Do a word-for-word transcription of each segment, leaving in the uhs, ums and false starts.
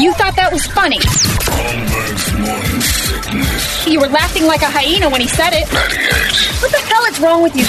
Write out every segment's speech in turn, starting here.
You thought that was funny. You were laughing like a hyena when he said it. What the hell is wrong with you?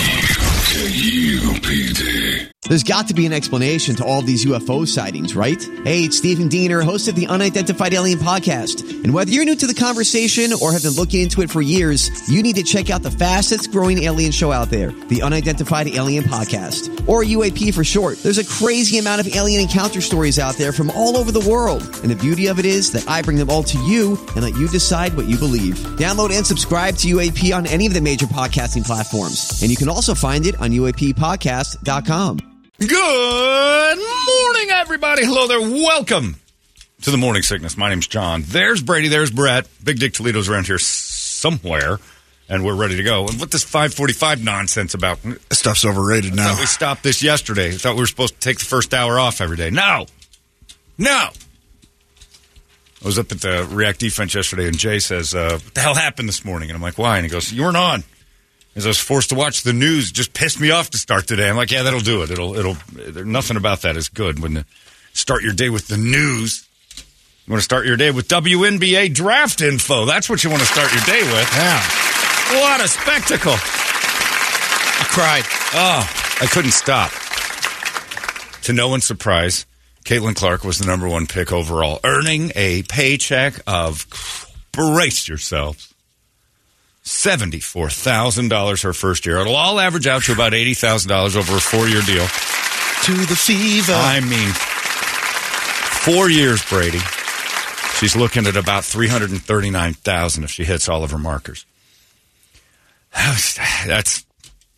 There's got to be an explanation to all these U F O sightings, right? Hey, it's Stephen Diener, host of the Unidentified Alien Podcast. And whether you're new to the conversation or have been looking into it for years, you need to check out the fastest growing alien show out there, the Unidentified Alien Podcast, or U A P for short. There's a crazy amount of alien encounter stories out there from all over the world. And the beauty of it is that I bring them all to you and let you decide what you believe. Download and subscribe to U A P on any of the major podcasting platforms. And you can also find it on U A P podcast dot com. Good morning, everybody. Hello there. Welcome to the Morning Sickness. My name's John. There's Brady. There's Brett. Big Dick Toledo's around here somewhere, and we're ready to go. And what this five forty-five nonsense about? This stuff's overrated I now. thought we stopped this yesterday. I thought we were supposed to take the first hour off every day. No. No. I was up at the React Defense yesterday, and Jay says, uh, what the hell happened this morning? And I'm like, why? And he goes, you weren't on. As I was forced to watch the news, just pissed me off to start today. I'm like, yeah, that'll do it. It'll, it'll. There's nothing about that is good. When the, start your day with the news, you want to start your day with W N B A draft info. That's what you want to start your day with. Yeah. What a spectacle! I cried. Oh, I couldn't stop. To no one's surprise, Caitlin Clark was the number one pick overall, earning a paycheck of, brace yourselves, seventy-four thousand dollars her first year. It'll all average out to about eighty thousand dollars over a four-year deal. To the fever. I mean, four years, Brady. She's looking at about three hundred thirty-nine thousand dollars if she hits all of her markers. That's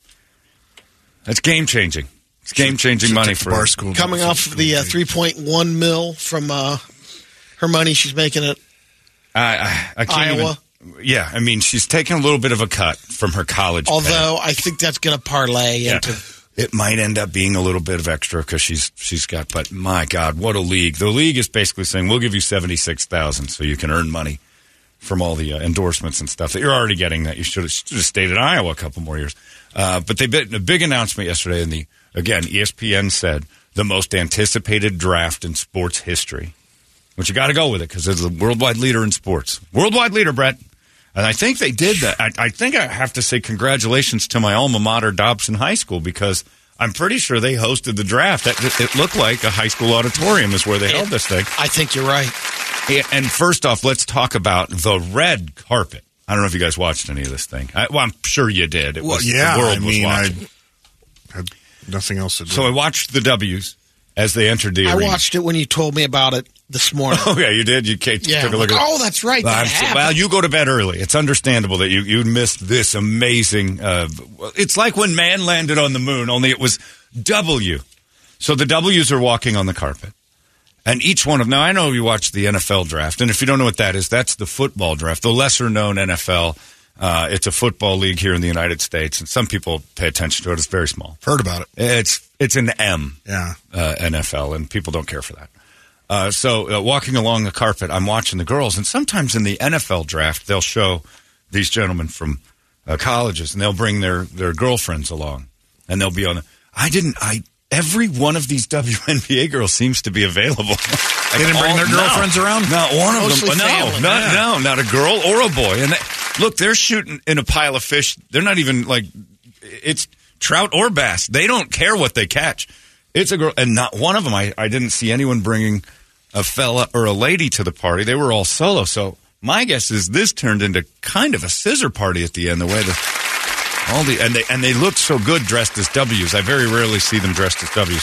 that's game-changing. It's game-changing money for bar school. Coming off of the uh, three point one mil from uh, her money she's making at I, I, I can't Iowa. Even, yeah, I mean, she's taking a little bit of a cut from her college Although pay. I think that's going to parlay Yeah. into. It might end up being a little bit of extra because she's she's got. But my God, what a league! The league is basically saying we'll give you seventy six thousand so you can earn money from all the uh, endorsements and stuff that you're already getting. That you should have, should have stayed at Iowa a couple more years. Uh, but they did a big announcement yesterday, and the again E S P N said the most anticipated draft in sports history. Which you got to go with it because it's the worldwide leader in sports. Worldwide leader, Brett. And I think they did that. I, I think I have to say congratulations to my alma mater, Dobson High School, because I'm pretty sure they hosted the draft. It, it looked like a high school auditorium is where they held this thing. I think you're right. And first off, let's talk about the red carpet. I don't know if you guys watched any of this thing. I, well, I'm sure you did. It Well, was, yeah. the world I mean, was I watching. had nothing else to do. So I watched the W's as they entered the I arena. watched it when you told me about it this morning. Oh, yeah, you did? You Kate, yeah, took a look like, at it? oh, that's right. That I'm so- happened. well, you go to bed early. It's understandable that you, you missed this amazing. Uh, it's like when man landed on the moon, only it was W. So the W's are walking on the carpet. And each one of now, I know you watched the N F L draft. And if you don't know what that is, that's the football draft, the lesser known N F L. Uh, it's a football league here in the United States. And some people pay attention to it. It's very small. Heard about it. It's, it's an M Yeah. uh, N F L, and people don't care for that. Uh, so uh, walking along the carpet, I'm watching the girls, and sometimes in the N F L draft, they'll show these gentlemen from uh, colleges, and they'll bring their, their girlfriends along, and they'll be on. The, I didn't. I every one of these W N B A girls seems to be available. They didn't bring their girlfriends no, around? Not one of Mostly them. No, family. not, Yeah. no, not a girl or a boy. And they, look, they're shooting in a pile of fish. They're not even like it's trout or bass. They don't care what they catch. It's a girl, and not one of them. I, I didn't see anyone bringing a fella or a lady to the party. They were all solo. So my guess is this turned into kind of a scissor party at the end. The way the all the and they and they looked so good dressed as W's. I very rarely see them dressed as W's.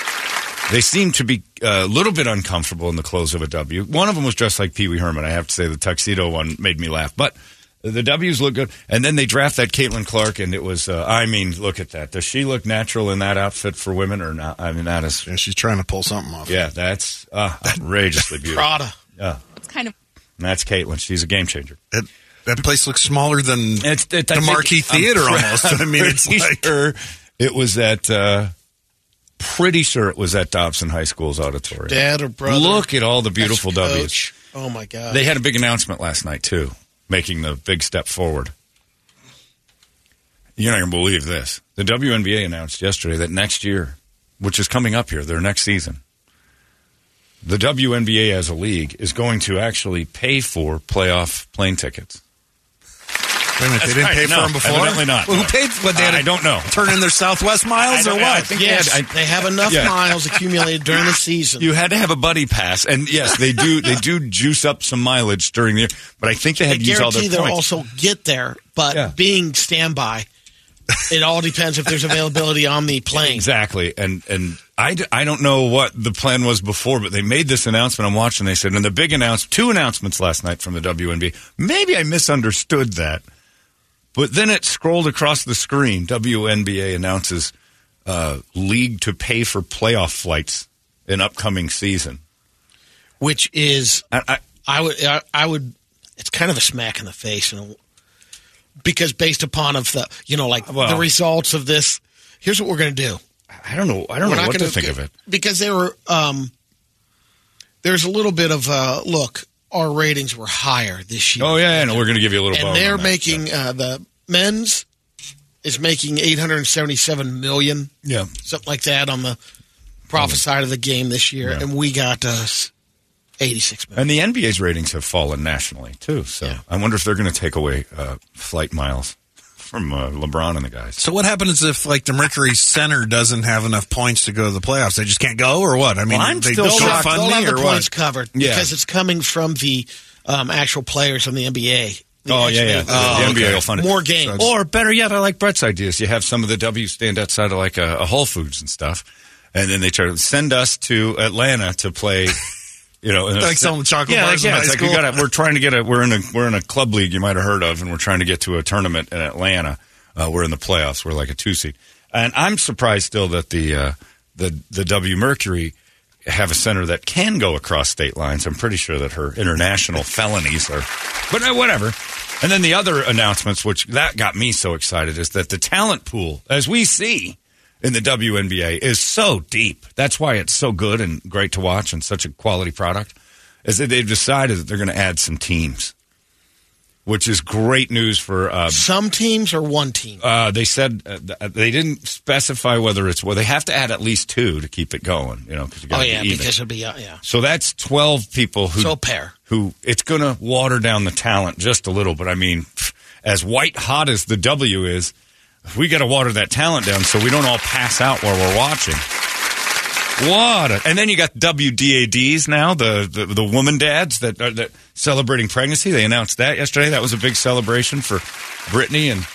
They seemed to be a little bit uncomfortable in the clothes of a W. One of them was dressed like Pee Wee Herman. I have to say the tuxedo one made me laugh. But the W's look good. And then they draft that Caitlin Clark, and it was, uh, I mean, look at that. Does she look natural in that outfit for women or not? I mean, that is. Yeah, she's trying to pull something off. Yeah, that's uh, outrageously beautiful. Prada. Yeah. It's kind of. And that's Caitlin. She's a game changer. It, that place looks smaller than It's, it, I the think- Marquee I'm Theater pre- almost. I mean, it's pretty like. sure it was at, uh, pretty sure it was at Dobson High School's auditorium. Dad or brother. Look at all the beautiful W's. Coach. Oh, my God. They had a big announcement last night, too, making the big step forward. You're not going to believe this. The W N B A announced yesterday that next year, which is coming up here, their next season, the W N B A as a league is going to actually pay for playoff plane tickets. Wait a minute, they didn't right. pay No, for them before? evidently not. Well, who paid? What, they had I don't know. Turn in their Southwest miles I or don't- I what? think Yes, they, had, I, they have enough Yeah. miles accumulated during the season. you had to have a buddy pass, and yes, they do. They do juice up some mileage during the year, but I think they had I to use all their guarantee they'll points. also get there, but Yeah. being standby, it all depends if there's availability on the plane. Exactly, and and I, d- I don't know what the plan was before, but they made this announcement. I'm watching. They said, and the big announcement, two announcements last night from the W N B A. Maybe I misunderstood that. But then it scrolled across the screen. W N B A announces uh, league to pay for playoff flights in upcoming season. Which is, I, I, I would, I, I would. It's kind of a smack in the face, you know, because based upon of the, you know, like Well- the results of this. Here's what we're going to do. I don't know. I don't We're know not what gonna, to think of it. because they were. Um, there's a little bit of uh, look. Our ratings were higher this year. Oh yeah, yeah no, we're going to give you a little. and bone they're on that. making uh, the men's is making eight hundred seventy-seven million, yeah. something like that on the profit side of the game this year, Yeah. and we got uh, eighty-six million. And the N B A's ratings have fallen nationally too. So Yeah. I wonder if they're going to take away uh, flight miles from uh, LeBron and the guys. So what happens if, like, the Mercury Center doesn't have enough points to go to the playoffs? They just can't go, or what? I mean, Well, I'm they still don't They'll shocked. have, they'll fund have me, the or points what? covered Yeah. because it's coming from the um, actual players from the N B A. The Oh yeah, yeah. actual- The, Oh, the N B A okay. will fund it. More games. Or better yet, I like Brett's ideas. You have some of the W stand outside of like a, a Whole Foods and stuff, and then they try to send us to Atlanta to play. You know, in a- Like selling chocolate yeah, bars like, in yeah, high it's like we school? gotta, we're trying to get a. We're in a we're in a club league you might have heard of, and we're trying to get to a tournament in Atlanta. Uh, we're in the playoffs. We're like a two seed, and I'm surprised still that the uh, the the W Mercury have a center that can go across state lines. I'm pretty sure that her international felonies are, but uh, whatever. And then the other announcements, which that got me so excited, is that the talent pool, as we see in the W N B A, is so deep. That's why it's so good and great to watch and such a quality product, is that they've decided that they're going to add some teams, which is great news for uh, Some teams or one team. uh, they said uh, th- they didn't specify whether it's well. They have to add at least two to keep it going. You know, because you got Oh to yeah, be even. because it'll be uh, yeah. So that's twelve people who So a pair. who it's going to water down the talent just a little. But I mean, pff, as white hot as the W is, we got to water that talent down so we don't all pass out while we're watching. What? A, and then you got W D A Ds now, the the, the woman dads that are that celebrating pregnancy. They announced that yesterday. That was a big celebration for Brittany and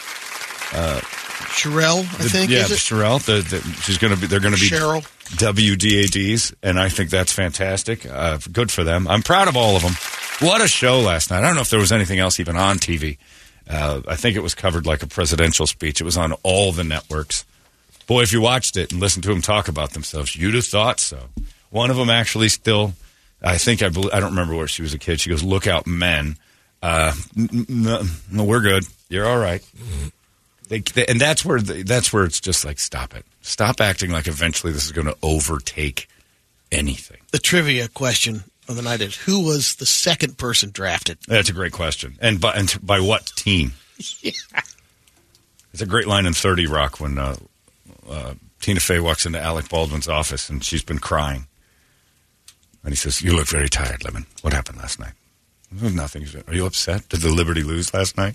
Sherelle, I the, think. yeah, is it? Sherelle. The, the, she's going to be. They're going to be Cheryl. W D A Ds, and I think that's fantastic. Uh, good for them. I'm proud of all of them. What a show last night. I don't know if there was anything else even on T V. Uh, I think it was covered like a presidential speech. It was on all the networks. Boy, if you watched it and listened to them talk about themselves, you'd have thought so. One of them actually still, I think, I believe, I don't remember where she was a kid. She goes, "Look out, men." Uh, n- n- no, we're good. You're all right. They, they, and that's where the, that's where it's just like, stop it. Stop acting like eventually this is going to overtake anything. The trivia question of the night is: who was the second person drafted? That's a great question. And by, and by what team? Yeah. It's a great line in thirty Rock when uh, uh, Tina Fey walks into Alec Baldwin's office and she's been crying. And he says, "You look very tired, Lemon. What happened last night?" "Nothing." "Are you upset? Did the Liberty lose last night?"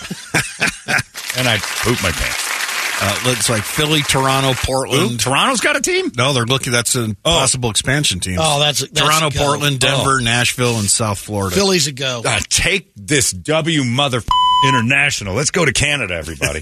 And I pooped my pants. Uh, it's like Philly, Toronto, Ooh, Portland. Toronto's got a team? No, they're looking. That's a possible expansion team. Oh, that's, that's Toronto, a go. Portland, Denver, Oh. Nashville, and South Florida. Philly's a go. Uh, take this W mother international. Let's go to Canada, everybody.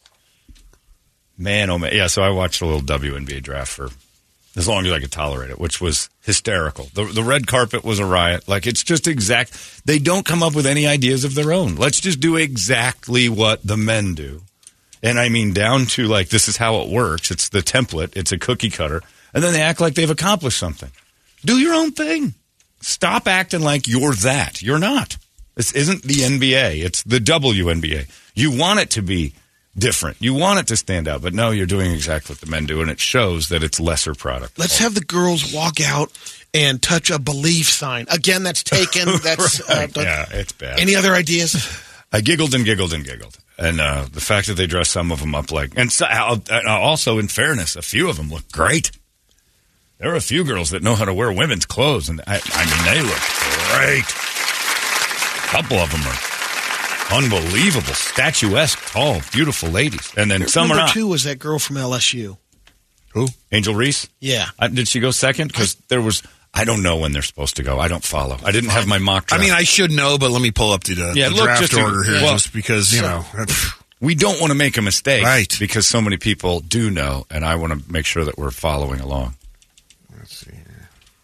Man, oh man. Yeah, so I watched a little W N B A draft for as long as I could tolerate it, which was hysterical. The, the red carpet was a riot. Like, it's just exact. They don't come up with any ideas of their own. Let's just do exactly what the men do. And I mean, down to like, this is how it works. It's the template. It's a cookie cutter. And then they act like they've accomplished something. Do your own thing. Stop acting like you're that. You're not. This isn't the N B A. It's the W N B A. You want it to be different. You want it to stand out. But no, you're doing exactly what the men do, and it shows that it's lesser product. Let's have the girls walk out and touch a belief sign. Again, that's taken. That's uh, Right. Yeah, it's bad. Any other ideas? I giggled and giggled and giggled. And uh, the fact that they dress some of them up like... And so, uh, also, in fairness, a few of them look great. There are a few girls that know how to wear women's clothes, and I, I mean, they look great. A couple of them are unbelievable, statuesque, tall, beautiful ladies. And then some are Number not. two was that girl from L S U. Who? Angel Reese? Yeah. Uh, did she go second? Because there was, I don't know when they're supposed to go. I don't follow. I didn't have my mock draft. I mean, I should know, but let me pull up the, uh, Yeah, the look, draft just to- order here, well, just because, you so- know. we don't want to make a mistake. Right. Because so many people do know, and I want to make sure that we're following along. Let's see here.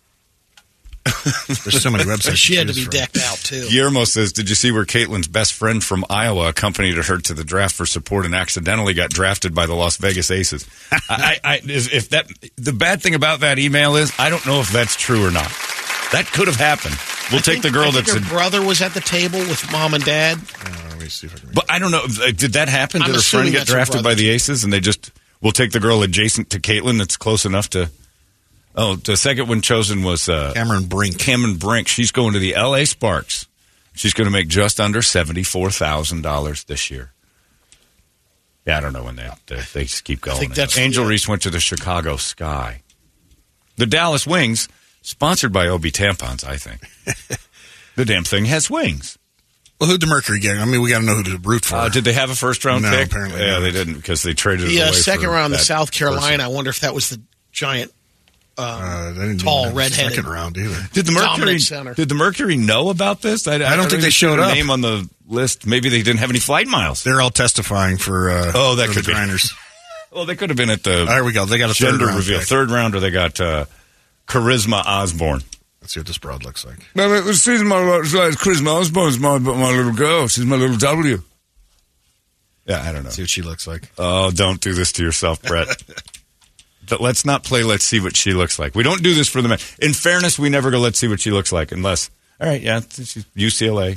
There's so many websites. She had to choose be from. decked out, too. Guillermo says, did you see where Caitlin's best friend from Iowa accompanied her to the draft for support and accidentally got drafted by the Las Vegas Aces? I, I, is, if that the bad thing about that email is, I don't know if that's true or not. That could have happened. We'll I take think- the girl I think that's... her a- brother was at the table with mom and dad. Uh, let me see if I can. but I don't know. Did that happen? I'm Did her friend assuming get that's her drafted by brother. the Aces and they just... We'll take the girl adjacent to Caitlin that's close enough to... Oh, the second one chosen was... Uh, Cameron Brink. Cameron Brink. She's going to the L A Sparks. She's going to make just under seventy-four thousand dollars this year. Yeah, I don't know when they they, they just keep going. think that's- Angel yeah. Reese went to the Chicago Sky. The Dallas Wings, sponsored by Obi Tampons, I think. The damn thing has wings. Well, who'd the Mercury get? I mean, we got to know who to root for. Uh, did they have a first round No, pick? apparently yeah, not. they didn't because they traded The it uh, away second for round, the that South Carolina. person. I wonder if that was the giant. uh, they didn't tall, even have a redheaded. second round either. Did the Mercury? Dominant center. Did the Mercury know about this? I, I, don't think they even see showed their up. Name on the list. Maybe they didn't have any flight miles. They're all testifying for. Uh, Oh, that for could the be. Grinders. Well, they could have been at the There we go. They got a third gender round reveal. pick. Third round, or they got uh, Charisma Osborne. Let's see what this broad looks like. No, she's my Charisma Osborne's my my little girl. She's my little W. Yeah, I don't know. Let's see what she looks like. Oh, don't do this to yourself, Brett. But let's not play let's see what she looks like. We don't do this for the men. In fairness, we never go let's see what she looks like unless, all right, yeah, she's U C L A.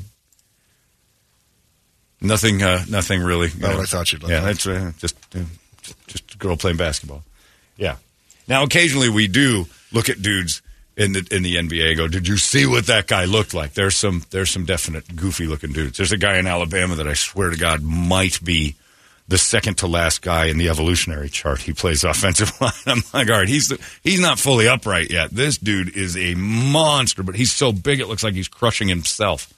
Nothing, uh, nothing really. you Not know. what I thought she'd look Yeah, like. that's uh, just, uh, just a girl playing basketball. Yeah. Now, occasionally we do look at dudes in the in the N B A and go, did you see what that guy looked like? There's some there's some definite goofy looking dudes. There's a guy in Alabama that I swear to God might be the second to last guy in the evolutionary chart. He plays offensive line. I'm like, all right, he's the, he's not fully upright yet. This dude is a monster, but he's so big it looks like he's crushing himself.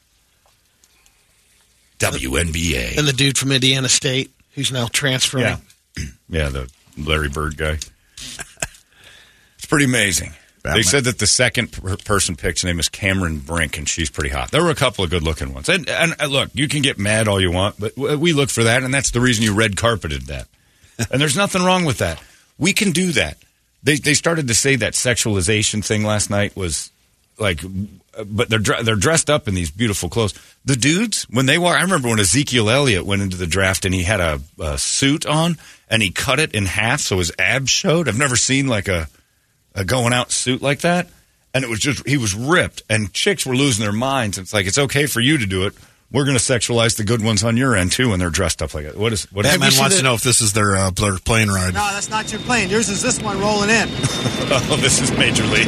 W N B A. And the dude from Indiana State who's now transferring. Yeah. Yeah, the Larry Bird guy. It's pretty amazing. Batman. They said that the second per- person pick's name is Cameron Brink, and she's pretty hot. There were a couple of good-looking ones. And, and uh, look, you can get mad all you want, but w- we look for that, and that's the reason you red carpeted that. And there's nothing wrong with that. We can do that. They they started to say that sexualization thing last night was like, but they're dr- they're dressed up in these beautiful clothes. The dudes, when they were, I remember when Ezekiel Elliott went into the draft and he had a, a suit on and he cut it in half so his abs showed. I've never seen like a, a going out suit like that. And it was just, he was ripped and chicks were losing their minds. It's like, it's okay for you to do it. We're going to sexualize the good ones on your end too when they're dressed up like that. What is, what is Batman you wants seen to the- know if this is their, uh, their plane ride. No, that's not your plane. Yours is this one rolling in. Oh, this is Major League.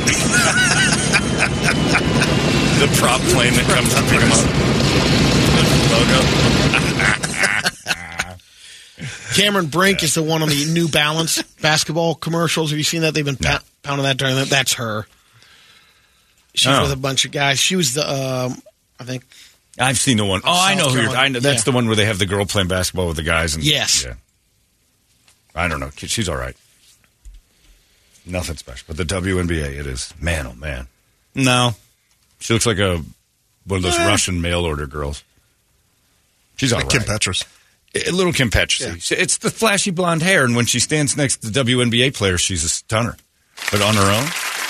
The prop plane that comes to pick him up. Logo. Cameron Brink is the one on the New Balance basketball commercials. Have you seen that? They've been No. pou- pounding that during that. That's her. She's Oh. with a bunch of guys. She was the, um, I think, I've seen the one. Oh, I know South who you're. Carolina. I know that's Yeah. the one where they have the girl playing basketball with the guys. And Yes. yeah. I don't know. She's all right. Nothing special, but the W N B A, it is. Man, oh man. No, she looks like a one of those Eh. Russian mail order girls. She's all Like right. Kim Petras. A little Kim Petras. It's the flashy blonde hair, and when she stands next to the W N B A players, she's a stunner. But on her own.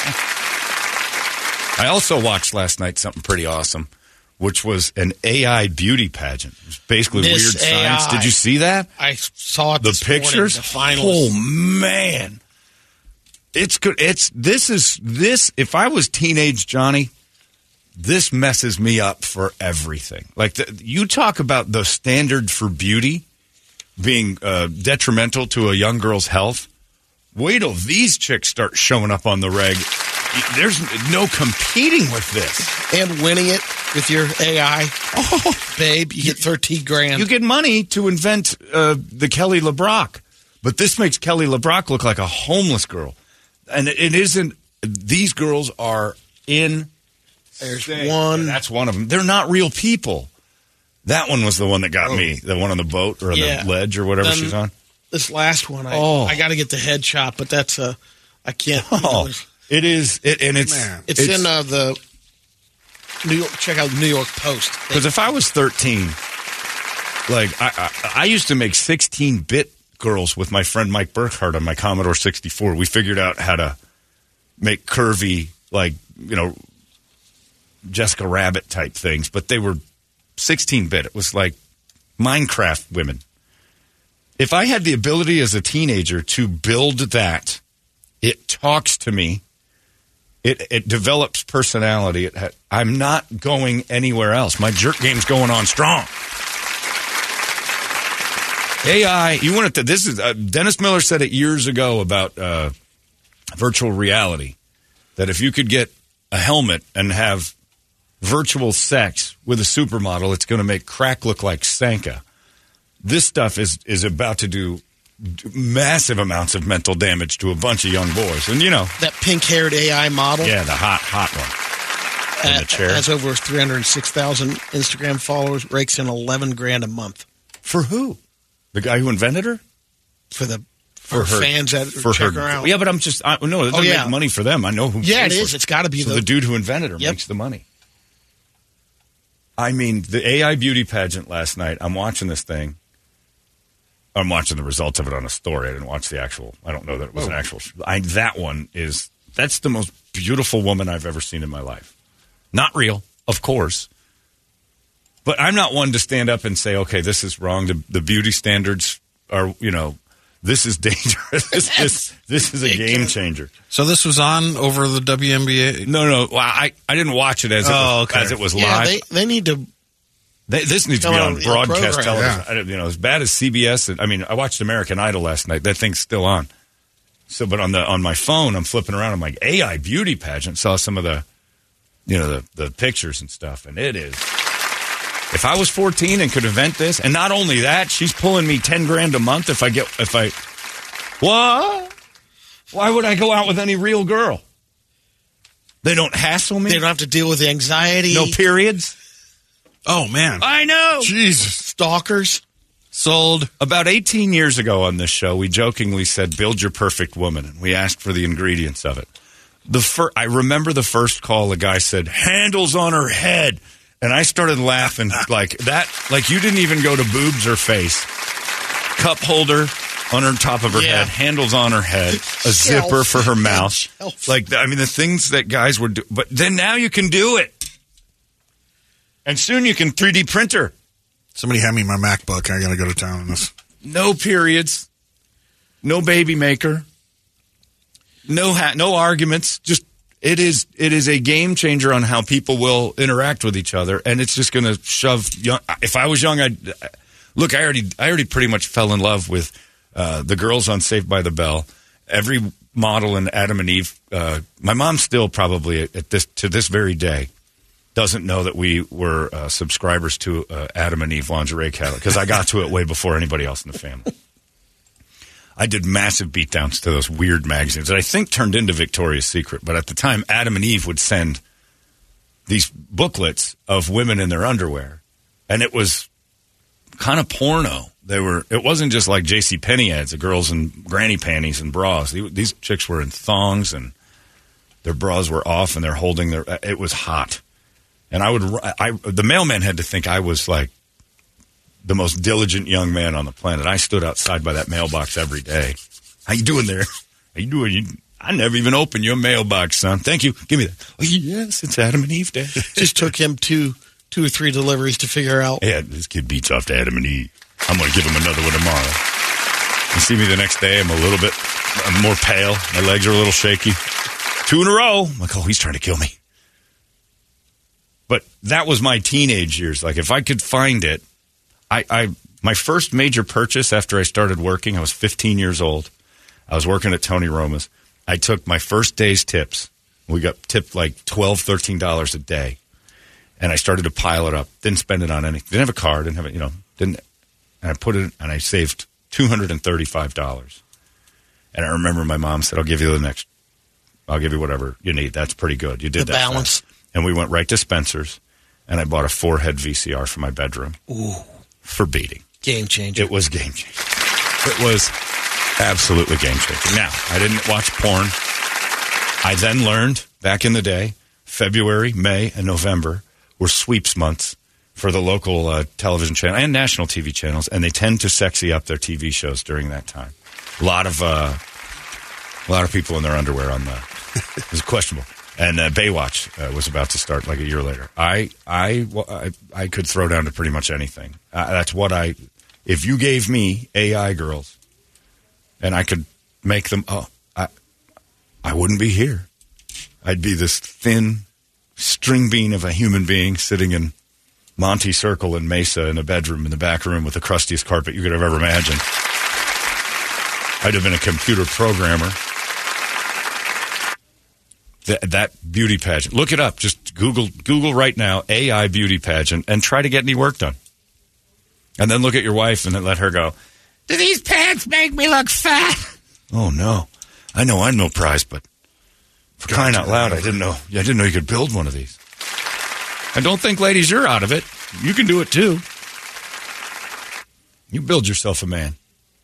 I also watched last night something pretty awesome, which was an A I beauty pageant. It was basically Miss weird A I. science. Did you see that? I saw it The this morning, pictures? the finals. Oh, man. It's good. It's this is this. If I was teenage Johnny, this messes me up for everything. Like the, you talk about the standard for beauty being uh, detrimental to a young girl's health. Wait till these chicks start showing up on the reg. There's no competing with this. And winning it with your A I. Oh, babe, you get thirteen grand. You get money to invent uh, the Kelly LeBrock, but this makes Kelly LeBrock look like a homeless girl. And it isn't these girls are in. There's Insane. one. That's one of them. They're not real people. That one was the one that got Oh. me. The one on the boat or Yeah. the ledge or whatever Then she's on. This last one, I, Oh. I got to get the headshot, but that's a, I can't. you know, Oh, it's it is. It, and it's Man. it's, in uh, the New York. Check out New York Post. Because if I was thirteen, like I, I, I used to make sixteen-bit girls with my friend Mike Burkhardt on my Commodore sixty-four. We figured out how to make curvy, like, you know, Jessica Rabbit type things, but they were sixteen-bit. It was like Minecraft women. If I had the ability as a teenager to build that, it talks to me. It it develops personality. It ha- I'm not going anywhere else. My jerk game's going on strong. A I, you want to? This is uh, Dennis Miller said it years ago about uh, virtual reality. That if you could get a helmet and have virtual sex with a supermodel, it's going to make crack look like Sanka. This stuff is is about to do massive amounts of mental damage to a bunch of young boys, and you know that pink-haired A I model. yeah, the hot hot one in uh, the chair. has over three hundred six thousand Instagram followers. Rakes in eleven grand a month For who? The guy who invented her? for the for, her fans that for check her. her out. Yeah, but I'm just I, no. It doesn't Oh, yeah. make money for them. I know who. Yeah, it pays for is. It's got to be So the, the dude who invented her Yep. makes the money. I mean, the A I beauty pageant last night. I'm watching this thing. I'm watching the results of it on a story. I didn't watch the actual. I don't know that it was an actual. I, that one is that's the most beautiful woman I've ever seen in my life. Not real, of course. But I'm not one to stand up and say, okay, this is wrong. The, the beauty standards are, you know, this is dangerous. this, this, this is a game changer. So this was on over the W N B A? No, no, well, I, I didn't watch it as, it, Oh, was, okay. as it was yeah, live. they they need to. They, this needs to Come be on, on you know, broadcast program, television. yeah. I don't- you know, as bad as C B S. And, I mean, I watched American Idol last night. That thing's still on. So, but on the on my phone, I'm flipping around. I'm like, A I beauty pageant. Saw some of the, you know, the the pictures and stuff, and it is. If I was fourteen and could invent this, and not only that, she's pulling me ten grand a month if I get if I. What? Why would I go out with any real girl? They don't hassle me. They don't have to deal with the anxiety. No periods. Oh, man. I know. Jesus. Stalkers. Sold. About eighteen years ago on this show, we jokingly said, build your perfect woman. And we asked for the ingredients of it. The fir- I remember the first call, a guy said, handles on her head. And I started laughing like that. Like you didn't even go to boobs or face. Cup holder on her top of her Yeah. head, handles on her head, a Shelf. zipper for her mouth. Shelf. Like, I mean, the things that guys were doing. But then now you can do it. And soon you can three D print her. Somebody hand me my MacBook. I got to go to town on this. No periods. No baby maker. No ha- no arguments. Just it is it is a game changer on how people will interact with each other, and it's just going to shove. Young, if I was young, I'd look. I already I already pretty much fell in love with uh, the girls on Saved by the Bell. Every model in Adam and Eve. Uh, my mom still probably at this to this very day doesn't know that we were uh, subscribers to uh, Adam and Eve lingerie catalog because I got to it way before anybody else in the family. I did massive beatdowns to those weird magazines that I think turned into Victoria's Secret. But at the time, Adam and Eve would send these booklets of women in their underwear, and it was kind of porno. They were. It wasn't just like JCPenney ads of girls in granny panties and bras. These chicks were in thongs, and their bras were off, and they're holding their. It was hot. And I would, I, the mailman had to think I was like the most diligent young man on the planet. I stood outside by that mailbox every day. How you doing there? How you doing? You, I never even opened your mailbox, son. Thank you. Give me that. Oh, yes, it's Adam and Eve Day. Just took him two, two or three deliveries to figure out. Yeah, this kid beats off to Adam and Eve. I'm going to give him another one tomorrow. You see me the next day, I'm a little bit I'm more pale. My legs are a little shaky. Two in a row. I'm like, oh, he's trying to kill me. But that was my teenage years. Like, if I could find it, I, I my first major purchase after I started working, I was fifteen years old. I was working at Tony Roma's. I took my first day's tips. We got tipped like twelve dollars, thirteen dollars a day. And I started to pile it up. Didn't spend it on anything. Didn't have a car. Didn't have it, you know, didn't. And I put it, and I saved two hundred thirty-five dollars. And I remember my mom said, I'll give you the next I'll give you whatever you need. That's pretty good. You did The that balance. fast. And we went right to Spencer's, and I bought a four-head V C R for my bedroom. Ooh. For beating. Game changer. It was game changer. It was absolutely game changer. Now, I didn't watch porn. I then learned, back in the day, February, May, and November were sweeps months for the local uh, television channel and national T V channels, and they tend to sexy up their T V shows during that time. A lot of uh, a lot of people in their underwear on the it was questionable. And uh, Baywatch uh, was about to start like a year later. I I, well, I I could throw down to pretty much anything. Uh, that's what I. If you gave me A I girls, and I could make them, oh, I I wouldn't be here. I'd be this thin string bean of a human being sitting in Monte Circle in Mesa in a bedroom in the back room with the crustiest carpet you could have ever imagined. I'd have been a computer programmer. That, that beauty pageant. Look it up. Just Google Google right now, A I beauty pageant, and try to get any work done. And then look at your wife and then let her go, do these pants make me look fat? Oh, no. I know I'm no prize, but for crying out loud, I didn't know I didn't know you could build one of these. And don't think, ladies, you're out of it. You can do it, too. You build yourself a man.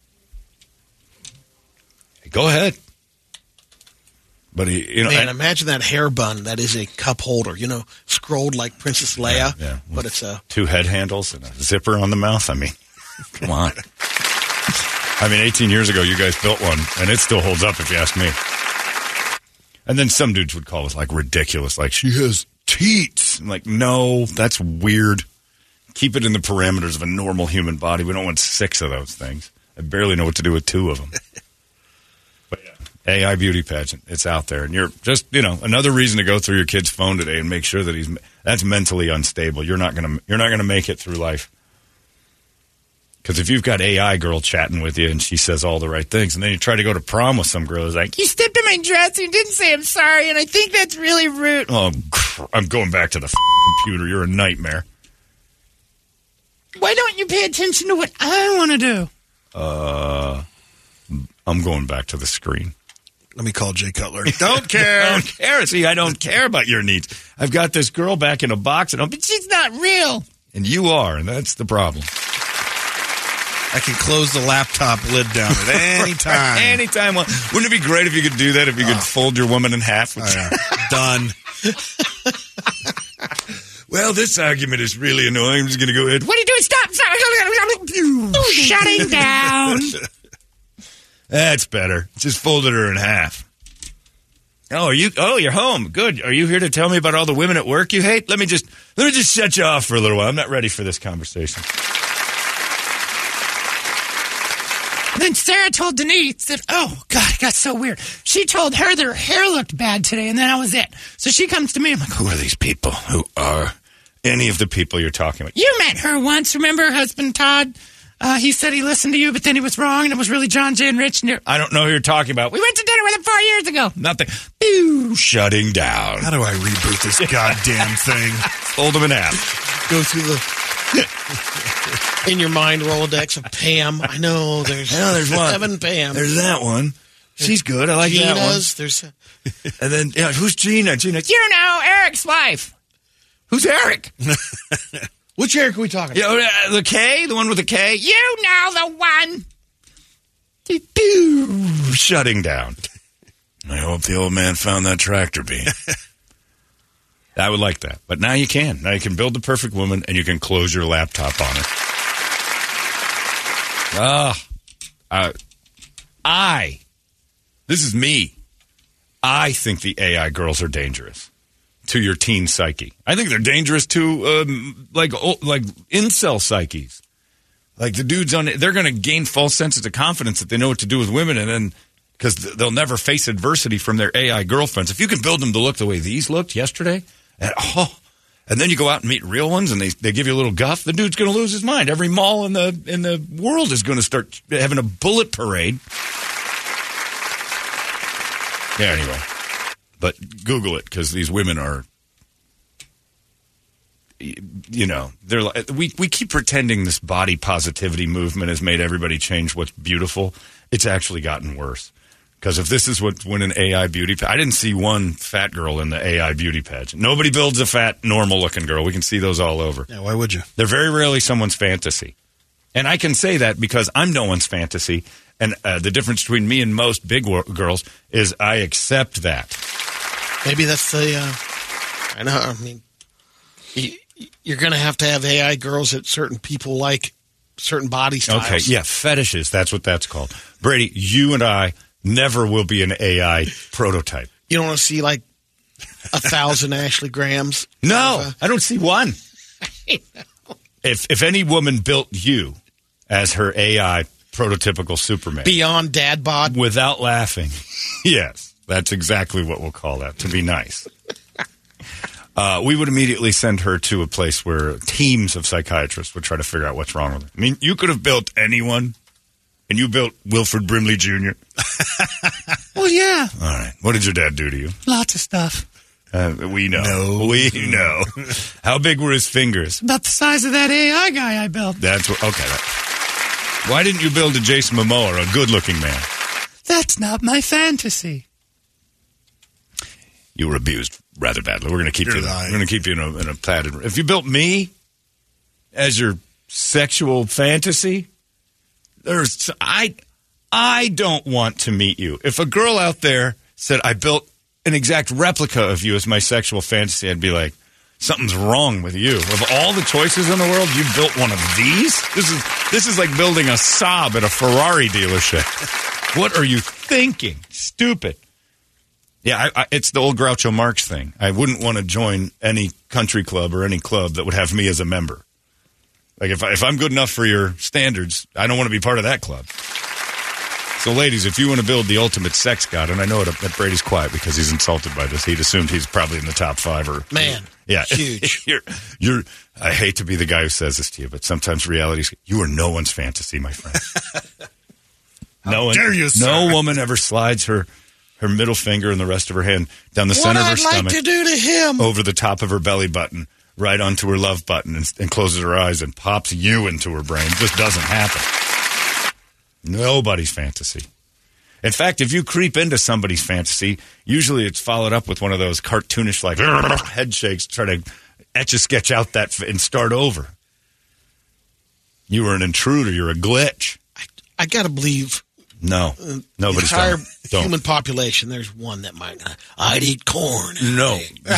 Hey, go ahead. But he, you know, Man, I, imagine that hair bun that is a cup holder, you know, scrolled like Princess Leia, yeah, yeah. but it's a... two head handles and a zipper on the mouth. I mean, come on. I mean, eighteen years ago, you guys built one, and it still holds up if you ask me. And then some dudes would call us, like, ridiculous, like, she has teats. I'm like, no, that's weird. Keep it in the parameters of a normal human body. We don't want six of those things. I barely know what to do with two of them. But yeah. A I beauty pageant. It's out there. And you're just, you know, another reason to go through your kid's phone today and make sure that he's, that's mentally unstable. You're not going to, you're not going to make it through life. Because if you've got A I girl chatting with you and she says all the right things, and then you try to go to prom with some girl who's like, you stepped in my dress and you didn't say I'm sorry, and I think that's really rude. Oh, I'm going back to the f- computer. You're a nightmare. Why don't you pay attention to what I want to do? Uh, I'm going back to the screen. Let me call Jay Cutler. Don't care. I don't care. See, I don't care about your needs. I've got this girl back in a box, and I'm, but she's not real. And you are, and that's the problem. I can close the laptop lid down at any time. Anytime. Wouldn't it be great if you could do that, if you could uh, fold your woman in half? Oh, yeah. Done. Well, this argument is really annoying. I'm just going to go ahead. What are you doing? Stop! Stop! Shutting down. That's better. Just folded her in half. Oh, are you? Oh, you're home. Good. Are you here to tell me about all the women at work you hate? Let me just let me just shut you off for a little while. I'm not ready for this conversation. And then Sarah told Denise that, oh, God, it got so weird. She told her that her hair looked bad today, and then that was it. So she comes to me. I'm like, who are these people? Who are any of the people you're talking about? You met her once. Remember her husband, Todd? Uh, he said he listened to you, but then he was wrong, and it was really John, Jay, and Rich. And I don't know who you're talking about. We went to dinner with him four years ago. Nothing. Pew, shutting down. How do I reboot this goddamn thing? Fold them in half. Go through the... in your mind Rolodex of Pam. I know there's, yeah, there's one. seven Pam. There's that one. She's good. I like Gina's, that one. There's a... And then, yeah, who's Gina? Gina. You know, Eric's wife. Who's Eric? Which Eric are we talking about? Yeah, uh, the K? The one with the K? You know the one. Pew, shutting down. I hope the old man found that tractor beam. I would like that. But now you can. Now you can build the perfect woman, and you can close your laptop on her. Ah. Uh, I. This is me. I think the A I girls are dangerous to your teen psyche. I think they're dangerous to, um, like, oh, like incel psyches. Like, the dudes on it, they're going to gain false senses of confidence that they know what to do with women, and then, because they'll never face adversity from their A I girlfriends. If you can build them to look the way these looked yesterday, and, oh, and then you go out and meet real ones, and they they give you a little guff, the dude's going to lose his mind. Every mall in the in the world is going to start having a bullet parade. Yeah, anyway. But Google it, because these women are, you know, they're like, we, we keep pretending this body positivity movement has made everybody change what's beautiful. It's actually gotten worse. Because if this is what when an A I beauty pageant, I didn't see one fat girl in the A I beauty pageant. Nobody builds a fat, normal-looking girl. We can see those all over. Yeah, why would you? They're very rarely someone's fantasy. And I can say that because I'm no one's fantasy. And uh, the difference between me and most big wor- girls is I accept that. Maybe that's the, uh, I know, I mean, you, you're going to have to have A I girls that certain people like, certain body styles. Okay, yeah, fetishes. That's what that's called. Brady, you and I never will be an A I prototype. You don't want to see like a thousand Ashley Grahams? No, Uh, I don't see one. If if any woman built you as her A I prototypical Superman, Beyond dad bod? without laughing, yes, that's exactly what we'll call that, to be nice. Uh, we would immediately send her to a place where teams of psychiatrists would try to figure out what's wrong with her. I mean, you could have built anyone, and you built Wilford Brimley Junior Well, yeah, All right. What did your dad do to you? lots of stuff. Uh, we know. No. We know. How big were his fingers? About the size of that A I guy I built. That's what. Okay. That, why didn't you build a Jason Momoa, or a good-looking man? That's not my fantasy. You were abused rather badly. We're going to keep You're you. lying. We're going to keep you in a, in a padded. If you built me as your sexual fantasy, there's I. I don't want to meet you. If a girl out there said, I built an exact replica of you as my sexual fantasy, I'd be like, something's wrong with you. Of all the choices in the world, you built one of these? This is this is like building a Saab at a Ferrari dealership. What are you thinking? Stupid. Yeah, I, I, it's the old Groucho Marx thing. I wouldn't want to join any country club or any club that would have me as a member. Like, if, I, if I'm good enough for your standards, I don't want to be part of that club. So, ladies, if you want to build the ultimate sex god, and I know that Brady's quiet because he's insulted by this. He'd assumed he's probably in the top five. Or Man, yeah, huge. you're, you're, I hate to be the guy who says this to you, but sometimes reality is you are no one's fantasy, my friend. no one, dare you, sir. No woman ever slides her, her middle finger and the rest of her hand down the What center of her I'd like stomach to do to him. over the top of her belly button, right onto her love button, and, and closes her eyes and pops you into her brain. It just doesn't happen. Nobody's fantasy. In fact, if you creep into somebody's fantasy, usually it's followed up with one of those cartoonish, like, head shakes to try to etch a sketch out that f- and start over. You were an intruder. You're a glitch. I, I got to believe No. the Nobody's entire done it. Don't. human population, there's one that might, I'd eat corn. No.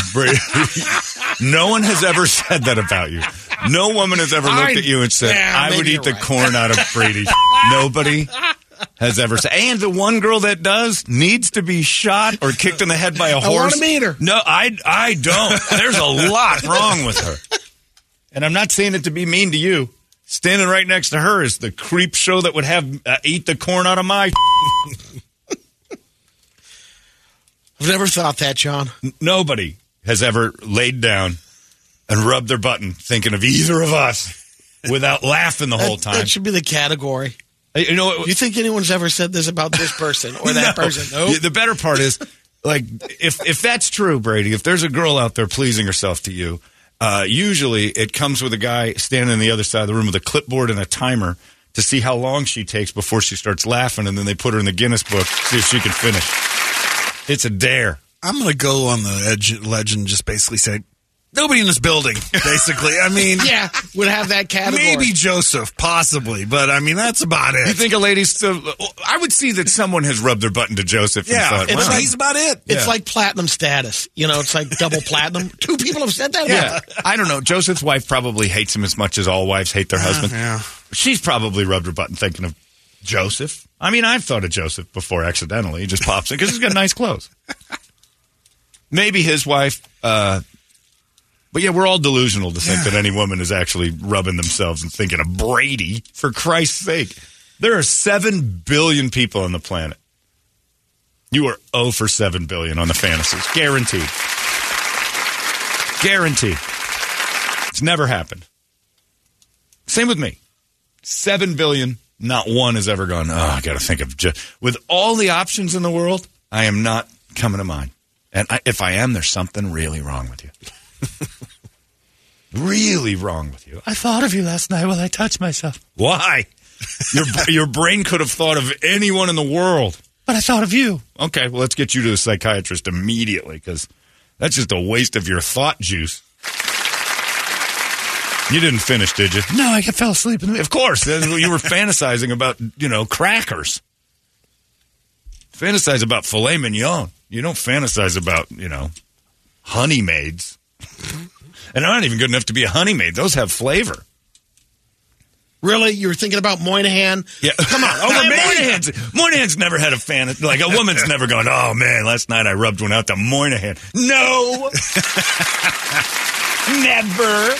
No one has ever said that about you. No woman has ever looked I- at you and said, yeah, I would maybe eat the you're right. corn out of Brady. Nobody has ever said. And the one girl that does needs to be shot or kicked in the head by a I horse. wanna meet her. No, I, I don't. There's a lot wrong with her. And I'm not saying it to be mean to you. Standing right next to her is the creep show that would have uh, eat the corn out of my. I've never thought that, John. Nobody has ever laid down and rubbed their button thinking of either of us without laughing the whole That, time. that should be the category. You know, You think anyone's ever said this about this person or that No. person? Nope. The better part is, like, if if that's true, Brady, if there's a girl out there pleasing herself to you, uh, usually it comes with a guy standing on the other side of the room with a clipboard and a timer to see how long she takes before she starts laughing, and then they put her in the Guinness book, see if she can finish. It's a dare. I'm going to go on the edge legend and just basically say, nobody in this building, basically. I mean, Yeah, would have that category. maybe Joseph, possibly, but I mean, that's about it. You think a lady's still... I would see that someone has rubbed their button to Joseph and yeah, thought, it's wow. he's about it. It's Yeah. like platinum status. You know, it's like double platinum. Two people have said that. Yeah, I don't know. Joseph's wife probably hates him as much as all wives hate their husband. yeah. She's probably rubbed her button thinking of Joseph. I mean, I've thought of Joseph before accidentally. He just pops in because he's got nice clothes. Maybe his wife. Uh, but yeah, we're all delusional to think that any woman is actually rubbing themselves and thinking of Brady. For Christ's sake, there are seven billion people on the planet. You are zero for seven billion on the fantasies, guaranteed. Guaranteed. It's never happened. Same with me. Seven billion, not one has ever gone, oh, I got to think of just. With all the options in the world, I am not coming to mind. And I, if I am, there's something really wrong with you. Really wrong with you. I thought of you last night while I touched myself. Why? Your your brain could have thought of anyone in the world. but I thought of you. Okay, well, let's get you to a psychiatrist immediately, because that's just a waste of your thought juice. You didn't finish, did you? No, I fell asleep. In the- Of course. You were fantasizing about, you know, crackers. Fantasize about filet mignon. You don't fantasize about, you know, honey maids. And they're not even good enough to be a honey maid. Those have flavor. Really? You were thinking about Moynihan? Yeah. Come on. Oh, Moynihan's, Moynihan's never had a fantasy. Like, a woman's never gone, oh, man, last night I rubbed one out to Moynihan. No. Never.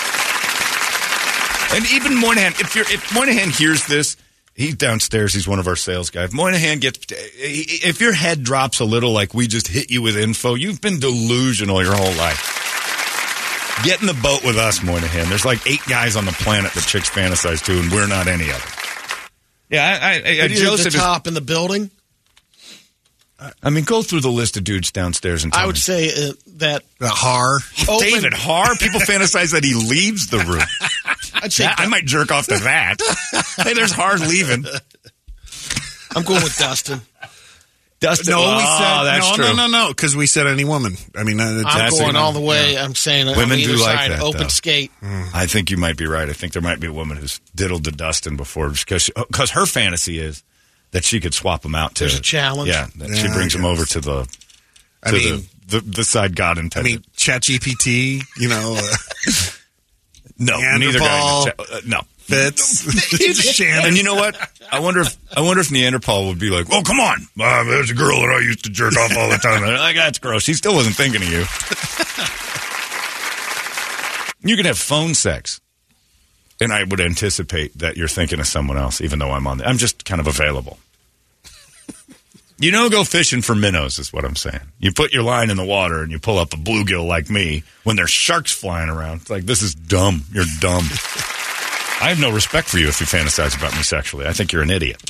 And even Moynihan, if you're, if Moynihan hears this, he's downstairs. He's one of our sales guys. Moynihan gets, if your head drops a little like we just hit you with info, you've been delusional your whole life. Get in the boat with us, Moynihan. There's like eight guys on the planet that chicks fantasize to, and we're not any of them. Yeah, I, I, I Joseph at the top is, in the building. I mean, go through the list of dudes downstairs and tell I would me. say uh, that the Har, open. David Har. People fantasize that he leaves the room. I'd say that, I might jerk off to that. Hey, there's Har leaving. I'm going with Dustin. Dustin. No, oh, we said that's no, true. no, no, no, because we said any woman. I mean, uh, I'm going all the way. Yeah. I'm saying women on either do like side, that. Open though. skate. Mm. I think you might be right. I think there might be a woman who's diddled to Dustin before because because her fantasy is that she could swap him out to. There's a challenge. Yeah, that yeah she brings him over to the. To I mean, the, the the side God I intended. mean, ChatGPT. You know, uh, no, neither guy. Uh, no. Fits. Shannon. And you know what? I wonder if I wonder if Neanderthal would be like, "Oh, come on, uh, there's a girl that I used to jerk off all the time." And like, that's gross. He still wasn't thinking of you. You can have phone sex, and I would anticipate that you're thinking of someone else, even though I'm on. The, I'm just kind of available. You don't go fishing for minnows, is what I'm saying. You put your line in the water and you pull up a bluegill like me when there's sharks flying around. It's like, this is dumb. You're dumb. I have no respect for you if you fantasize about me sexually. I think you're an idiot.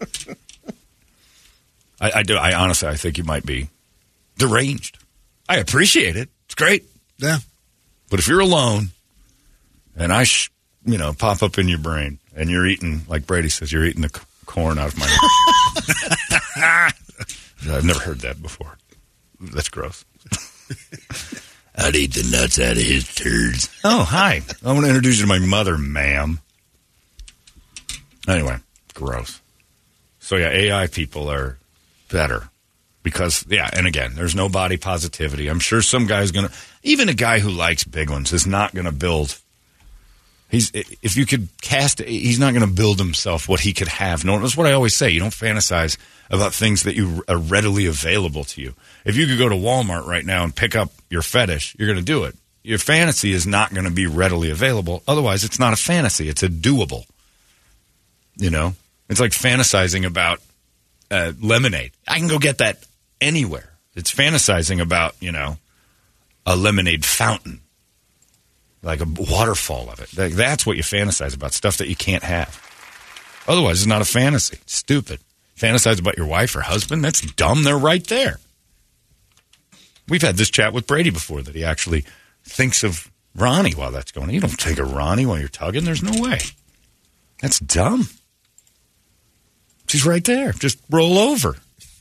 I, I do. I honestly, I think you might be deranged. I appreciate it. It's great. Yeah. But if you're alone and I, sh- you know, pop up in your brain and you're eating, like Brady says, you're eating the c- corn out of my mouth. I've never heard that before. That's gross. I'd eat the nuts out of his turds. Oh, hi. I want to introduce you to my mother, ma'am. Anyway, gross. So, yeah, A I people are better. Because, yeah, and again, there's no body positivity. I'm sure some guy's going to... Even a guy who likes big ones is not going to build... He's If you could cast... He's not going to build himself what he could have. No, that's what I always say. You don't fantasize about things that you are readily available to you. If you could go to Walmart right now and pick up your fetish, you're going to do it. Your fantasy is not going to be readily available. Otherwise, it's not a fantasy. It's a doable. You know? It's like fantasizing about uh, lemonade. I can go get that anywhere. It's fantasizing about, you know, a lemonade fountain. Like a waterfall of it. Like, that's what you fantasize about, stuff that you can't have. Otherwise, it's not a fantasy. It's stupid. Fantasize about your wife or husband? That's dumb. They're right there. We've had this chat with Brady before that he actually thinks of Ronnie while that's going on. You don't think of Ronnie while you're tugging. There's no way. That's dumb. She's right there. Just roll over.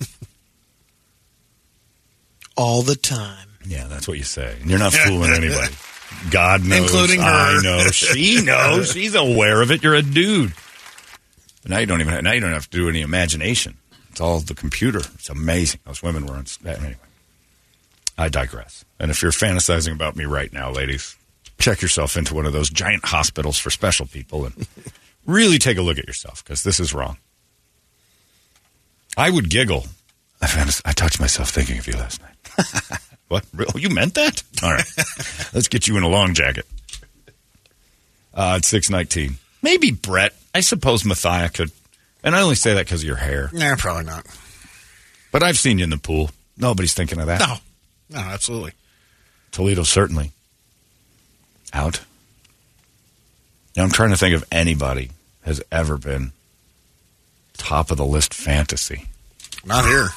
All the time. Yeah, that's what you say. And you're not fooling anybody. God knows. Including her. I know. She knows. She's aware of it. You're a dude. But now you don't even have, now you don't have to do any imagination. It's all the computer. It's amazing. Those women were on... Anyway. I digress. And if you're fantasizing about me right now, ladies, check yourself into one of those giant hospitals for special people and really take a look at yourself, because this is wrong. I would giggle. I, fantas- I touched myself thinking of you last night. What? Oh, you meant that? All right. Let's get you in a long jacket. Uh, it's six nineteen. Maybe Brett. I suppose Mathia could. And I only say that because of your hair. Nah, probably not. But I've seen you in the pool. Nobody's thinking of that. No. No, absolutely. Toledo, certainly. Out. Now, I'm trying to think if anybody has ever been top of the list fantasy. Not here.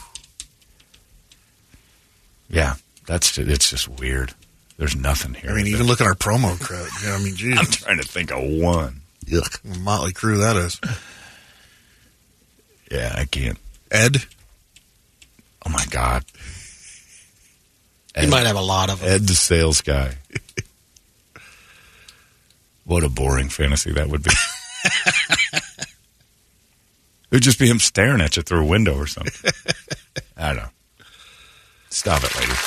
Yeah, that's it's just weird. There's nothing here. I mean, even look at our promo credit. Yeah, I mean, geez. I'm trying to think of one. Yuck. Motley Crue, that is. Yeah, I can't. Ed? Oh, my God. You might have a lot of them. Ed, the sales guy. What a boring fantasy that would be. It would just be him staring at you through a window or something. I don't know. Stop it, ladies.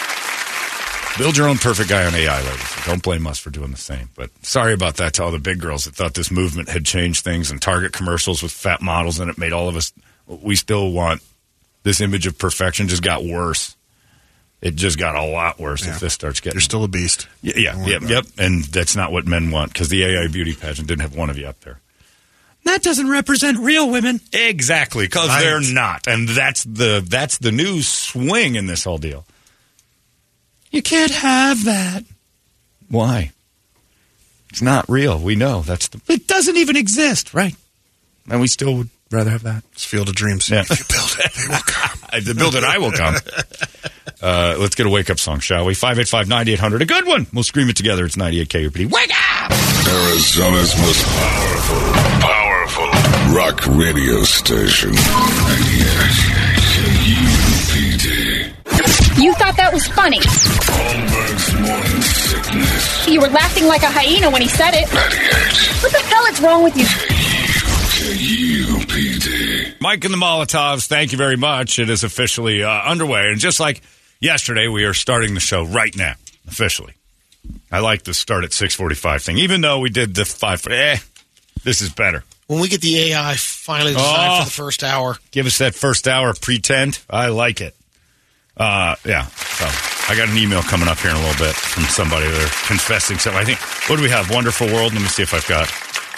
Build your own perfect guy on A I, ladies. Don't blame us for doing the same. But sorry about that to all the big girls that thought this movement had changed things, and Target commercials with fat models in it made all of us, we still want this image of perfection, just got worse. It just got a lot worse yeah. if this starts getting... You're still a beast. Yeah, yeah, yep, yep. And that's not what men want, because the A I beauty pageant didn't have one of you up there. That doesn't represent real women. Exactly, because right. they're not. And that's the that's the new swing in this whole deal. You can't have that. Why? It's not real. We know. That's the. It doesn't even exist. Right. And we still would rather have that. It's Field of Dreams. Yeah. If you build it, they will come. If you build it, I will come. Uh, let's get a wake-up song, shall we? five eight five, nine eight hundred. A good one. We'll scream it together. It's ninety-eight K U P D. Wake up! Arizona's most powerful, powerful rock radio station. ninety-eight K U P D. You thought that was funny. Holmberg's morning sickness. You were laughing like a hyena when he said it. ninety-eight. What the hell is wrong with you? K U P D. Mike and the Molotovs, thank you very much. It is officially uh, underway. And just like yesterday, we are starting the show right now, officially. I like the start at six forty-five thing, even though we did the five. Eh, this is better. When we get the A I finally designed oh, for the first hour. Give us that first hour pretend. I like it. Uh, yeah. So I got an email coming up here in a little bit from somebody. They're confessing something. I think, what do we have? Wonderful World? Let me see if I've got.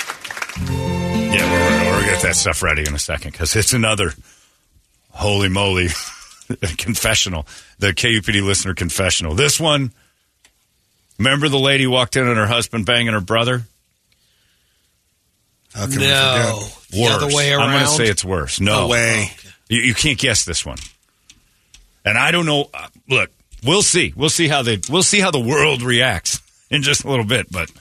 Yeah, we're, we're going to get that stuff ready in a second because it's another holy moly confessional. The K U P D listener confessional. This one, remember the lady walked in and her husband banging her brother? How can no. we forget? The Worse. other way around. I'm going to say it's worse. No, no way. Okay. You, you can't guess this one. And I don't know. Uh, look, we'll see. We'll see how they. We'll see how the world reacts in just a little bit. But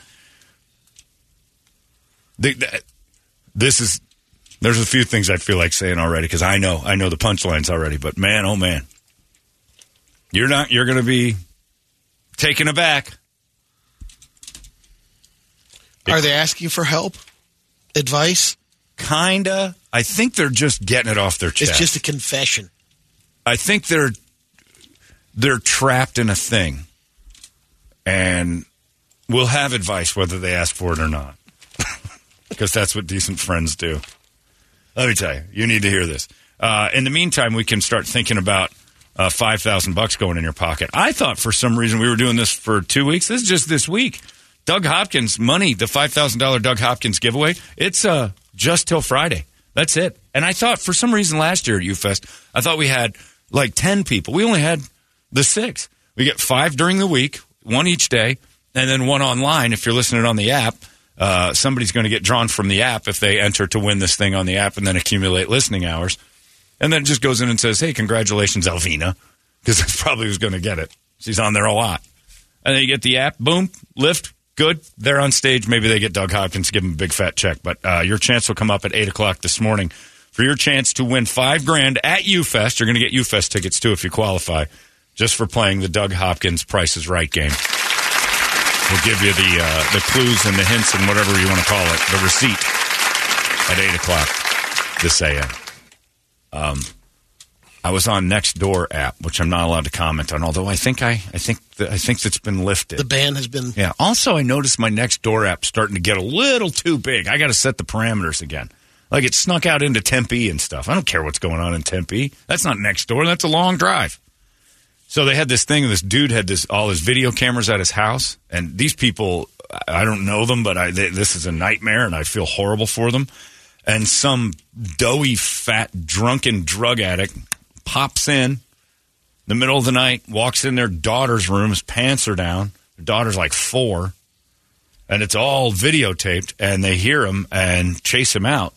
the, the, this is. There's a few things I feel like saying already because I know. I know the punchlines already. But man, oh man, you're not. You're going to be taken aback. Are they asking for help? Advice? Kinda. I think they're just getting it off their chest. It's just a confession. I think they're they're trapped in a thing, and we'll have advice whether they ask for it or not, because that's what decent friends do. Let me tell you, you need to hear this. Uh, in the meantime, we can start thinking about uh, five thousand bucks going in your pocket. I thought for some reason we were doing this for two weeks. This is just this week. Doug Hopkins money, the five thousand dollar Doug Hopkins giveaway. It's uh, just till Friday. That's it. And I thought for some reason last year at UFest, I thought we had like ten people. We only had the six. We get five during the week, one each day, and then one online. If you're listening on the app, uh, somebody's going to get drawn from the app if they enter to win this thing on the app and then accumulate listening hours. And then it just goes in and says, hey, congratulations, Alvina, because that's probably who's going to get it. She's on there a lot. And then you get the app, boom, lift, good. They're on stage. Maybe they get Doug Hopkins, give them a big fat check. But uh, your chance will come up at eight o'clock this morning for your chance to win five grand at UFest. You're going to get UFest tickets, too, if you qualify, just for playing the Doug Hopkins Price is Right game. We'll give you the uh, the clues and the hints and whatever you want to call it, the receipt, at eight o'clock this A M. Um, I was on Nextdoor app, which I'm not allowed to comment on, although I think I, I think that, I think that's been lifted. The ban has been. Yeah. Also, I noticed my Nextdoor app starting to get a little too big. I got to set the parameters again. Like it snuck out into Tempe and stuff. I don't care what's going on in Tempe. That's not Nextdoor. That's a long drive. So they had this thing. This dude had this all his video cameras at his house, and these people, I don't know them, but I, they, this is a nightmare, and I feel horrible for them. And some doughy, fat, drunken drug addict pops in the middle of the night, walks in their daughter's room, his pants are down. Their daughter's like four, and it's all videotaped, and they hear him and chase him out,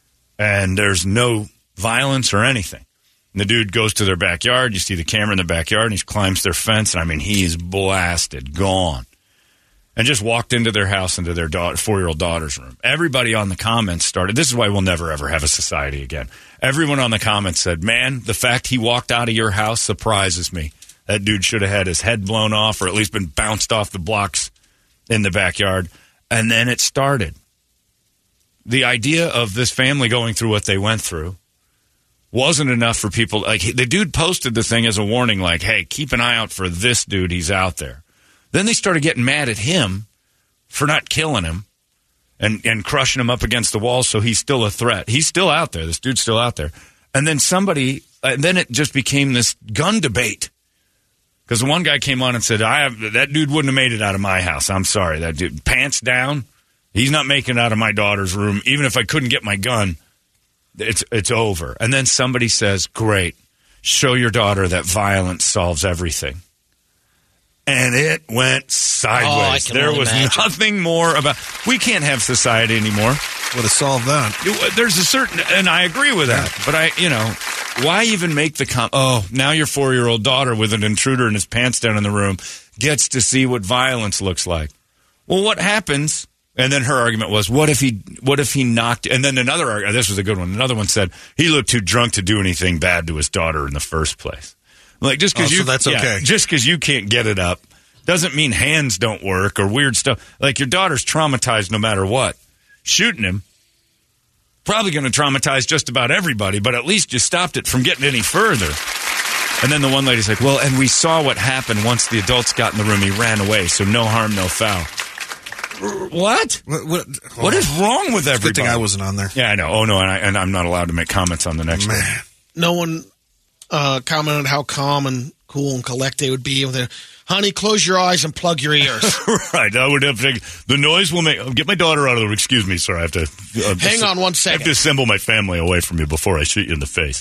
and there's no violence or anything. And the dude goes to their backyard. You see the camera in the backyard, and he climbs their fence, and I mean, he is blasted, gone. and just walked into their house, into their daughter, four-year-old daughter's room. Everybody on the comments started, this is why we'll never, ever have a society again. Everyone on the comments said, man, the fact he walked out of your house surprises me. That dude should have had his head blown off or at least been bounced off the blocks in the backyard. And then it started. The idea of this family going through what they went through wasn't enough for people. Like, the dude posted the thing as a warning, like, hey, keep an eye out for this dude. He's out there. Then they started getting mad at him for not killing him and, and crushing him up against the wall, so he's still a threat. He's still out there. This dude's still out there. And then somebody, and then it just became this gun debate. Because one guy came on and said, "I have that dude wouldn't have made it out of my house. I'm sorry. That dude, pants down, he's not making it out of my daughter's room. Even if I couldn't get my gun, it's it's over." And then somebody says, "Great. Show your daughter that violence solves everything." And it went sideways. Oh, there was imagine. nothing more about... We can't have society anymore. Would have solved that. There's a certain... And I agree with that. But I, you know... Why even make the com? Oh, now your four-year-old daughter with an intruder in his pants down in the room gets to see what violence looks like. Well, what happens? And then her argument was, what if he, what if he knocked? And then another argument, this was a good one. Another one said he looked too drunk to do anything bad to his daughter in the first place. Like just because oh, you, so that's yeah, okay. just because you can't get it up doesn't mean hands don't work or weird stuff. Like your daughter's traumatized no matter what. Shooting him. Probably going to traumatize just about everybody, but at least you stopped it from getting any further. And then the one lady's like, well, and we saw what happened once the adults got in the room. He ran away, so no harm, no foul. What? What, what, what is wrong with everybody? Good thing I wasn't on there. Yeah, I know. Oh, no, and, I, and I'm not allowed to make comments on the next Man. one. No one uh, commented how calm and cool and collect they would be with their, honey, close your eyes and plug your ears. Right. I would have to, the noise will make, get my daughter out of the room. Excuse me, sir. I have to. Uh, Hang on one second. I have to assemble my family away from you before I shoot you in the face.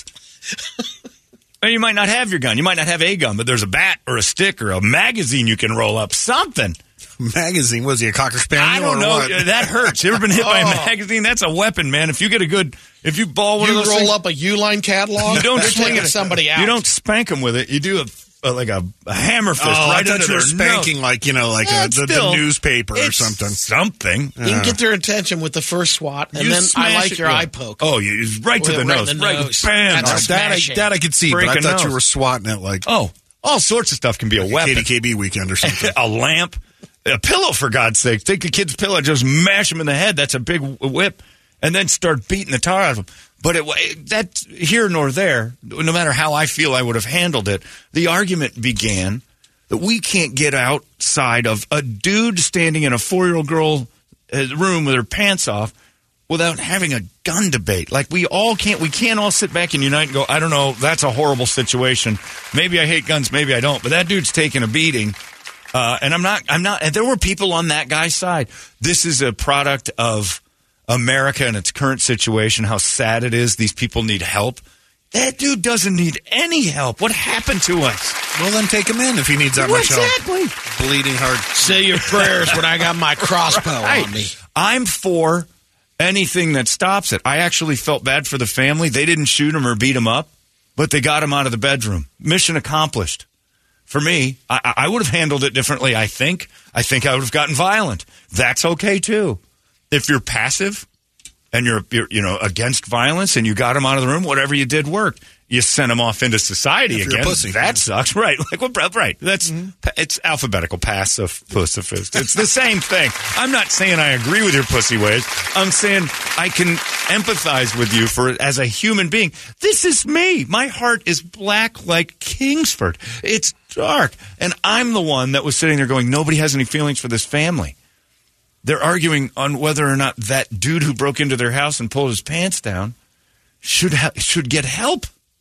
And you might not have your gun. You might not have a gun, but there's a bat or a stick or a magazine you can roll up. Something. Magazine? Was he a Cocker Spaniel? I don't or know. What? That hurts. You ever been hit by a Oh. magazine? That's a weapon, man. If you get a good, if you ball one You of those roll things, up a U-line catalog, you don't you're swing taking it. somebody out. You don't spank them with it. You do a, a like a, a hammer fist Oh, right I into thought you were their spanking nose. like, you know, like Yeah, a, it's the, still- the newspaper or It's something. Something. You can get their attention with the first swat, and You then I smash like it, your yeah. eye poke. Oh, you right to Right the in nose. the Right. nose. Bam. That's that, I, smashing. that I could see, Break but I a thought you nose. were swatting it like Oh, all sorts of stuff can be a K weapon. D K B weekend or something. A lamp, a pillow, for God's sake. Take the kid's pillow, just mash him in the head. That's a big whip. And then start beating the tar out of him. But it, that's here nor there. No matter how I feel I would have handled it, the argument began that we can't get outside of a dude standing in a four-year-old girl room with her pants off without having a gun debate. Like, we all can't, we can't all sit back and unite and go, I don't know, that's a horrible situation. Maybe I hate guns, maybe I don't. But that dude's taking a beating. Uh, and I'm not, I'm not, and there were people on that guy's side. This is a product of America and its current situation, how sad it is. These people need help. That dude doesn't need any help. What happened to us? Well, then take him in if he needs that Well, much exactly. help. Bleeding heart. Say your prayers when I got my crossbow Hey, on me. I'm for anything that stops it. I actually felt bad for the family. They didn't shoot him or beat him up, but they got him out of the bedroom. Mission accomplished. For me, I, I would have handled it differently, I think. I think I would have gotten violent. That's okay, too. If you're passive and you're, you're you know, against violence and you got him out of the room, whatever you did worked. You sent him off into society If you're again. a pussy. That sucks. Right. Like, well, right. That's, Mm-hmm. it's alphabetical passive, pussifist. It's the same thing. I'm not saying I agree with your pussy ways. I'm saying I can empathize with you for as a human being. This is me. My heart is black like Kingsford. It's dark. And I'm the one that was sitting there going, nobody has any feelings for this family. They're arguing on whether or not that dude who broke into their house and pulled his pants down should ha- should get help.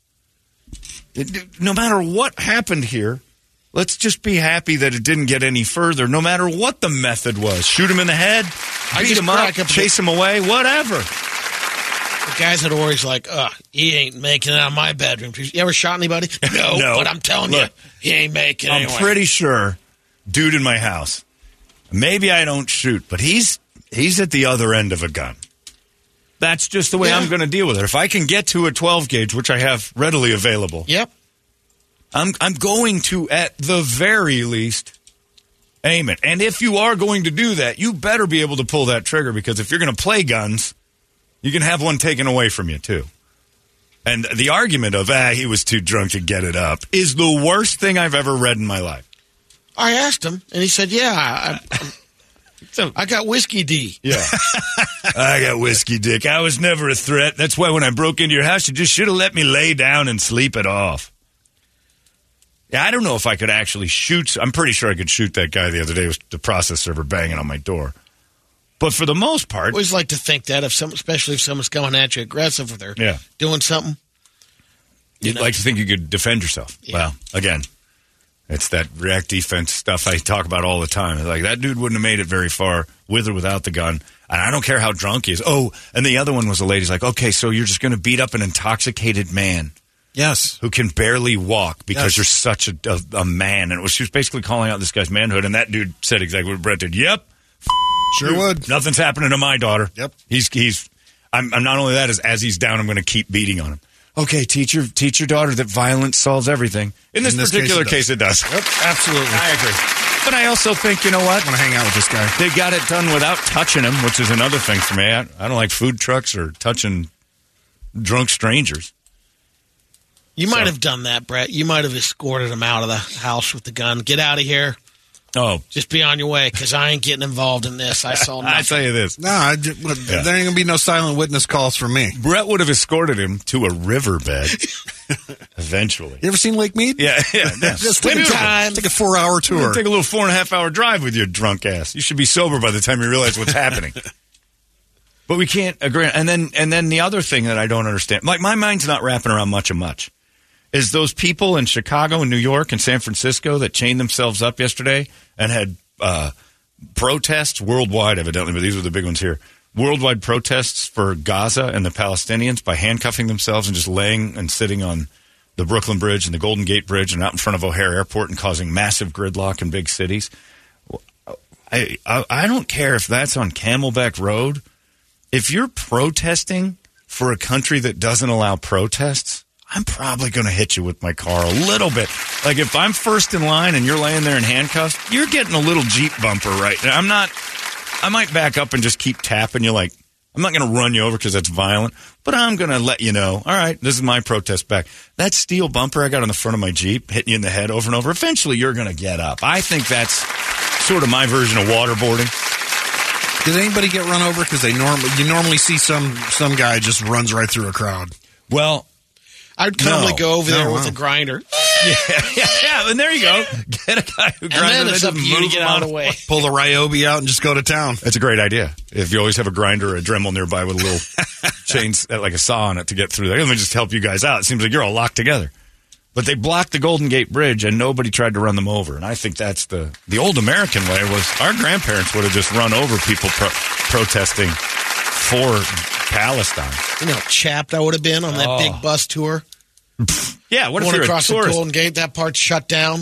It, no matter what happened here, let's just be happy that it didn't get any further, no matter what the method was. Shoot him in the head, I beat just him up, crack up chase him away, whatever. The guys that are always like, ugh, he ain't making it out of my bedroom. You ever shot anybody? No, No. but I'm telling Look, you, he ain't making it I'm anyway. pretty sure, dude in my house, maybe I don't shoot, but he's he's at the other end of a gun. That's just the way Yeah. I'm going to deal with it. If I can get to a twelve gauge, which I have readily available, Yep. I'm I'm going to, at the very least, Aim it. And if you are going to do that, you better be able to pull that trigger, because if you're going to play guns, you can have one taken away from you, too. And the argument of, ah, he was too drunk to get it up is the worst thing I've ever read in my life. I asked him, and he said, yeah, I, I, so, I got whiskey D. Yeah. I got whiskey dick. I was never a threat. That's why when I broke into your house, you just should have let me lay down and sleep it off. Yeah, I don't know if I could actually shoot. I'm pretty sure I could shoot that guy the other day with the process server banging on my door. But for the most part, I always like to think that if some, especially if someone's coming at you aggressive or they're yeah. doing something, you you'd know. like to think you could defend yourself. Yeah. Well, again, it's that react defense stuff I talk about all the time. Like, that dude wouldn't have made it very far with or without the gun. And I don't care how drunk he is. Oh, and the other one was a lady's like, okay, so you're just going to beat up an intoxicated man. Yes. Who can barely walk because yes. you're such a, a, a man. And it was, she was basically calling out this guy's manhood. And that dude said exactly what Brett did. Yep. Sure dude, would. Nothing's happening to my daughter. Yep. He's, he's, I'm, I'm not only that, as, as he's down, I'm going to keep beating on him. Okay, teach your, teach your daughter that violence solves everything. In this, In this particular case, it does. Case, it does. Yep, absolutely. I agree. But I also think, you know what? I want to hang out with this guy. They got it done without touching him, which is another thing for me. I, I don't like food trucks or touching drunk strangers. You might so. have done that, Brett. You might have escorted him out of the house with the gun. Get out of here. Oh. Just be on your way, because I ain't getting involved in this. I saw nothing. I tell you this. No, I just, yeah. there ain't going to be no silent witness calls from me. Brett would have escorted him to a riverbed eventually. You ever seen Lake Mead? Yeah. yeah, yeah. Just take a time. Take a four-hour tour. Take a little four and a half hour drive with your drunk ass. You should be sober by the time you realize what's happening. But we can't agree. And then, and then the other thing that I don't understand, like, my mind's not wrapping around much of much, is those people in Chicago and New York and San Francisco that chained themselves up yesterday and had uh, protests worldwide, evidently, but these were the big ones here. Worldwide protests for Gaza and the Palestinians by handcuffing themselves and just laying and sitting on the Brooklyn Bridge and the Golden Gate Bridge and out in front of O'Hare Airport and causing massive gridlock in big cities. I, I, I don't care if that's on Camelback Road. If you're protesting for a country that doesn't allow protests, I'm probably going to hit you with my car a little bit. Like, if I'm first in line and you're laying there in handcuffs, you're getting a little Jeep bumper right now. I'm not, I might back up and just keep tapping you. Like, I'm not going to run you over because that's violent, but I'm going to let you know, all right, this is my protest back. That steel bumper I got on the front of my Jeep hitting you in the head over and over, eventually you're going to get up. I think that's sort of my version of waterboarding. Did anybody get run over? Because they normally, you normally see some, some guy just runs right through a crowd. Well, I'd calmly no, go over no, there no. with a grinder. Yeah, yeah, yeah, and there you go. Get a guy who grinds. And then it it's up to you to get out of the way. Pull the Ryobi out and just go to town. That's a great idea. If you always have a grinder or a Dremel nearby with a little chains, like a saw on it to get through there, let me just help you guys out. It seems like you're all locked together. But they blocked the Golden Gate Bridge, and nobody tried to run them over. And I think that's the the old American way. Was our grandparents would have just run over people pro- protesting for Palestine. You know how chapped I would have been on that Oh. big bus tour. Yeah, what if Going you're across a tourist? the Golden Gate, that part's shut down.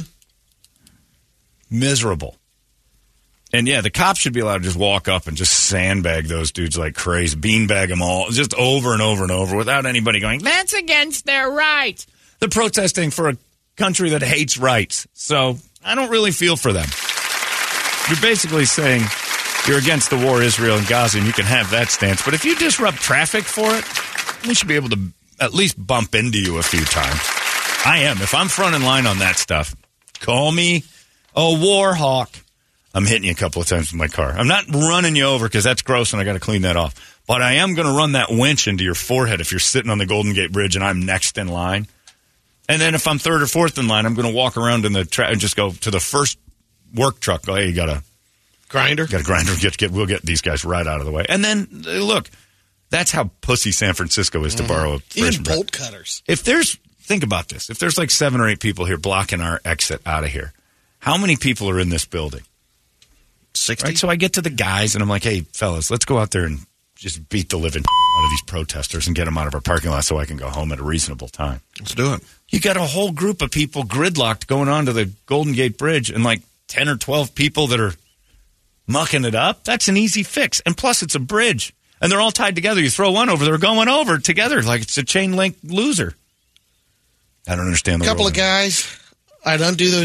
Miserable. And yeah, the cops should be allowed to just walk up and just sandbag those dudes like crazy, beanbag them all, just over and over and over without anybody going, that's against their rights. They're protesting for a country that hates rights. So I don't really feel for them. You're basically saying you're against the war, Israel and Gaza, and you can have that stance. But if you disrupt traffic for it, we should be able to at least bump into you a few times. I am. If I'm front in line on that stuff, call me a war hawk. I'm hitting you a couple of times with my car. I'm not running you over because that's gross and I got to clean that off. But I am going to run that winch into your forehead if you're sitting on the Golden Gate Bridge and I'm next in line. And then if I'm third or fourth in line, I'm going to walk around in the tra- and just go to the first work truck. Go, hey, you got a grinder? Got a grinder. Get, get, we'll get these guys right out of the way. And then, look, that's how pussy San Francisco is, to mm-hmm. borrow a Even Even bolt cutters. If there's, think about this. If there's like seven or eight people here blocking our exit out of here, how many people are in this building? sixty. Right, so I get to the guys and I'm like, hey, fellas, let's go out there and just beat the living out of these protesters and get them out of our parking lot so I can go home at a reasonable time. Let's do it. You got a whole group of people gridlocked going on to the Golden Gate Bridge and like ten or twelve people that are mucking it up. That's an easy fix. And plus, it's a bridge. And they're all tied together. You throw one over, they're going over together like it's a chain link loser. I don't understand the A couple rule. of guys, I'd undo those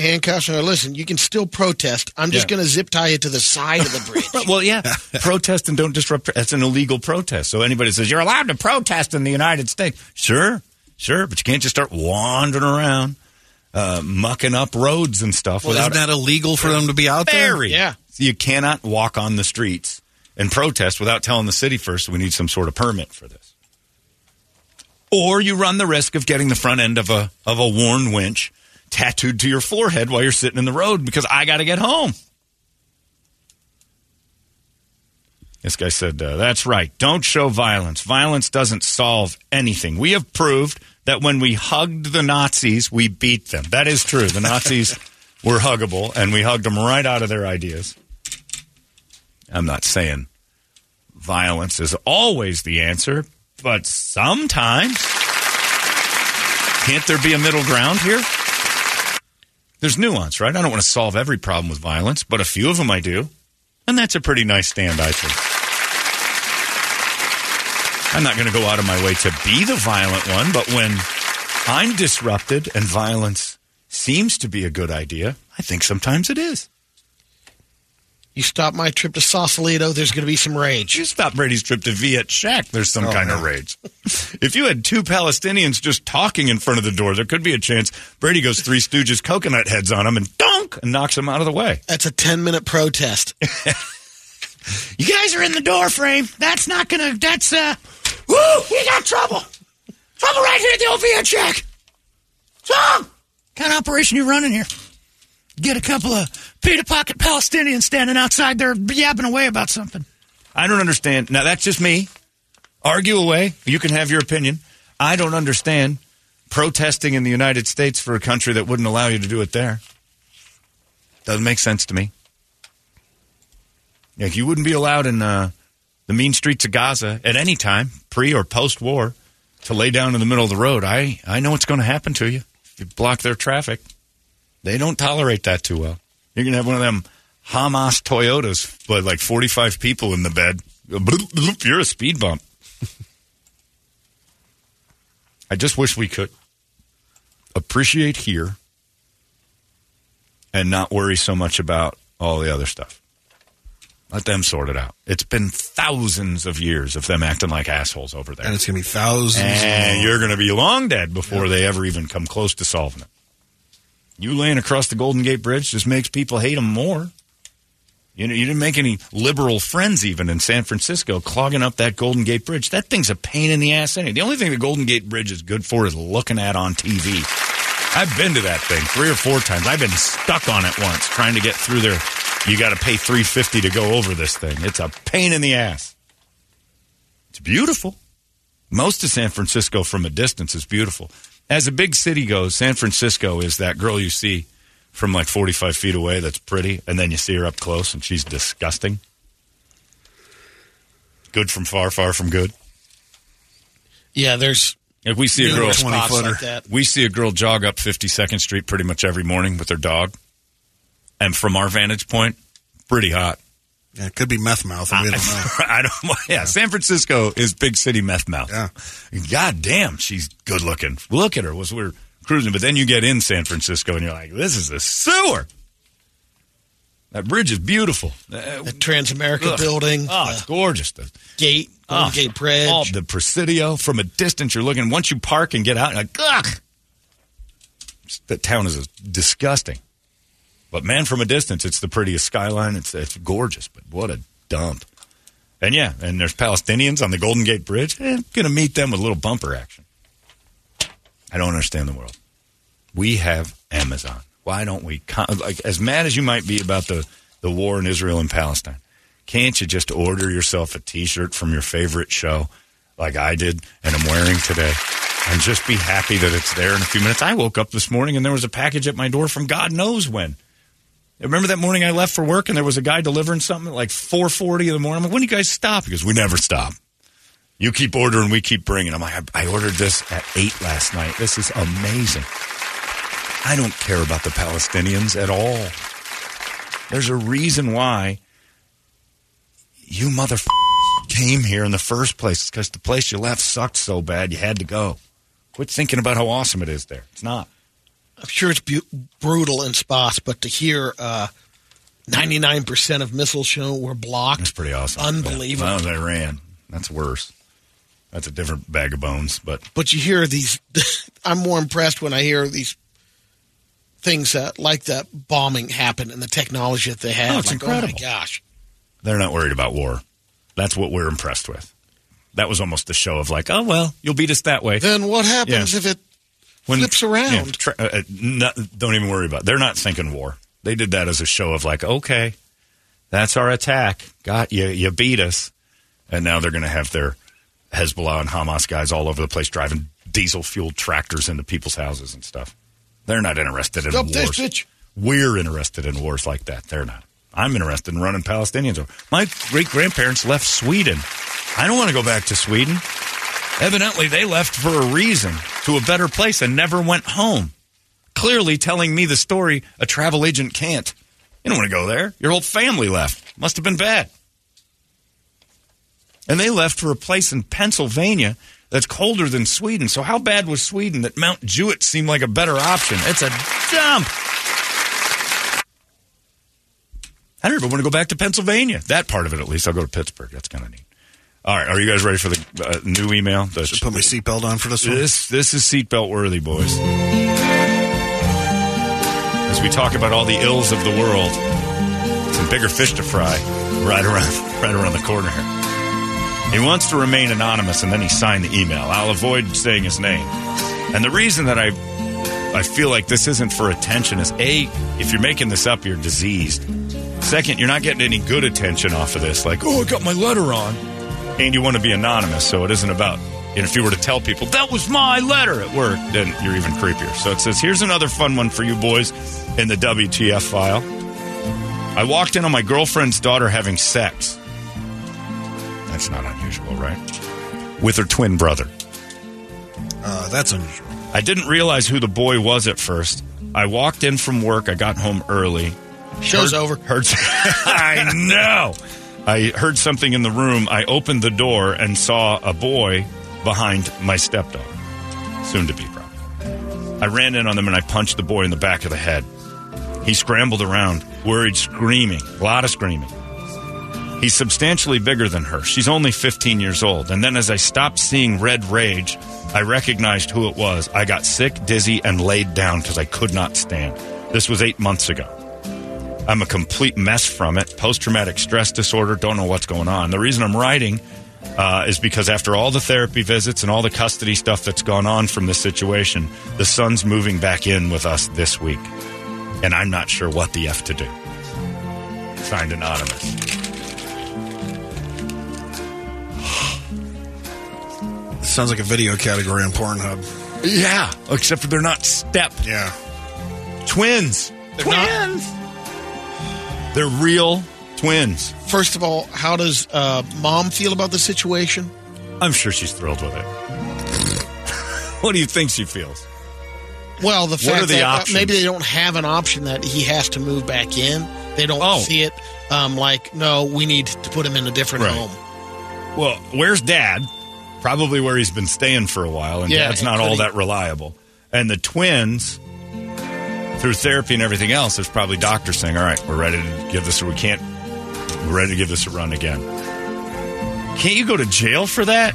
handcuffs and listen, you can still protest. I'm just Yeah. going to zip tie you to the side of the bridge. Well, yeah, protest and don't disrupt. That's an illegal protest. So anybody says you're allowed to protest in the United States, sure, sure, but you can't just start wandering around, uh, mucking up roads and stuff. Well, without isn't that illegal for them to be out there? Very. Yeah. So you cannot walk on the streets and protest without telling the city first. We need some sort of permit for this. Or you run the risk of getting the front end of a of a worn winch tattooed to your forehead while you're sitting in the road because I got to get home. This guy said, uh, that's right. Don't show violence. Violence doesn't solve anything. We have proved that when we hugged the Nazis, we beat them. That is true. The Nazis were huggable, and we hugged them right out of their ideas. I'm not saying violence is always the answer, but sometimes. Can't there be a middle ground here? There's nuance, right? I don't want to solve every problem with violence, but a few of them I do. And that's a pretty nice stand, I think. I'm not going to go out of my way to be the violent one, but when I'm disrupted and violence seems to be a good idea, I think sometimes it is. You stop my trip to Sausalito, there's going to be some rage. You stop Brady's trip to Viet Shack, there's some Oh, kind no. of rage. If you had two Palestinians just talking in front of the door, there could be a chance Brady goes Three Stooges coconut heads on them and dunk and knocks them out of the way. That's a ten-minute protest. You guys are in the door frame. That's not gonna. That's uh. Woo! We got trouble. Trouble right here at the O V A check. Tom, kind of operation you running here? Get a couple of Peter Pocket Palestinians standing outside there yapping away about something. I don't understand. Now, that's just me. Argue away. You can have your opinion. I don't understand protesting in the United States for a country that wouldn't allow you to do it there. Doesn't make sense to me. Like, you wouldn't be allowed in uh, the mean streets of Gaza at any time, pre or post-war, to lay down in the middle of the road. I, I know what's going to happen to you if you block their traffic. They don't tolerate that too well. You're going to have one of them Hamas Toyotas with like forty-five people in the bed. You're a speed bump. I just wish we could appreciate here and not worry so much about all the other stuff. Let them sort it out. It's been thousands of years of them acting like assholes over there. And it's going to be thousands. And you're going to be long dead before Yep. they ever even come close to solving it. You laying across the Golden Gate Bridge just makes people hate them more. You know, you didn't make any liberal friends even in San Francisco clogging up that Golden Gate Bridge. That thing's a pain in the ass anyway. The only thing the Golden Gate Bridge is good for is looking at on T V. I've been to that thing three or four times. I've been stuck on it once trying to get through there. You got to pay three hundred fifty dollars to go over this thing. It's a pain in the ass. It's beautiful. Most of San Francisco from a distance is beautiful. As a big city goes, San Francisco is that girl you see from like forty-five feet away that's pretty, and then you see her up close, and she's disgusting. Good from far, far from good. Yeah, there's If we see a girl, numerous spots twenty-footer. like that. we see a girl jog up fifty-second Street pretty much every morning with her dog, and from our vantage point, pretty hot. Yeah, it could be meth mouth. And we don't know. I don't. Yeah, San Francisco is big city meth mouth. Yeah. God damn, she's good looking. Look at her. Was we're cruising, but then you get in San Francisco and you're like, this is a sewer. That bridge is beautiful. Uh, The Transamerica ugh. building, Oh, the it's gorgeous. The, gate, Golden oh, Gate Bridge. oh, the Presidio. From a distance, you're looking. Once you park and get out, you're like, ugh. That town is disgusting. But man, from a distance, it's the prettiest skyline. It's it's gorgeous, but what a dump. And yeah, and there's Palestinians on the Golden Gate Bridge. Eh, going to meet them with a little bumper action. I don't understand the world. We have Amazon. Why don't we, con- like, as mad as you might be about the, the war in Israel and Palestine, can't you just order yourself a T-shirt from your favorite show like I did and I'm wearing today and just be happy that it's there in a few minutes? I woke up this morning and there was a package at my door from God knows when. Remember that morning I left for work and there was a guy delivering something at like four forty in the morning? I'm like, when do you guys stop? He goes, we never stop. You keep ordering, we keep bringing. I'm like, I, I ordered this at eight last night. This is amazing. I don't care about the Palestinians at all. There's a reason why you motherfuckers came here in the first place. It's because the place you left sucked so bad you had to go. Quit thinking about how awesome it is there. It's not. I'm sure it's bu- brutal in spots, but to hear uh, ninety-nine percent of missiles shown were blocked. That's pretty awesome. Unbelievable. Yeah. Well, Iran. That's worse. That's a different bag of bones. But but you hear these. I'm more impressed when I hear these things uh, like that bombing happen and the technology that they have. Oh, it's like, incredible. Oh, my gosh. They're not worried about war. That's what we're impressed with. That was almost a show of like, oh, well, you'll beat us that way. Then what happens Yeah. if it When, flips around? Yeah, tra- uh, not, don't even worry about it. They're not thinking war. They did that as a show of like, okay, that's our attack. Got you. You beat us. And now they're going to have their Hezbollah and Hamas guys all over the place driving diesel-fueled tractors into people's houses and stuff. They're not interested in Stop wars. this bitch. We're interested in wars like that. They're not. I'm interested in running Palestinians over. My great-grandparents left Sweden. I don't want to go back to Sweden. Evidently, they left for a reason, to a better place, and never went home. Clearly telling me the story a travel agent can't. You don't want to go there. Your whole family left. Must have been bad. And they left for a place in Pennsylvania that's colder than Sweden. So how bad was Sweden that Mount Jewett seemed like a better option? It's a dump. I don't even want to go back to Pennsylvania. That part of it, at least. I'll go to Pittsburgh. That's kind of neat. All right, are you guys ready for the uh, new email? The, Should put my seatbelt on for this one. This this is seatbelt worthy, boys. As we talk about all the ills of the world, some bigger fish to fry right around right around the corner here. He wants to remain anonymous, and then he signed the email. I'll avoid saying his name. And the reason that I I feel like this isn't for attention is, A, if you're making this up, you're diseased. Second, you're not getting any good attention off of this. Like, oh, I got my letter on. And you want to be anonymous, so it isn't about, and if you were to tell people, that was my letter at work, then you're even creepier. So it says, here's another fun one for you boys in the W T F file. I walked in on my girlfriend's daughter having sex. That's not unusual, right? With her twin brother. Uh, that's unusual. I didn't realize who the boy was at first. I walked in from work. I got home early. Show's heard, over. Heard, I know. I heard something in the room. I opened the door and saw a boy behind my stepdaughter. Soon to be, probably. I ran in on them and I punched the boy in the back of the head. He scrambled around, worried, screaming. A lot of screaming. He's substantially bigger than her. She's only fifteen years old. And then as I stopped seeing red rage, I recognized who it was. I got sick, dizzy, and laid down because I could not stand. This was eight months ago. I'm a complete mess from it. Post-traumatic stress disorder. Don't know what's going on. The reason I'm writing uh, is because after all the therapy visits and all the custody stuff that's gone on from this situation, the son's moving back in with us this week. And I'm not sure what the F to do. Signed anonymous. Sounds like a video category on Pornhub. Yeah, except for they're not step. Yeah. Twins. They're twins. Not. They're real twins. First of all, how does uh, mom feel about the situation? I'm sure she's thrilled with it. What do you think she feels? Well, the fact what are the that options? Uh, maybe they don't have an option that he has to move back in. They don't oh. see it um, like, no, we need to put him in a different right. home. Well, where's Dad? Probably where he's been staying for a while, and yeah, Dad's not all he... that reliable. And the twins, through therapy and everything else, there's probably doctors saying, all right, we're ready to give this, or we can't, we're ready to give this a run again. Can't you go to jail for that?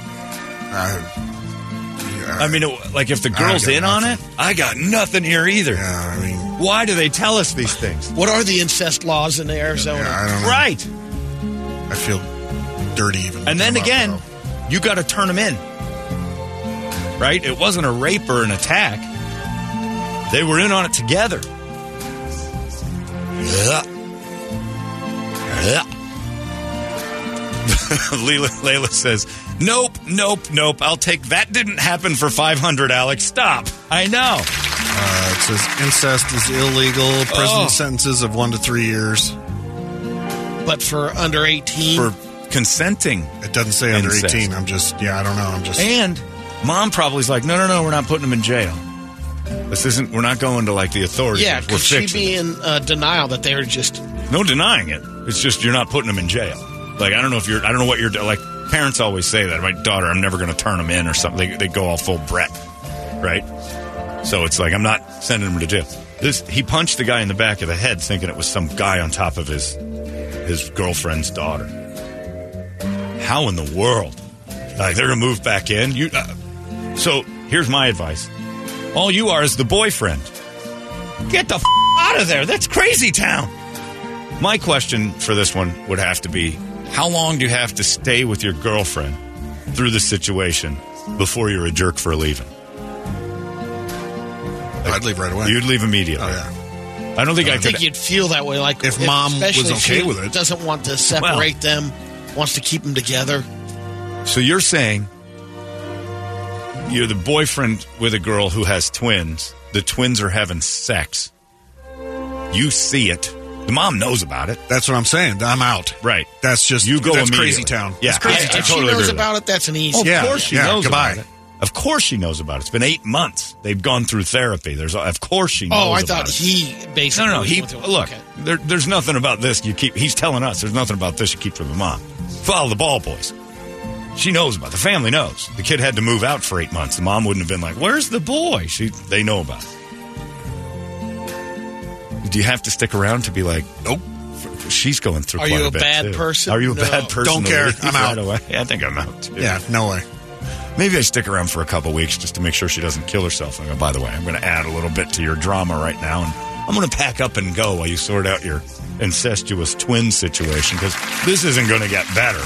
Uh, yeah, I mean, it, like if the girl's in nothing. on it, I got nothing here either. Yeah, I mean, why do they tell us these things? What are the incest laws in Arizona? Yeah, I don't know. Right. I feel dirty even. And then again, up, you got to turn them in. Right? It wasn't a rape or an attack. They were in on it together. Yeah. Yeah. Leila, Layla says, nope, nope, nope. I'll take that. Didn't happen for five hundred, Alex. Stop. I know. Uh, it says incest is illegal. Prison Oh. sentences of one to three years. But for under eighteen? For consenting. It doesn't say under incest. eighteen. I'm just, yeah, I don't know. I'm just. And mom probably is like, no, no, no, we're not putting him in jail. This isn't, we're not going to like the authorities. Yeah, we're could she fixing be it. in uh, denial that they're just... No denying it. It's just you're not putting them in jail. Like, I don't know if you're, I don't know what you're, like, parents always say that. My daughter, I'm never going to turn them in or something. They, they go all full Brett, right? So it's like, I'm not sending him to jail. This he punched the guy in the back of the head, thinking it was some guy on top of his his girlfriend's daughter. How in the world? Like they're gonna move back in? You. Uh, so here's my advice: all you are is the boyfriend. Get the f- out of there. That's crazy town. My question for this one would have to be: how long do you have to stay with your girlfriend through the situation before you're a jerk for leaving? I'd leave right away. You'd leave immediately. Oh, yeah. I don't think I, I could. think you'd feel that way. Like If mom was especially if okay she with it. doesn't want to separate them, wants to keep them together. So you're saying you're the boyfriend with a girl who has twins. The twins are having sex. You see it. The mom knows about it. That's what I'm saying. I'm out. Right. That's just You go that's immediately. crazy town. Yeah, That's crazy I- town. If she totally agree knows with about that. it, that's an easy. Oh, of Yeah, course she yeah, knows goodbye. about it. Of course she knows about it. It's been eight months. They've gone through therapy. There's, of course she knows Oh, I about thought it. he basically. No, no, no. He went to- look. okay. There, there's nothing about this you keep. He's telling us there's nothing about this you keep from the mom. Follow the ball, boys. She knows about it. The family knows. The kid had to move out for eight months. The mom wouldn't have been like, "Where's the boy?" She, they know about it. Do you have to stick around to be like, Nope. she's going through? Are quite you a a bit, bad too. person? Are you a No. bad person? Don't to care. leave I'm right out. away? I think I'm out too. Yeah, no way. Maybe I stick around for a couple weeks just to make sure she doesn't kill herself. I go, by the way, I'm going to add a little bit to your drama right now, and I'm going to pack up and go while you sort out your incestuous twin situation, because this isn't going to get better.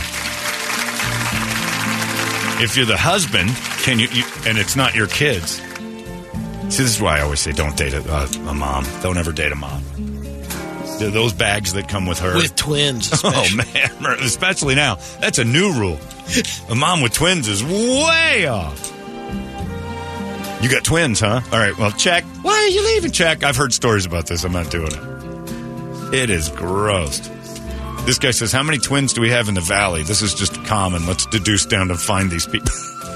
If you're the husband, can you, you and it's not your kids. See, this is why I always say don't date a, uh, a mom. Don't ever date a mom. Those bags that come with her. With twins, Oh, especially. man. Especially now. That's a new rule. A mom with twins is way off. You got twins, huh? All right, well, check. Why are you leaving? Check. I've heard stories about this. I'm not doing it. It is gross. This guy says, how many twins do we have in the valley? This is just common. Let's deduce down to find these people.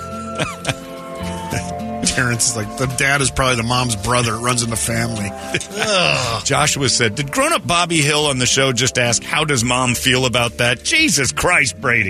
Terrence is like, the dad is probably the mom's brother. It runs in the family. Joshua said, did grown-up Bobby Hill on the show just ask, how does mom feel about that? Jesus Christ, Brady.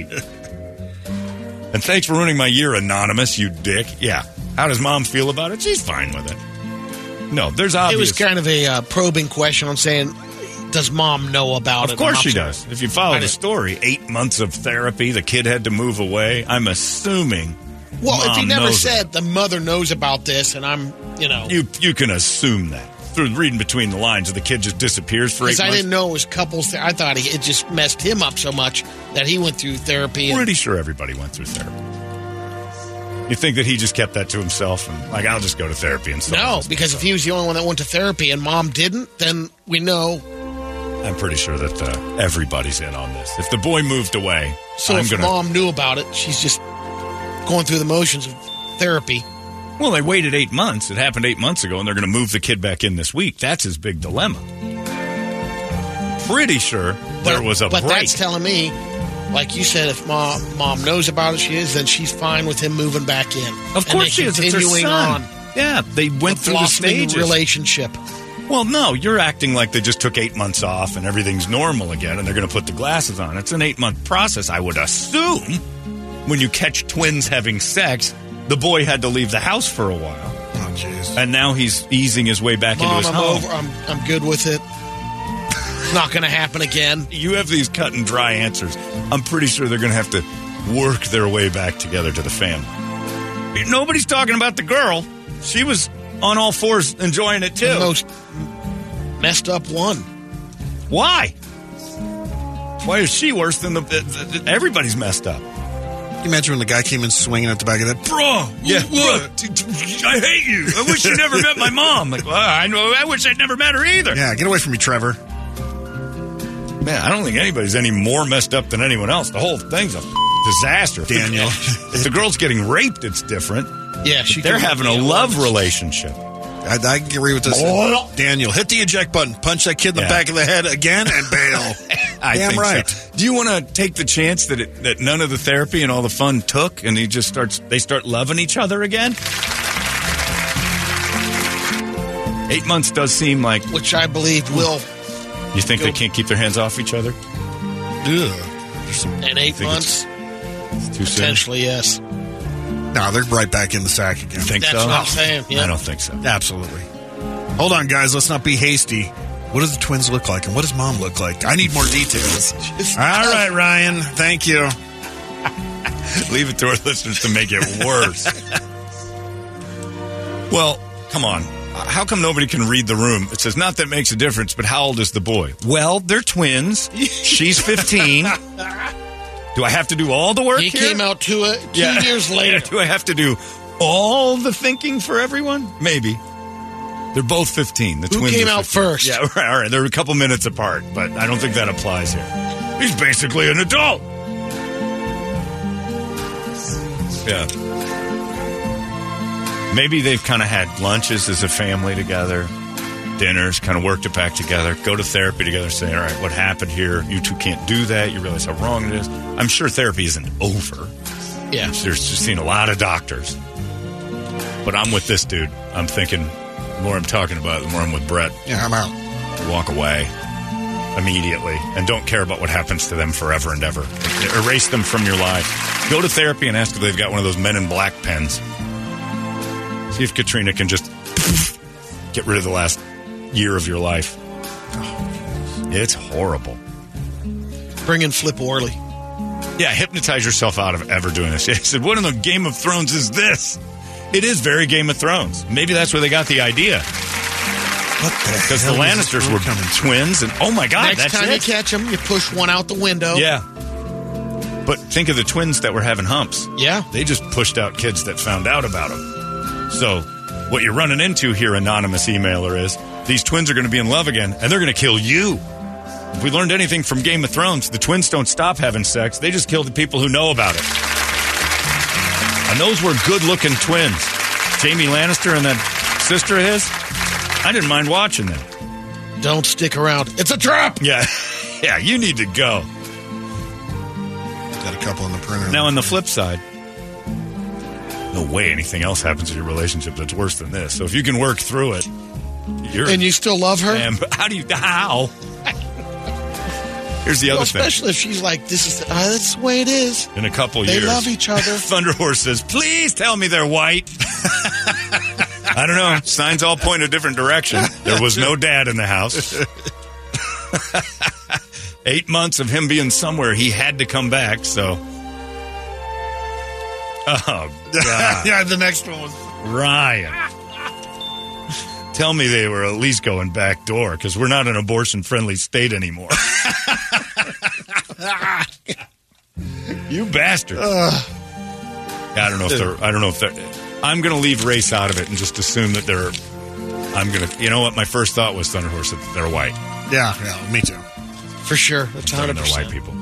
And thanks for ruining my year, Anonymous, you dick. Yeah. How does mom feel about it? She's fine with it. No, there's obvious. It was kind of a uh, probing question. I'm saying, does mom know about it? Of course I'm she sure- does. If you follow I the didn't- story, eight months of therapy, the kid had to move away. I'm assuming. Well, if he mom never knows said the mother knows about this, and I'm, you know, it. you you can assume that through reading between the lines. If the kid just disappears for eight because I months, didn't know it was couples. Th- I thought he, it just messed him up so much that he went through therapy. And, pretty sure everybody went through therapy. You think that he just kept that to himself and like, I'll just go to therapy and solve no, this because if stuff. he was the only one that went to therapy and mom didn't, then we know. I'm pretty sure that uh, everybody's in on this. If the boy moved away, So I'm if gonna. mom knew about it, she's just going through the motions of therapy. Well, they waited eight months. It happened eight months ago, and they're going to move the kid back in this week. That's his big dilemma. Pretty sure there was a but break. that's telling me, like you said, if mom mom knows about it, she is, then she's fine with him moving back in. Of And course they she is. It's her continuing son. on Yeah, they went the through the blossoming stages. relationship. Well, no, you're acting like they just took eight months off and everything's normal again, and they're going to put the glasses on. It's an eight-month process, I would assume. When you catch twins having sex, the boy had to leave the house for a while, Oh, jeez. and now he's easing his way back into Mom, his I'm home. over. I'm I'm good with it. It's not going to happen again. You have these cut and dry answers. I'm pretty sure they're going to have to work their way back together to the family. Nobody's talking about the girl. She was on all fours enjoying it too. The most messed up one. Why? Why is she worse than the, the, the everybody's messed up? Can you imagine when the guy came in swinging at the back of that? Bro, yeah, what? I hate you. I wish you never met my mom. Like, well, I know. I wish I'd never met her either. Yeah, get away from me, Trevor. Man, I don't think anybody's any more messed up than anyone else. The whole thing's a disaster. Daniel. If the girl's getting raped, it's different. Yeah, she. They're could having be a love honest. relationship. I, I agree with this. Daniel, hit the eject button, punch that kid in the Yeah. back of the head again, and bail. I Damn think right. so. Do you want to take the chance that it, that none of the therapy and all the fun took, and he just starts they start loving each other again? Eight months does seem like. Which I believe will. You think they can't keep their hands off each other? In eight think months, It's too soon. potentially yes. No, they're right back in the sack again. Think That's so? what I'm saying, yeah. I don't think so. Absolutely. Hold on, guys. Let's not be hasty. What do the twins look like, and what does mom look like? I need more details. All right, Ryan. Thank you. Leave it to our listeners to make it worse. Well, come on. How come nobody can read the room? It says, not that makes a difference, but how old is the boy? Well, they're twins. She's fifteen. Do I have to do all the work He here? came out two, uh, two Yeah. years later. Do I have to do all the thinking for everyone? Maybe. They're both fifteen. The Who twins came are out fifteen. first? Yeah, right, all right. They're a couple minutes apart, but I don't think that applies here. He's basically an adult. Yeah. Maybe they've kind of had lunches as a family together, dinners, kind of worked it back together, go to therapy together, say, all right, what happened here? You two can't do that. You realize how wrong it is. I'm sure therapy isn't over. Yeah. There's just seen a lot of doctors. But I'm with this dude. I'm thinking, the more I'm talking about it, the more I'm with Brett. Yeah, I'm out. Walk away immediately and don't care about what happens to them forever and ever. Erase them from your life. Go to therapy and ask if they've got one of those Men in Black pens. See if Katrina can just get rid of the last year of your life. It's horrible. Bring in Flip Worley. Yeah, hypnotize yourself out of ever doing this. He said, what in the Game of Thrones is this? It is very Game of Thrones. Maybe that's where they got the idea. What the Because the hell is Lannisters this were coming to? twins, and oh my God, Next that's time it. you catch them, you push one out the window. Yeah. But think of the twins that were having humps. Yeah. They just pushed out kids that found out about them. So what you're running into here, anonymous emailer, is these twins are going to be in love again, and they're going to kill you. If we learned anything from Game of Thrones, the twins don't stop having sex. They just kill the people who know about it. And those were good-looking twins. Jaime Lannister and that sister of his, I didn't mind watching them. Don't stick around. It's a trap. Yeah, yeah, you need to go. Got a couple in the printer. Now, on the flip side, no way anything else happens in your relationship that's worse than this. So if you can work through it, you're... And you still love her? Man, how do you... How? Here's the other Well, thing. especially if she's like, this is, uh, that's the way it is. In a couple They years... love each other. Thunder Horse says, please tell me they're white. I don't know. Signs all point a different direction. There was no dad in the house. Eight months of him being somewhere, he had to come back, so... Oh, God. Yeah, the next one was... Ryan. Tell me they were at least going back door, because we're not an abortion-friendly state anymore. You bastard. I don't know if they're... I don't know if they're... I'm going to leave race out of it and just assume that they're... I'm going to... You know what? My first thought was Thunder Horse, that they're white. Yeah, yeah, me too. For sure. That's one hundred They're percent. white people.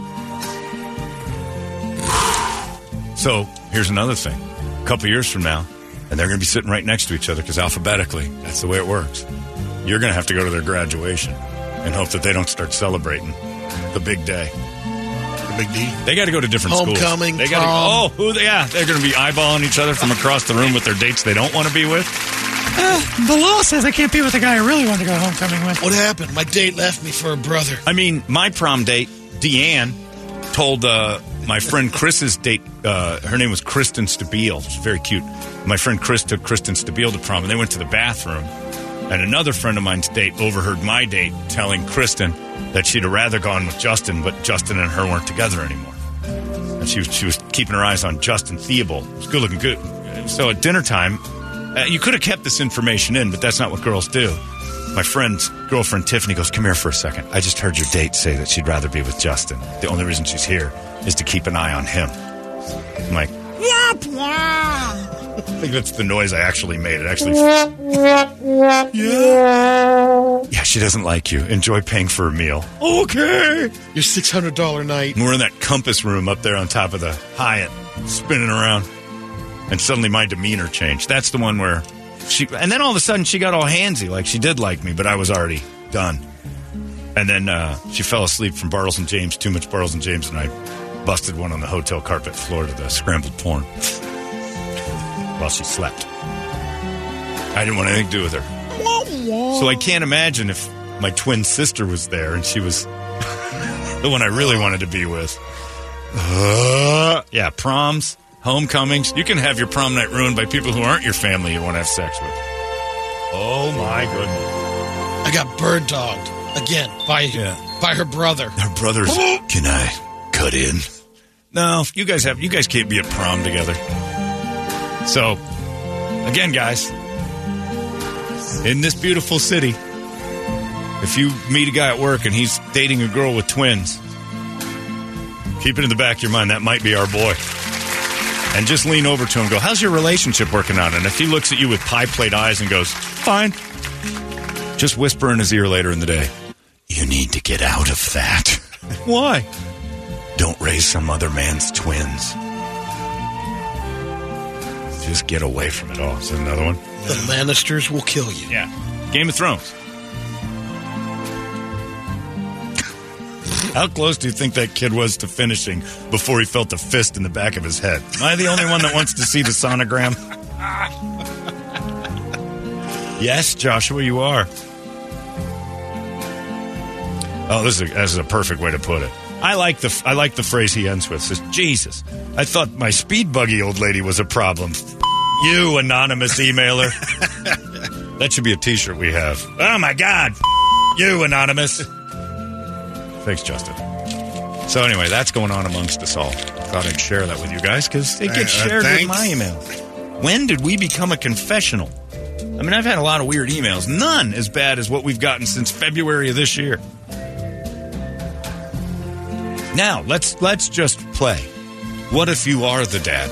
So, here's another thing. A couple years from now, and they're going to be sitting right next to each other because alphabetically, that's the way it works. You're going to have to go to their graduation and hope that they don't start celebrating the big day. The big D. They got to go to different Homecoming, schools. They gotta, prom. oh, who they, yeah, they're going to be eyeballing each other from across the room with their dates they don't want to be with. Uh, the law says I can't be with the guy I really want to go homecoming with. What happened? My date left me for a brother. I mean, my prom date, Deanne, told uh, my friend Chris's date, uh, her name was Kristen Stabile. She's very cute. My friend Chris took Kristen Stabile to prom, and they went to the bathroom. And another friend of mine's date overheard my date telling Kristen that she'd have rather gone with Justin, but Justin and her weren't together anymore. And she was, she was keeping her eyes on Justin Theobald. He was good looking, good. So at dinner time, uh, you could have kept this information in, but that's not what girls do. My friend's girlfriend, Tiffany, goes, come here for a second. I just heard your date say that she'd rather be with Justin. The only reason she's here is to keep an eye on him. I'm like, womp womp. I think that's the noise I actually made. It actually... Yeah. Yeah, she doesn't like you. Enjoy paying for a meal. Okay. Your six hundred dollars night. We're in that compass room up there on top of the Hyatt, spinning around. And suddenly my demeanor changed. That's the one where she... And then all of a sudden she got all handsy, like she did like me, but I was already done. And then uh, she fell asleep from Bartles and James, too much Bartles and James, and I busted one on the hotel carpet floor to the scrambled porn while she slept. I didn't want anything to do with her. So I can't imagine if my twin sister was there and she was the one I really wanted to be with. Uh, yeah, proms, homecomings. You can have your prom night ruined by people who aren't your family you want to have sex with. Oh, my goodness. I got bird dogged again by Yeah. by her brother. Her brothers, can I cut in? No, you guys have. You guys can't be at prom together. So, again, guys, in this beautiful city, if you meet a guy at work and he's dating a girl with twins, keep it in the back of your mind. That might be our boy. And just lean over to him and go, how's your relationship working out? And if he looks at you with pie plate eyes and goes, fine, just whisper in his ear later in the day, you need to get out of that. Why? Don't raise some other man's twins. Just get away from it all. Is that another one? The Lannisters will kill you. Yeah. Game of Thrones. How close do you think that kid was to finishing before he felt a fist in the back of his head? Am I the only one that wants to see the sonogram? Yes, Joshua, you are. Oh, this is, a, this is a perfect way to put it. I like the I like the phrase he ends with. Says, Jesus, I thought my speed buggy old lady was a problem. You, anonymous emailer. That should be a T-shirt we have. Oh, my God. You, anonymous. Thanks, Justin. So anyway, that's going on amongst us all. Thought I'd share that with you guys because it gets Uh, uh, shared with thanks. my email. When did we become a confessional? I mean, I've had a lot of weird emails. None as bad as what we've gotten since February of this year. Now, let's let's just play. What if you are the dad?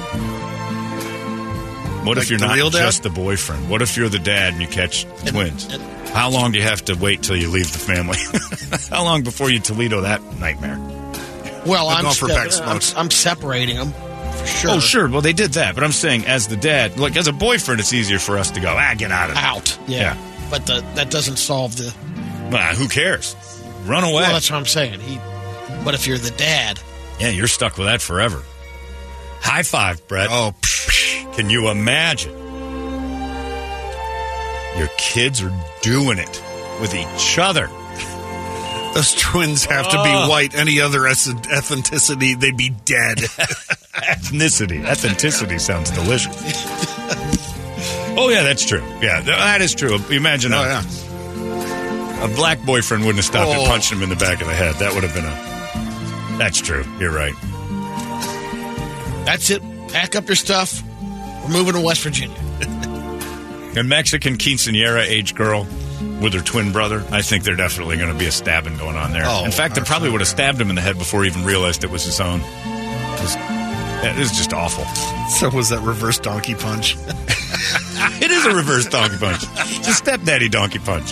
What Like if you're the not real dad? just the boyfriend? What if you're the dad and you catch the twins? and- How long do you have to wait till you leave the family? How long before you Toledo that nightmare? Well, I'm I'm, going for step- back smokes. I'm, I'm separating them for sure. Oh, sure. Well, they did that. But I'm saying as the dad, like as a boyfriend, it's easier for us to go, ah, get out of there. Out. Yeah. Yeah. But the, that doesn't solve the. Ah, who cares? Run away. Well, that's what I'm saying. He. But if you're the dad, Yeah, you're stuck with that forever. High five, Brett. Oh, Can you imagine? Your kids are doing it with each other. those twins have to Oh. be white. Any other eth- ethnicity, they'd be dead. Ethnicity. Ethnicity sounds delicious. Oh, yeah, that's true. Yeah, th- that is true. Imagine Oh, a, yeah. a black boyfriend wouldn't have stopped Oh. and punched him in the back of the head. That would have been a... That's true. You're right. that's it. Pack up your stuff. We're moving to West Virginia. A Mexican quinceañera-age girl with her twin brother, I think there's definitely going to be a stabbing going on there. Oh, in fact, they probably would have stabbed him in the head before he even realized it was his own. It was, it was just awful. So was that reverse donkey punch? It is a reverse donkey punch. It's a stepdaddy donkey punch.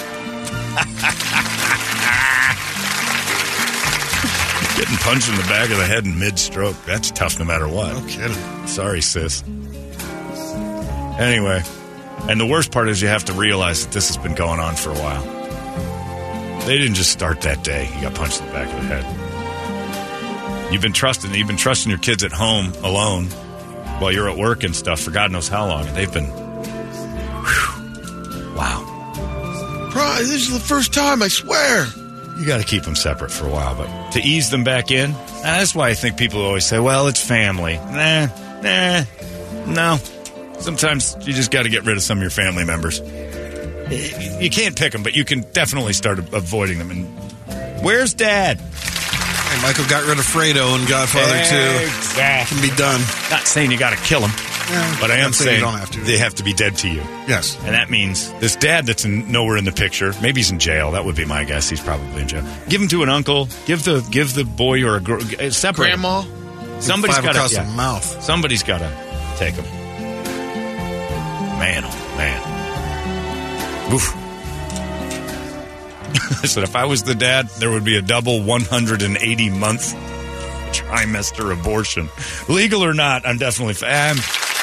Getting punched in the back of the head in mid-stroke. That's tough no matter what. No kidding. Sorry, sis. Anyway, and the worst part is you have to realize that this has been going on for a while. They didn't just start that day. He got punched in the back of the head. You've been trusting, you've been trusting your kids at home alone while you're at work and stuff for God knows how long, and they've been. Whew, wow. Bro, this is the first time, I swear. You got to keep them separate for a while, but to ease them back in, that's why I think people always say, "Well, it's family." Nah, nah, no. Sometimes you just got to get rid of some of your family members. You can't pick them, but you can definitely start avoiding them. And where's Dad? Hey, Michael got rid of Fredo and Godfather two. Exactly. Can be done. Not saying you got to kill them, Yeah, but I am not saying saying you don't have to. they have to be dead to you. Yes. And that means this dad that's in, nowhere in the picture, maybe he's in jail. That would be my guess. He's probably in jail. Give him to an uncle. Give the give the boy or a girl. uh, Separate. Grandma. Somebody's Five got across to. the mouth. Somebody's got to take him. Man, oh man. Oof. I said if I was the dad, there would be a double one hundred eighty month trimester abortion, legal or not. I'm definitely. Um,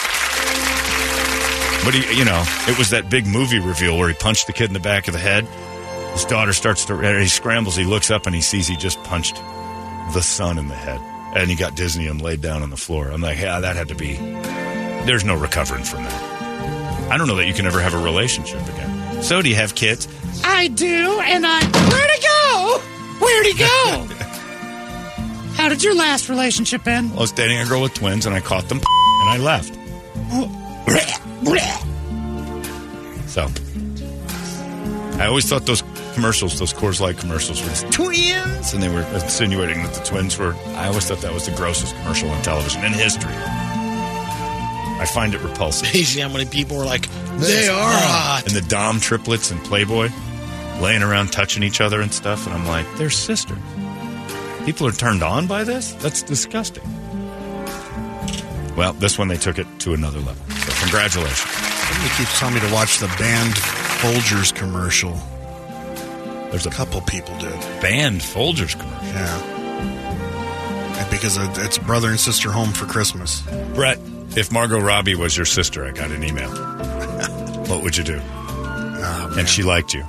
But he, you know, it was that big movie reveal where he punched the kid in the back of the head. His daughter starts to, he scrambles, he looks up and he sees he just punched the son in the head. And he got dizzy and laid down on the floor. I'm like, yeah, that had to be, there's no recovering from that. I don't know that you can ever have a relationship again. So do you have kids? I do, and I... Where'd he go? Where'd he go? How did your last relationship end? I was dating a girl with twins and I caught them and I left. So, I always thought those commercials, those Coors Light commercials, were twins, and they were insinuating that the twins were. I always thought that was the grossest commercial on television in history. I find it repulsive. Crazy how many people were like, they are hot. And the Dom triplets and Playboy laying around touching each other and stuff, and I'm like, they're sisters. People are turned on by this? That's disgusting. Well, this one they took it to another level. So congratulations. Somebody keeps telling me to watch the banned Folgers commercial. There's a couple people did. Banned Folgers commercial? Yeah. Because it's brother and sister home for Christmas. Brett, if Margot Robbie was your sister, I got an email. What would you do? Oh, and she liked you.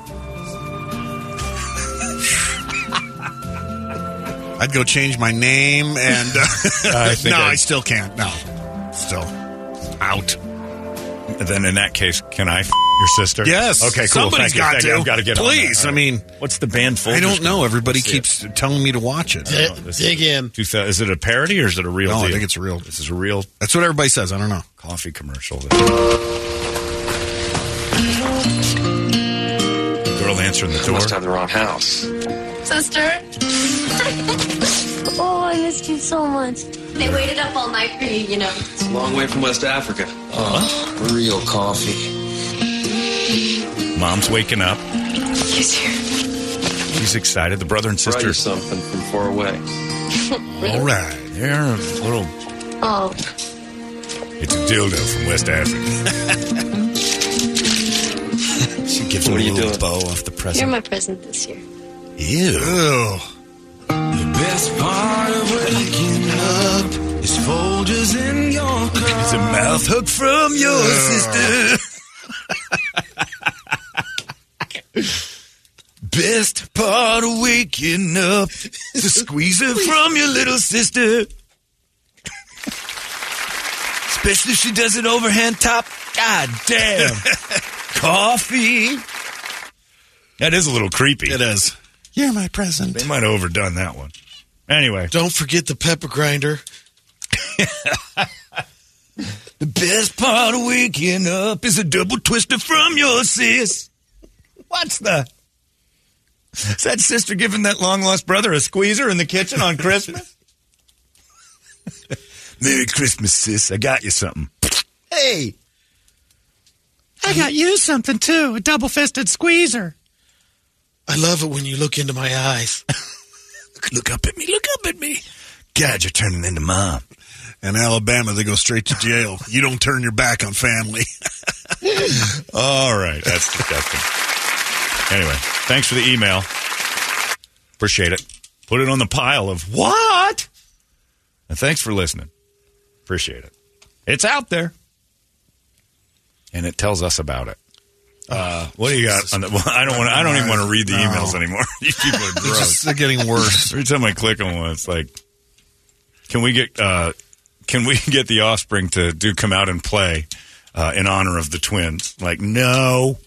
I'd go change my name and... Uh, I think no, I'd... I still can't. No. Still. Out. Then in that case, can I f*** your sister? Yes. Okay, cool. Somebody's Thank got you. to. Thank you. I've got to get Please. on that. I mean... What's the band Folgers? I don't know. Everybody Let's keeps telling me to watch it. D- this dig in. Is, is it a parody or is it a real No, deal? I think it's real. This is a real... That's what everybody says. I don't know. Coffee commercial. Girl answering the door. Must have the wrong house. Sister? Oh, I missed you so much. They waited up all night for you, you know. It's a long way from West Africa. Oh, real coffee. Mom's waking up. He's here. She's excited. The brother and Brought sister. you something from far away. All right. They're a little... Oh. It's a dildo from West Africa. She gives What him are a you little doing? bow off the present. You're my present this year. Ew. Ew. The best part of waking up is Folgers in your car. It's a mouth hook from your sister. Best part of waking up is a squeezer from your little sister. Especially if she does it overhand top. God damn. Coffee. That is a little creepy. It is. You're my present. They might have overdone that one. Anyway. Don't forget the pepper grinder. The best part of waking up is a double twister from your sis. What's the... Is that sister giving that long-lost brother a squeezer in the kitchen on Christmas? Merry Christmas, sis. I got you something. Hey. I got you something, too. A double-fisted squeezer. I love it when you look into my eyes. Look up at me. Look up at me. God, you're turning into mom. In Alabama, they go straight to jail. You don't turn your back on family. All right. That's disgusting. Anyway, thanks for the email. Appreciate it. Put it on the pile of what? And thanks for listening. Appreciate it. It's out there. And it tells us about it. Uh, what do you got? On the, well, I don't want. I don't even want to read the No. emails anymore. These people are gross. Just, they're getting worse. Every time I click on one, it's like, can we get uh, can we get the Offspring to do come out and play uh, in honor of the twins? Like, no.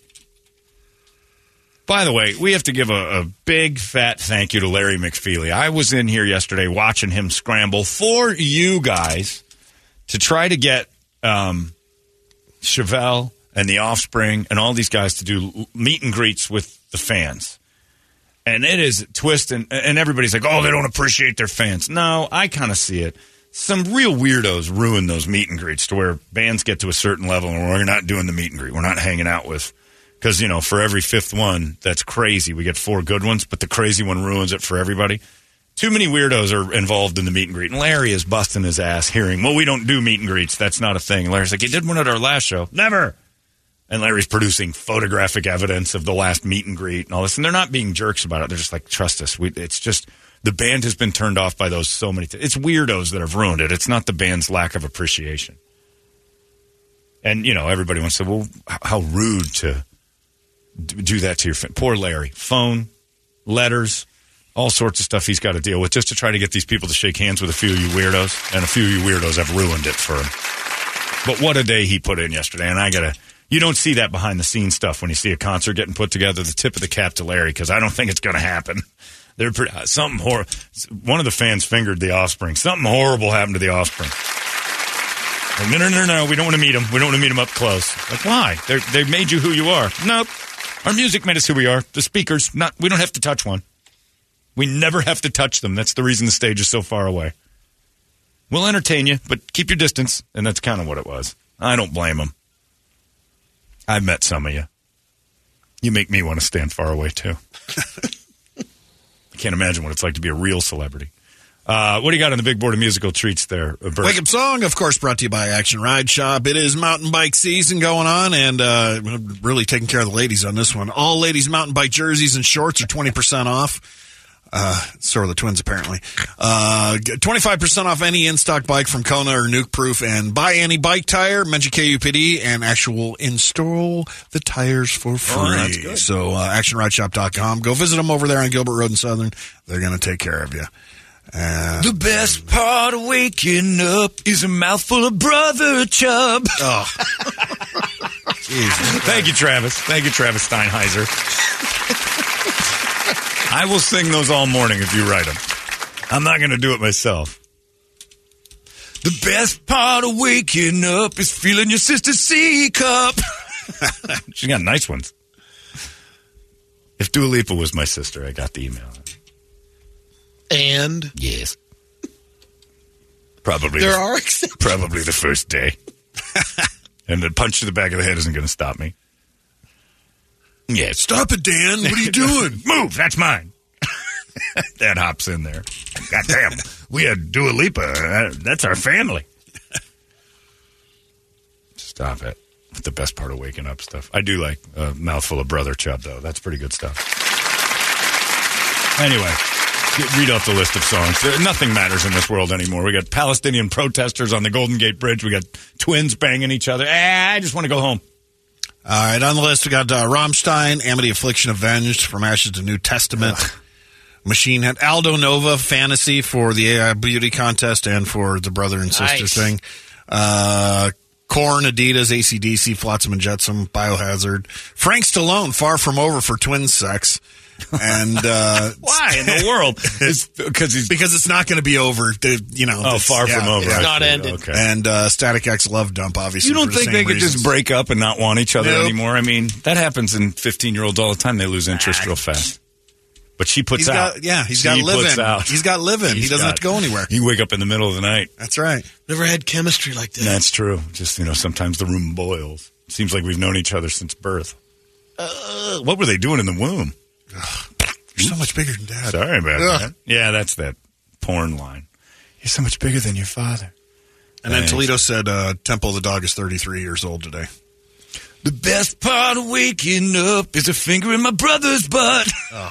By the way, we have to give a, a big fat thank you to Larry McFeely. I was in here yesterday watching him scramble for you guys to try to get um, Chevelle and the Offspring and all these guys to do meet and greets with the fans. And it is twist, and, and everybody's like, oh, they don't appreciate their fans. No, I kind of see it. Some real weirdos ruin those meet and greets to where bands get to a certain level and we're not doing the meet and greet. We're not hanging out with, because, you know, for every fifth one, that's crazy. We get four good ones, but the crazy one ruins it for everybody. Too many weirdos are involved in the meet and greet. And Larry is busting his ass hearing, well, we don't do meet and greets. That's not a thing. And Larry's like, you did one at our last show. Never. And Larry's producing photographic evidence of the last meet and greet and all this. And they're not being jerks about it. They're just like, trust us. We, it's just, the band has been turned off by those so many times. It's weirdos that have ruined it. It's not the band's lack of appreciation. And, you know, everybody wants to say, well, how rude to do that to your fan. Poor Larry. Phone, letters, all sorts of stuff he's got to deal with just to try to get these people to shake hands with a few of you weirdos. And a few of you weirdos have ruined it for him. But what a day he put in yesterday. And I got to, you don't see that behind the scenes stuff when you see a concert getting put together. The tip of the cap to Larry, because I don't think it's going to happen. They're pretty, something horrible. One of the fans fingered the Offspring. Something horrible happened to the Offspring. Like, no, no, no, no, we don't want to meet them. We don't want to meet them up close. Like, why? They're, they made you who you are. Nope. Our music made us who we are. The speakers, not. We don't have to touch one. We never have to touch them. That's the reason the stage is so far away. We'll entertain you, but keep your distance. And that's kind of what it was. I don't blame them. I've met some of you. You make me want to stand far away, too. I can't imagine what it's like to be a real celebrity. Uh, what do you got on the big board of musical treats there, Bert? Wake Up Song, of course, brought to you by Action Ride Shop. It is mountain bike season going on, and uh, really taking care of the ladies on this one. All ladies mountain bike jerseys and shorts are twenty percent off. Uh, so are the twins, apparently. Uh, twenty-five percent off any in-stock bike from Kona or Nuke Proof, and buy any bike tire, mention K U P D, and actual install the tires for free. Oh, that's good. So uh, action ride shop dot com. Go visit them over there on Gilbert Road in Southern. They're going to take care of you. Uh, the best part of waking up is a mouthful of brother chub. Oh. Thank you, Travis. Thank you, Travis Steinheiser. I will sing those all morning if you write them. I'm not going to do it myself. The best part of waking up is feeling your sister's C cup. She got nice ones. If Dua Lipa was my sister, I got the email. And? Yes. Probably. There the, are exceptions. Probably the first day. And the punch to the back of the head isn't going to stop me. Yeah, stop it, Dan. What are you doing? Move. That's mine. Dad hops in there. God damn. We had Dua Lipa. Uh, that's our family. Stop it. That's the best part of waking up stuff. I do like a mouthful of brother chub, though. That's pretty good stuff. Anyway, read off the list of songs. There, nothing matters in this world anymore. We got Palestinian protesters on the Golden Gate Bridge. We got twins banging each other. Eh, I just want to go home. All right, on the list we got uh, Rammstein, Amity Affliction Avenged, From Ashes to New Testament. Ugh. Machine Head, Aldo Nova, Fantasy for the A I Beauty Contest and for the brother and sister Nice. thing. Uh, Korn, Adidas, A C D C, Flotsam and Jetsam, Biohazard. Frank Stallone, Far From Over for twin sex. And uh, why in the world? Because he's because it's not going to be over. The, you know, oh, this, Far yeah, From Over. Yeah. It's not ended. Okay. And uh, Static X Love Dump, obviously. You don't for the think same they could reasons. just break up and not want each other Nope. anymore? I mean, that happens in fifteen-year-olds all the time. They lose interest real fast. But she puts He's out. got, yeah, he's She got puts living. out. He's got living. He's he doesn't got- have to go anywhere. You wake up in the middle of the night. That's right. Never had chemistry like that. That's true. Just, you know, sometimes the room boils. Seems like we've known each other since birth. Uh, what were they doing in the womb? You're so much bigger than Dad. Sorry about Ugh. that. Yeah, that's that porn line. You're so much bigger than your father. And then Thanks. Toledo said uh, Temple the dog is thirty-three years old today. The best part of waking up is a finger in my brother's butt. Oh.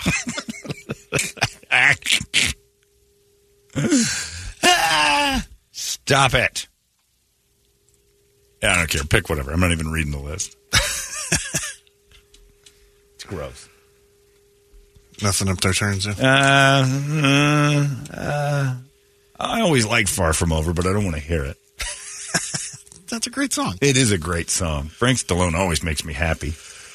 Ah, stop it. Yeah, I don't care. Pick whatever. I'm not even reading the list. It's gross. Nothing up there turns in. Uh, uh, uh, I always like Far From Over, but I don't want to hear it. That's a great song. It is a great song. Frank Stallone always makes me happy.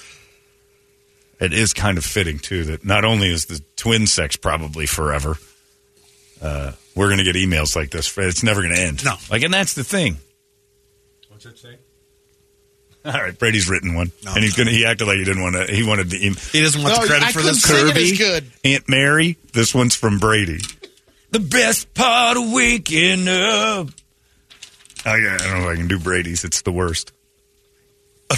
It is kind of fitting, too, that not only is the twin sex probably forever, uh, we're going to get emails like this. It's never going to end. No. Like, and that's the thing. What's it say? All right, Brady's written one. No, and he's no. gonna. He acted like he didn't want to. He wanted the email. He doesn't want No, the credit I for this. couldn't sing it Kirby. as good. Aunt Mary, this one's from Brady. The best part of waking up. Oh, yeah, I don't know if I can do Brady's. It's the worst. All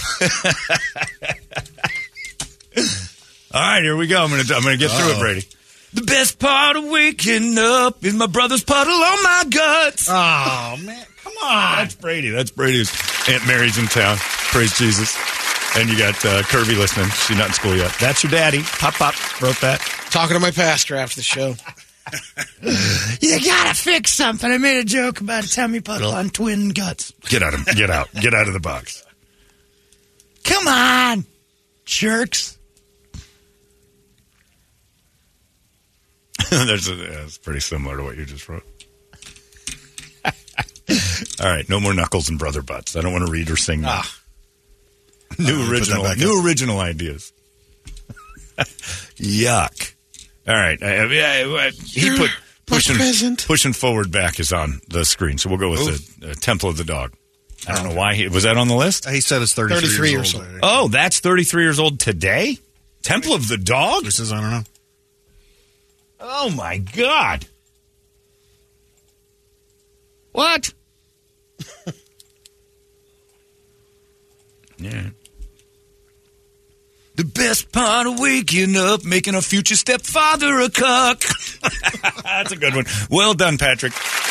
right, here we go. I'm gonna I'm gonna get through it, Uh-oh. Brady. The best part of waking up is my brother's puddle on my guts. Oh, man. Come on. That's Brady. That's Brady's. Aunt Mary's in town. Praise Jesus. And you got uh, Kirby listening. She's not in school yet. That's your daddy. Pop, pop. Wrote that. Talking to my pastor after the show. You gotta fix something. I made a joke about a tummy puddle on twin guts. Get out of get out. Get out of the box. Come on, jerks. There's a, yeah, it's pretty similar to what you just wrote. All right, no more knuckles and brother butts. I don't want to read or sing that. Ah. New Uh, put original, that back new up. original ideas. Yuck. All right, I, I, I, he You're put my pushing present. pushing forward back is on the screen, so we'll go with the uh, Temple of the Dog. I don't know why. He, was that on the list? He said it's thirty-three, thirty-three years, years old. old. Oh, that's thirty-three years old today? Temple of the Dog? This is, I don't know. Oh, my God. What? Yeah. The best part of waking up, making a future stepfather a cuck. That's a good one. Well done, Patrick.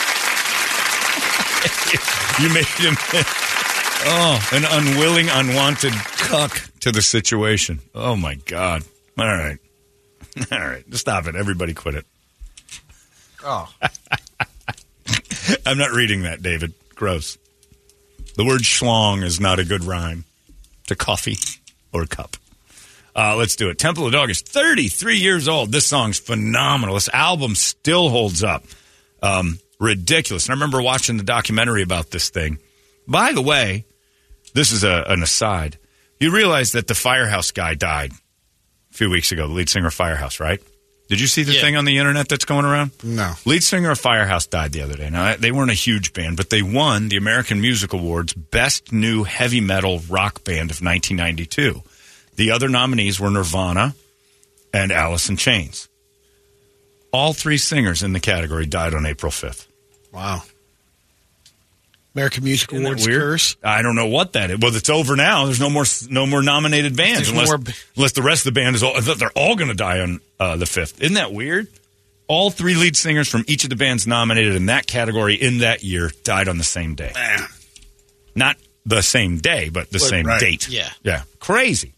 You made him, oh, an unwilling, unwanted cuck to the situation. Oh, my God. All right. All right. Stop it. Everybody quit it. Oh. I'm not reading that, David. Gross. The word schlong is not a good rhyme to coffee or cup. Uh, let's do it. Temple of the Dog is thirty-three years old. This song's phenomenal. This album still holds up. Um, ridiculous. And I remember watching the documentary about this thing. By the way, this is a, an aside. You realize that the Firehouse guy died a few weeks ago, the lead singer of Firehouse, right? Did you see the Yeah. thing on the internet that's going around? No. Lead singer of Firehouse died the other day. Now, they weren't a huge band, but they won the American Music Awards Best New Heavy Metal Rock Band of nineteen ninety-two. The other nominees were Nirvana and Alice in Chains. All three singers in the category died on April fifth. Wow. American Music Isn't that Awards weird? curse. I don't know what that is. Well, it's over now. There's no more no more nominated bands There's unless, more b- unless the rest of the band is all. I thought they're all going to die on uh, the fifth. Isn't that weird? All three lead singers from each of the bands nominated in that category in that year died on the same day. Man. Not the same day, but the Well, same right. date. Yeah. Yeah. Crazy.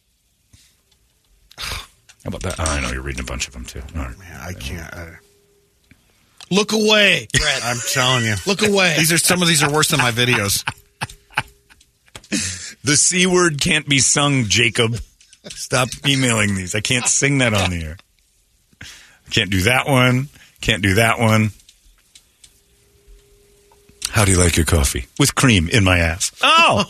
How about that? Oh, I know you're reading a bunch of them, too. All right. Man, I can't. I, Look away, Brett. I'm telling you. Look away. These are some of these are worse than my videos. The C word can't be sung, Jacob. Stop emailing these. I can't sing that on the air. I can't do that one. Can't do that one. How do you like your coffee? With cream in my ass. Oh!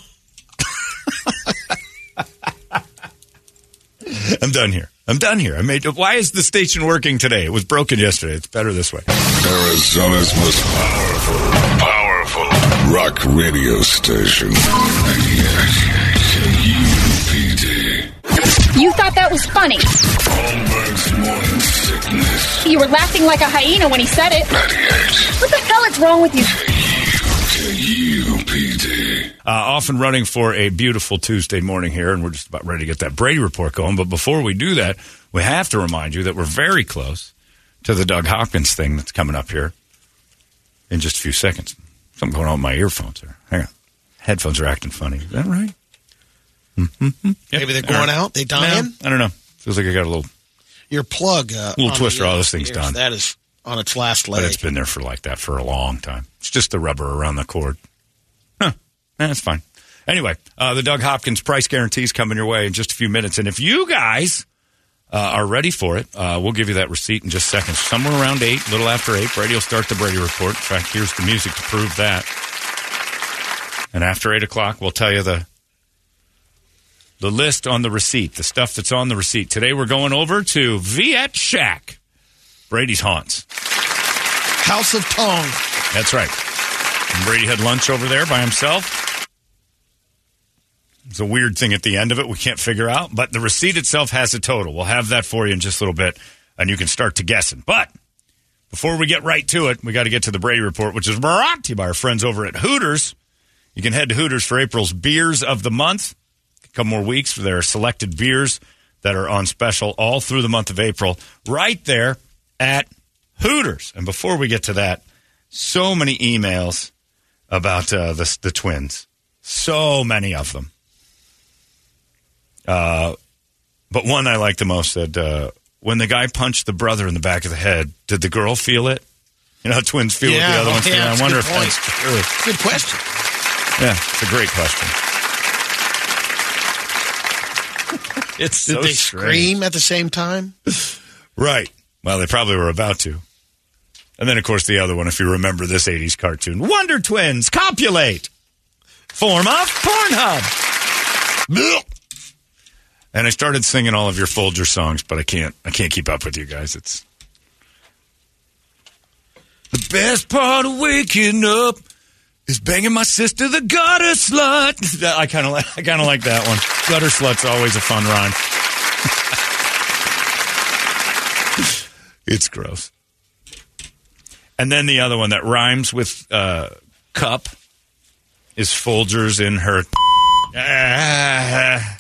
I'm done here. I'm done here. I made. Why is the station working today? It was broken yesterday. It's better this way. Arizona's most powerful, powerful rock radio station. ninety-eight K U P D. You thought that was funny. Holmberg's morning sickness. You were laughing like a hyena when he said it. ninety-eight What the hell is wrong with you? K U P D. Uh, off and running for a beautiful Tuesday morning here, and we're just about ready to get that Brady report going. But before we do that, we have to remind you that we're very close to the Doug Hopkins thing that's coming up here in just a few seconds. Something going on with my earphones there. Hang on. Headphones are acting funny. Is that right? Mm-hmm. Yep. Maybe they're going out. They dying. No, I don't know. Feels like I got a little, Your plug. Uh, little on twister. the, Oh, uh, this thing's ears, done. That is on its last but leg. it's been there for like that for a long time. It's just the rubber around the cord. Huh. That's fine. Anyway, uh, the Doug Hopkins price guarantee is coming your way in just a few minutes. And if you guys uh, are ready for it, uh, we'll give you that receipt in just seconds. Somewhere around eight, a little after eight, Brady will start the Brady Report. In fact, here's the music to prove that. And after eight o'clock, we'll tell you the the list on the receipt, the stuff that's on the receipt. Today we're going over to Viet Shack, Brady's haunts. House of Tong. That's right. And Brady had lunch over there by himself. It's a weird thing at the end of it we can't figure out, but the receipt itself has a total. We'll have that for you in just a little bit, and you can start to guessing. But before we get right to it, we got to get to the Brady Report, which is brought to you by our friends over at Hooters. You can head to Hooters for April's Beers of the Month. A couple more weeks for their selected beers that are on special all through the month of April, right there at Hooters. And before we get to that, so many emails about uh, the, the twins. So many of them. Uh, but one I like the most said, uh, when the guy punched the brother in the back of the head, did the girl feel it? You know how twins feel Yeah, what the other oh, ones yeah, feel? that's I a wonder good if point. that's true. Good question. Yeah, it's a great question. It's Did so they strange. scream at the same time? Right. Well, they probably were about to. And then, of course, the other one, if you remember this eighties cartoon, Wonder Twins, copulate. Form of Pornhub. And I started singing all of your Folger songs, but I can't I can't keep up with you guys. It's the best part of waking up, is banging my sister, the gutter slut. I kind of like. I kind of like that one. Gutter slut's always a fun rhyme. It's gross. And then the other one that rhymes with uh, cup is Folgers in her. Ah.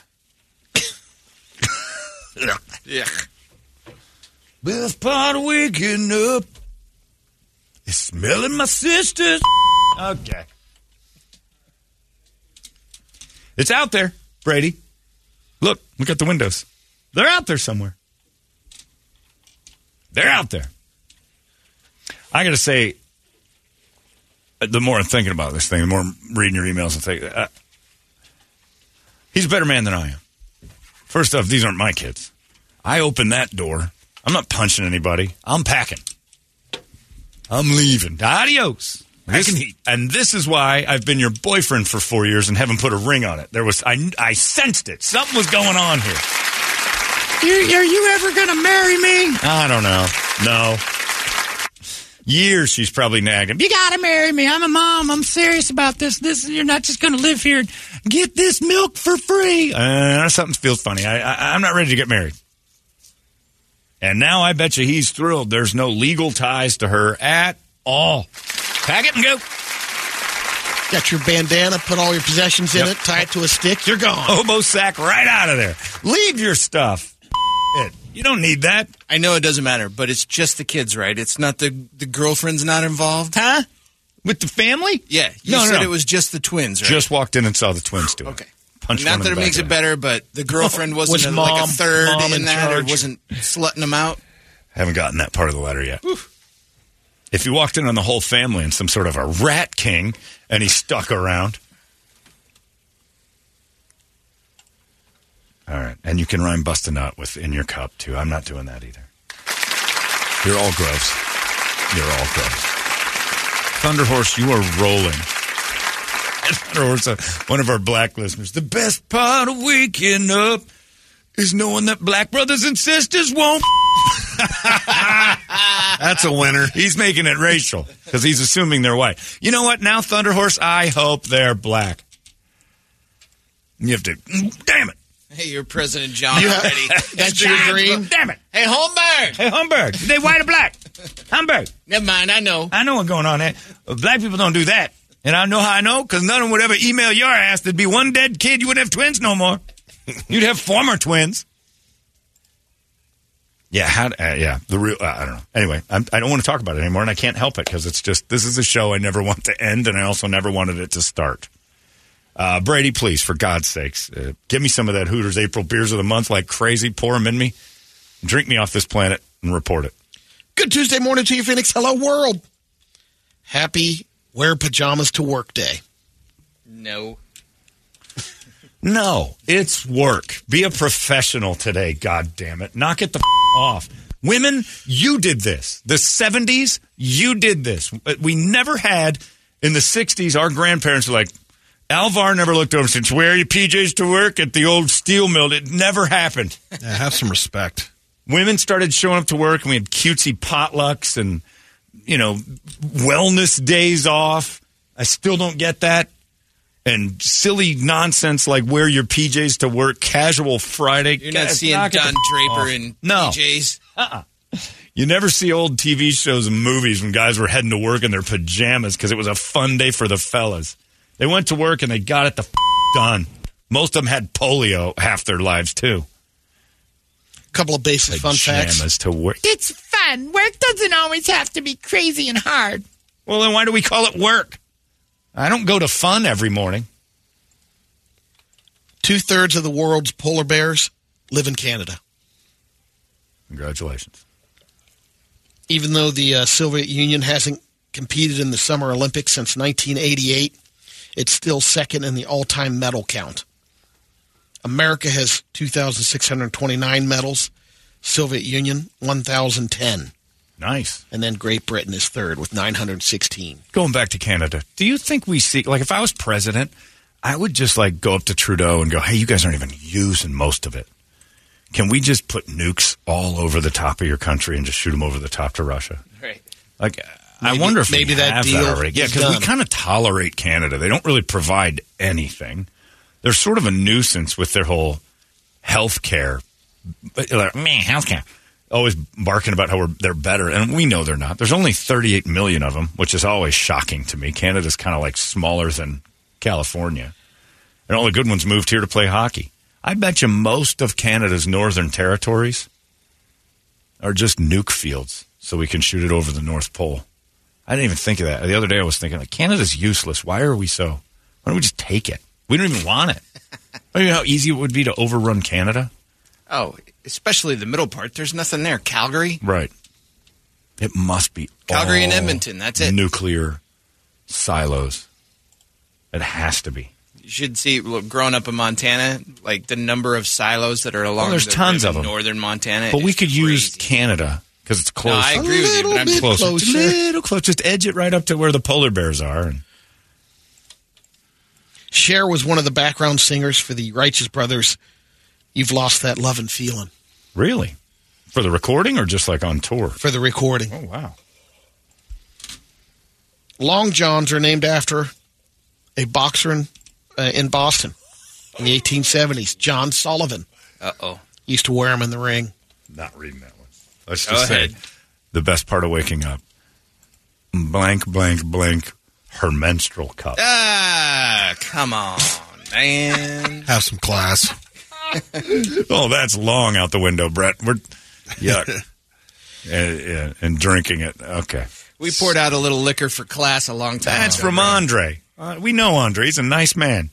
Yeah. Best part of waking up is smelling my sister's. Okay. It's out there, Brady. Look, look at the windows. They're out there somewhere. They're out there. I got to say, the more I'm thinking about this thing, the more I'm reading your emails and thinking, uh, he's a better man than I am. First off, these aren't my kids. I opened that door. I'm not punching anybody. I'm packing. I'm leaving. Adios. This, and this is why I've been your boyfriend for four years and haven't put a ring on it. There was I, I sensed it. Something was going on here. You, are you ever going to marry me? I don't know. No. Years she's probably nagging. You got to marry me. I'm a mom. I'm serious about this. This you're not just going to live here and get this milk for free. Uh, something feels funny. I, I, I'm not ready to get married. And now I bet you he's thrilled. There's no legal ties to her at all. Pack it and go. Got your bandana, put all your possessions in yep. it, tie it to a stick, you're gone. Hobo sack right out of there. Leave your stuff. It. You don't need that. I know it doesn't matter, but it's just the kids, right? It's not the, the girlfriend's not involved? Huh? With the family? Yeah. You no, said no. it was just the twins, right? Just walked in and saw the twins do it. Okay. Punch not that it makes it better, but the girlfriend wasn't was a, mom, like a third mom in, in that charge. or wasn't slutting them out. Haven't gotten that part of the letter yet. Whew. If you walked in on the whole family and some sort of a rat king and he stuck around. All right. And you can rhyme bust a nut with in your cup, too. I'm not doing that either. You're all gross. You're all gross. Thunderhorse, you are rolling. Thunderhorse, uh, one of our black listeners. The best part of waking up is knowing that black brothers and sisters won't. That's a winner. He's making it racial because he's assuming they're white. You know what? Now, Thunderhorse, I hope they're black. You have to. Damn it. Hey, you're President John you already. That's your dream? Damn it. Hey, Holmberg. Hey, Holmberg. They white or black? Holmberg. Never mind, I know. I know what's going on there. Black people don't do that. And I know how I know because none of them would ever email your ass. There'd be one dead kid. You wouldn't have twins no more. You'd have former twins. Yeah, how? Uh, yeah, the real. Uh, I don't know. Anyway, I'm, I don't want to talk about it anymore, and I can't help it because it's just this is a show I never want to end, and I also never wanted it to start. Uh, Brady, please, for God's sakes, uh, give me some of that Hooters April beers of the month like crazy. Pour them in me, drink me off this planet, and report it. Good Tuesday morning to you, Phoenix. Hello, world. Happy wear pajamas to work day. No. No, it's work. Be a professional today, God damn it. Knock it the f- off. Women, you did this. The seventies, you did this. We never had, in the sixties, our grandparents were like, Alvar never looked over and said, wear your P Js to work at the old steel mill. It never happened. Yeah, have some respect. Women started showing up to work, and we had cutesy potlucks and, you know, wellness days off. I still don't get that. And silly nonsense like wear your P Js to work, casual Friday. You're not Guys, seeing knock it Don the Draper off. in no. P Js. Uh-uh. You never see old T V shows and movies when guys were heading to work in their pajamas because it was a fun day for the fellas. They went to work and they got it the f- done. Most of them had polio half their lives, too. Couple of basic fun facts. Pajamas to work. It's fun. Work doesn't always have to be crazy and hard. Well, then why do we call it work? I don't go to fun every morning. Two-thirds of the world's polar bears live in Canada. Congratulations. Even though the uh, Soviet Union hasn't competed in the Summer Olympics since nineteen eighty-eight, it's still second in the all-time medal count. America has two thousand six hundred twenty-nine medals. Soviet Union, one thousand ten. Nice. And then Great Britain is third with nine hundred sixteen. Going back to Canada, do you think we see, like if I was president, I would just like go up to Trudeau and go, hey, you guys aren't even using most of it. Can we just put nukes all over the top of your country and just shoot them over the top to Russia? Right. Like, I wonder if maybe we that have deal that already. Yeah, is because we done. kind of tolerate Canada. They don't really provide anything. They're sort of a nuisance with their whole health care. Like, man, health care. Always barking about how we're, they're better, and we know they're not. There's only thirty-eight million of them, which is always shocking to me. Canada's kind of like smaller than California. And all the good ones moved here to play hockey. I bet you most of Canada's northern territories are just nuke fields so we can shoot it over the North Pole. I didn't even think of that. The other day I was thinking, like, Canada's useless. Why are we so... Why don't we just take it? We don't even want it. You know how easy it would be to overrun Canada? Oh, especially the middle part. There's nothing there. Calgary? Right. It must be Calgary and all Edmonton. That's it. Nuclear silos. It has to be. You should see, look, growing up in Montana, like the number of silos that are along Well, there's the tons rim of in them. northern Montana. But we is could crazy. use Canada because it's close. No, I agree with you, but I'm closer. closer. It's a little close. Just edge it right up to where the polar bears are. And Cher was one of the background singers for the Righteous Brothers' You've Lost That Love and Feeling. Really? For the recording or just like on tour? For the recording. Oh, wow. Long Johns are named after a boxer in, uh, in Boston in the eighteen seventies, John Sullivan. Uh-oh. Used to wear them in the ring. Not reading that one. Let's Go just say ahead. the best part of waking up. Blank, blank, blank, her menstrual cup. Ah, come on, man. Have some class. Oh, that's long out the window, Brett. We're yuck. and, yeah, and drinking it. Okay. We poured out a little liquor for class a long time That's ago, from Brad. Andre. Uh, we know Andre. He's a nice man.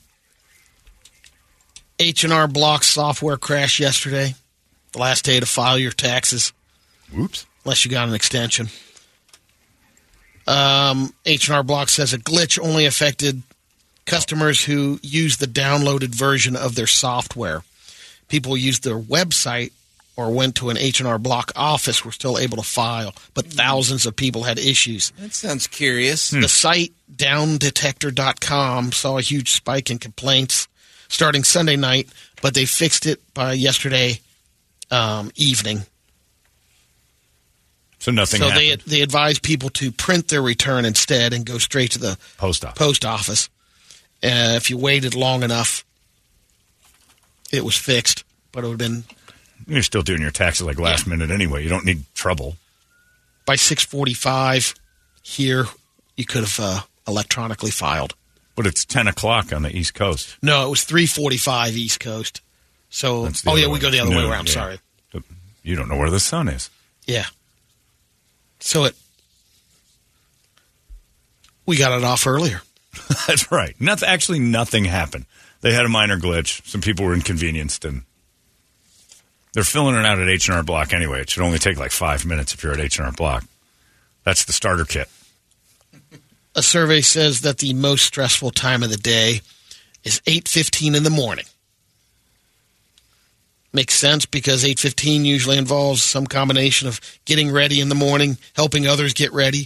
H and R Block software crashed yesterday. The last day to file your taxes. Whoops. Unless you got an extension. Um, H and R Block says a glitch only affected customers who use the downloaded version of their software. People who used their website or went to an H and R Block office were still able to file, but thousands of people had issues. That sounds curious. The site down detector dot com saw a huge spike in complaints starting Sunday night, but they fixed it by yesterday um, evening. So nothing so happened. they they advised people to print their return instead and go straight to the Post office. post office. Uh, if you waited long enough, it was fixed, but it would have been You're still doing your taxes like last minute anyway. You don't need trouble. by six forty-five here. You could have uh, electronically filed. But it's ten o'clock on the East Coast. No, it was three forty-five East Coast. So, That's the oh other yeah, we way. go the other way Noon, around. yeah. Sorry. You don't know where the sun is. Yeah. So it, we got it off earlier. That's right. Nothing, actually, nothing happened. They had a minor glitch. Some people were inconvenienced, and they're filling it out at H and R Block anyway. It should only take like five minutes if you're at H and R Block. That's the starter kit. A survey says that the most stressful time of the day is eight fifteen in the morning. Makes sense because eight fifteen usually involves some combination of getting ready in the morning, helping others get ready,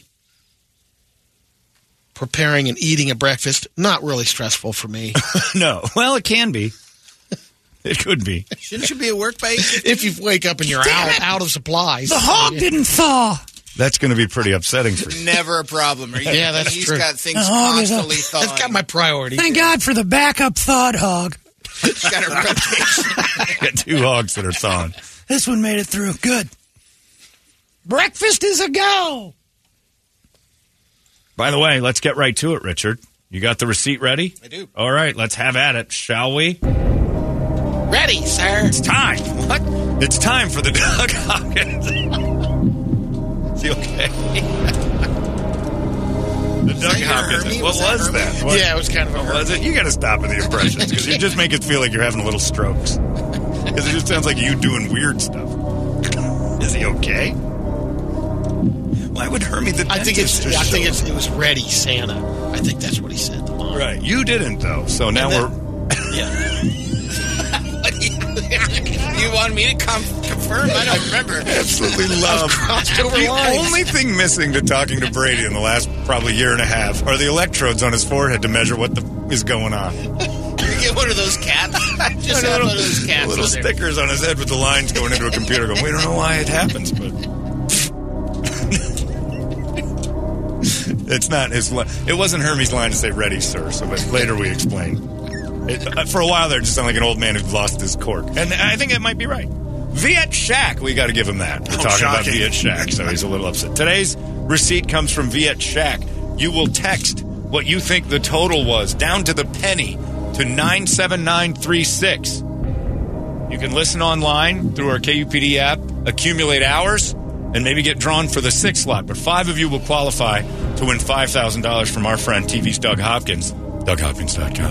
preparing and eating a breakfast. Not really stressful for me. No. Well, it can be. It could be. Shouldn't you be at work by eight? If you wake up and you're out, out of supplies. The hog didn't thaw. That's going to be pretty upsetting for you. Never a problem. Are you? Yeah, that's He's true. got things Oh, there's a- constantly thawing. That's got my priority. Thank God for the backup thawed hog. He's got a rotation. Got two hogs that are thawing. This one made it through. Good. Breakfast is a go. By the way, let's get right to it, Richard. You got the receipt ready? I do. All right, let's have at it, shall we? Ready, sir. It's time. What? It's time for the Doug Hawkins. Is he okay? The Doug that your Hopkins. Hermie? What Was that was Hermie? that? What, Yeah, it was kind of a what was it? You got to stop with the impressions because you just make it feel like you're having little strokes. Because it just sounds like you doing weird stuff. Is he okay? Why would Hermie the I think it's. dentist I just think show it's. It was ready, Santa. I think that's what he said. up? Right. You didn't though. So now then- we're. Yeah. You want me to com- confirm? I don't remember. Absolutely love. crossed over The lines. only thing missing to talking to Brady in the last probably year and a half are the electrodes on his forehead to measure what the is going on. You get one of those caps. Just have one of those caps. Little on there. stickers on his head with the lines going into a computer going, we don't know why it happens, but... It's not his line. It wasn't Hermie's line to say ready, sir. So but later we explained. It, uh, for a while there, it just sounded like an old man who'd lost his cork. And I think it might be right. Viet Shack, we got to give him that. We're Oh, talking shocking. about Viet Shack, so he's a little upset. Today's receipt comes from Viet Shack. You will text what you think the total was down to the penny to nine seven nine three six. You can listen online through our K U P D app, accumulate hours, and maybe get drawn for the sixth slot. But five of you will qualify to win five thousand dollars from our friend T V's Doug Hopkins. Doug Hopkins dot com.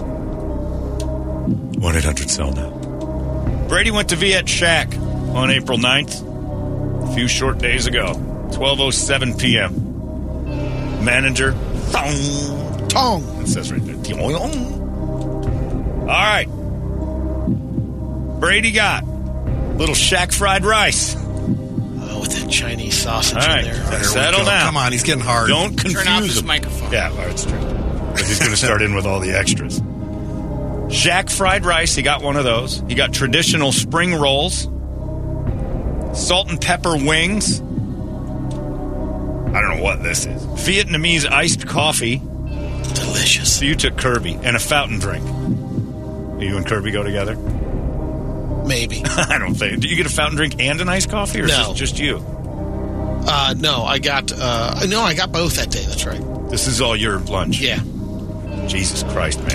one eight hundred sell now. Brady went to Viet Shack on April ninth, a few short days ago, twelve oh seven p.m. Manager, tong, tong. It says right there. Tong. All right. Brady got little Shack fried rice. Oh, with that Chinese sausage All right. in there. Settle down. Come on, he's getting hard. Don't confuse Turn off his him. microphone. Yeah, well, it's true. But he's going to start in with all the extras. Shack fried rice, he got one of those. He got traditional spring rolls, salt and pepper wings. I don't know what this is. Vietnamese iced coffee. Delicious. So you took Kirby and a fountain drink. You and Kirby go together? Maybe. I don't think. Do you get a fountain drink and an iced coffee, or No. is it just you? Uh, no, I got. Uh, no, I got both that day. That's right. This is all your lunch. Yeah. Jesus Christ, man.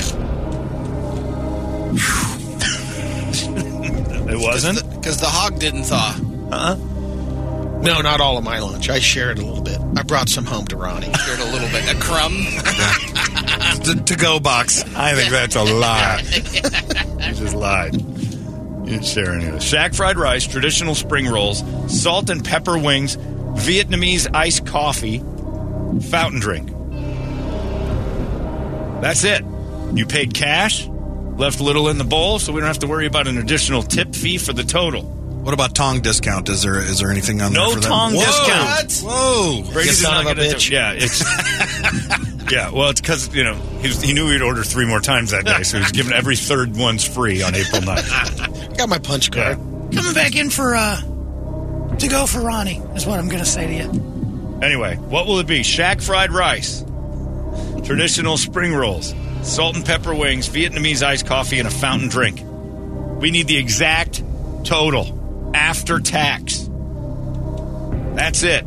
It wasn't? Because the hog didn't thaw. Uh-uh. No, not all of my lunch. I shared a little bit. I brought some home to Ronnie. Shared a little bit. A crumb. The to-go box. I think that's a lie. You just lied. You didn't share any of this. Shack fried rice, traditional spring rolls, salt and pepper wings, Vietnamese iced coffee, fountain drink. That's it. You paid cash, left little in the bowl, so we don't have to worry about an additional tip fee for the total. What about Tong discount? Is there is there anything on No there for them? Tong Whoa. discount. Whoa. Brady You does son not of a get it. bitch. Yeah, it's yeah. Well, it's because you know he, was, he knew he'd order three more times that day, so he was giving every third one's free on April ninth. Got my punch card. Yeah. Coming back in for, uh, to go for Ronnie, is what I'm going to say to you. Anyway, what will it be? Shack fried rice, traditional spring rolls, salt and pepper wings, Vietnamese iced coffee, and a fountain drink. We need the exact total after tax. That's it.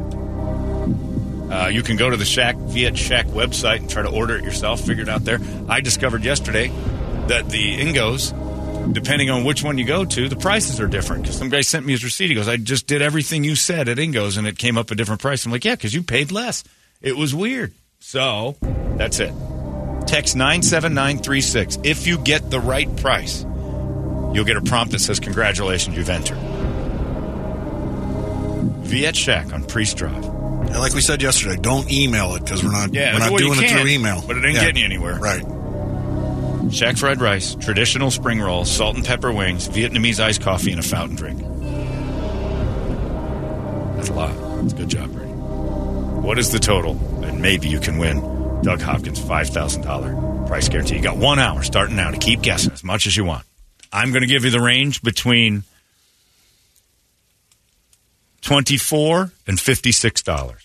Uh, you can go to the Shack Viet Shack website and try to order it yourself. Figure it out there. I discovered yesterday that the Ingos, depending on which one you go to, the prices are different. Because some guy sent me his receipt. He goes, I just did everything you said at Ingos, and it came up a different price. I'm like, yeah, because you paid less. It was weird. So, that's it. Text nine seven nine three six. If you get the right price, you'll get a prompt that says, congratulations, you've entered. Viet Shack on Priest Drive. And like we said yesterday, don't email it because we're not Yeah, we're not well, you doing it can, through email. but it ain't Yeah. getting you anywhere. Right. Shack fried rice, traditional spring roll, salt and pepper wings, Vietnamese iced coffee, and a fountain drink. That's a lot. That's a good job, Brady. What is the total? And maybe you can win Doug Hopkins' five thousand dollars price guarantee. You got one hour starting now to keep guessing as much as you want. I'm going to give you the range between twenty-four dollars and fifty-six dollars.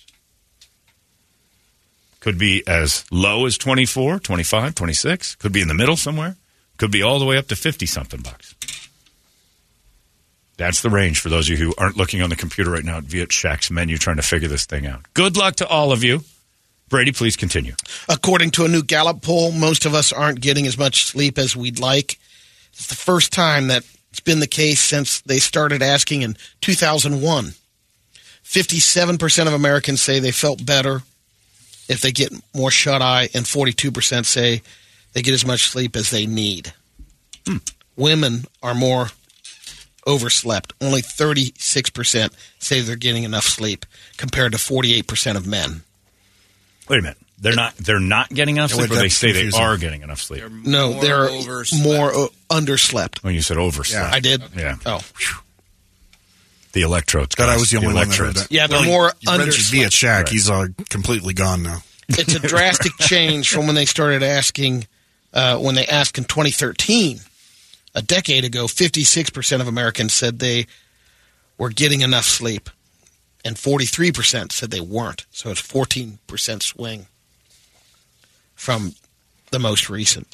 Could be as low as twenty-four, twenty-five, twenty-six. Could be in the middle somewhere. Could be all the way up to fifty-something bucks. That's the range for those of you who aren't looking on the computer right now at Viet Shack's menu trying to figure this thing out. Good luck to all of you. Brady, please continue. According to a new Gallup poll, most of us aren't getting as much sleep as we'd like. It's the first time that it's been the case since they started asking in two thousand one. fifty-seven percent of Americans say they felt better if they get more shut-eye, and forty-two percent say they get as much sleep as they need. Hmm. Women are more overslept. Only thirty-six percent say they're getting enough sleep, compared to forty-eight percent of men. Wait a minute. They're not They're not getting enough Yeah, sleep, wait, or they that's say confusing. they are getting enough sleep? No, More they're overslept. more uh, underslept. When you said overslept. I did? Yeah. Oh. The electrodes. God, I guys. was the only one that heard electrodes. that. Yeah, they're Well, more you mentioned underslept. Viet Shack. Right. He's uh, completely gone now. It's a drastic change from when they started asking, uh, when they asked in twenty thirteen. A decade ago, fifty-six percent of Americans said they were getting enough sleep. and forty-three percent said they weren't. So it's fourteen percent swing from the most recent.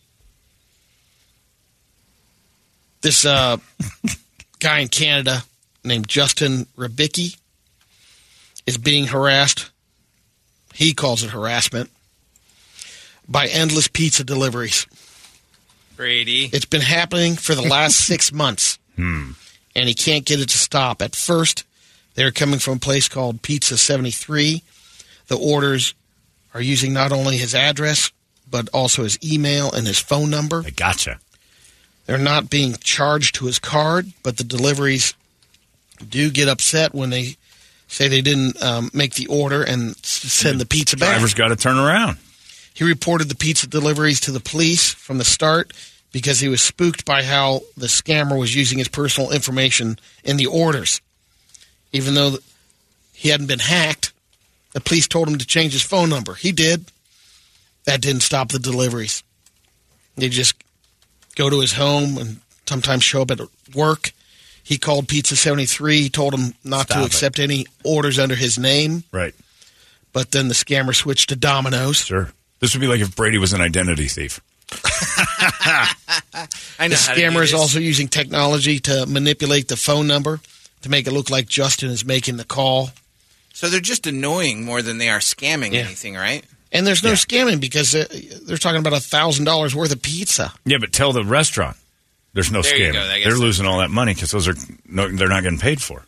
This uh, guy in Canada named Justin Rybicki is being harassed. He calls it harassment by endless pizza deliveries. Brady. It's been happening for the last six months, Hmm. and he can't get it to stop. At first, they're coming from a place called Pizza seventy-three. The orders are using not only his address, but also his email and his phone number. I gotcha. They're not being charged to his card, but the deliveries do get upset when they say they didn't um, make the order and s- send the pizza back. Driver's got to turn around. He reported the pizza deliveries to the police from the start because he was spooked by how the scammer was using his personal information in the orders. Even though he hadn't been hacked, the police told him to change his phone number. He did. That didn't stop the deliveries. They just go to his home and sometimes show up at work. He called Pizza seventy-three. He told him not Stop to it. accept any orders under his name. Right. But then the scammer switched to Domino's. Sure. This would be like if Brady was an identity thief. I know The how to do scammer is this. also using technology to manipulate the phone number to make it look like Justin is making the call. So they're just annoying more than they are scamming Yeah. anything, right? And there's no Yeah. scamming because uh, they're talking about one thousand dollars worth of pizza. Yeah, but tell the restaurant there's no There you scamming. go. I guess They're that's losing all that money because those are no, they're not getting paid for.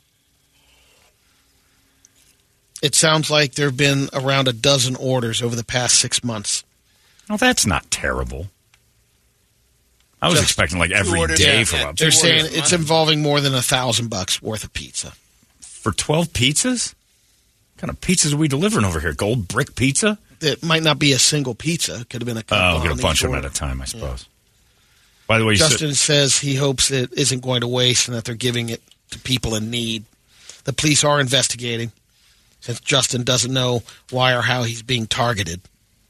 It sounds like there have been around a dozen orders over the past six months. Well, that's not terrible. I was Just expecting like every orders, day yeah, for yeah. a, They're Two saying orders a it's month. involving more than a thousand bucks worth of pizza. for twelve pizzas. What kind of pizzas are we delivering over here? Gold brick pizza? It might not be a single pizza. It could have been a couple. Oh, get on a bunch each of them order. at a time, I suppose. By the way, you Justin said, says he hopes it isn't going to waste and that they're giving it to people in need. The police are investigating since Justin doesn't know why or how he's being targeted.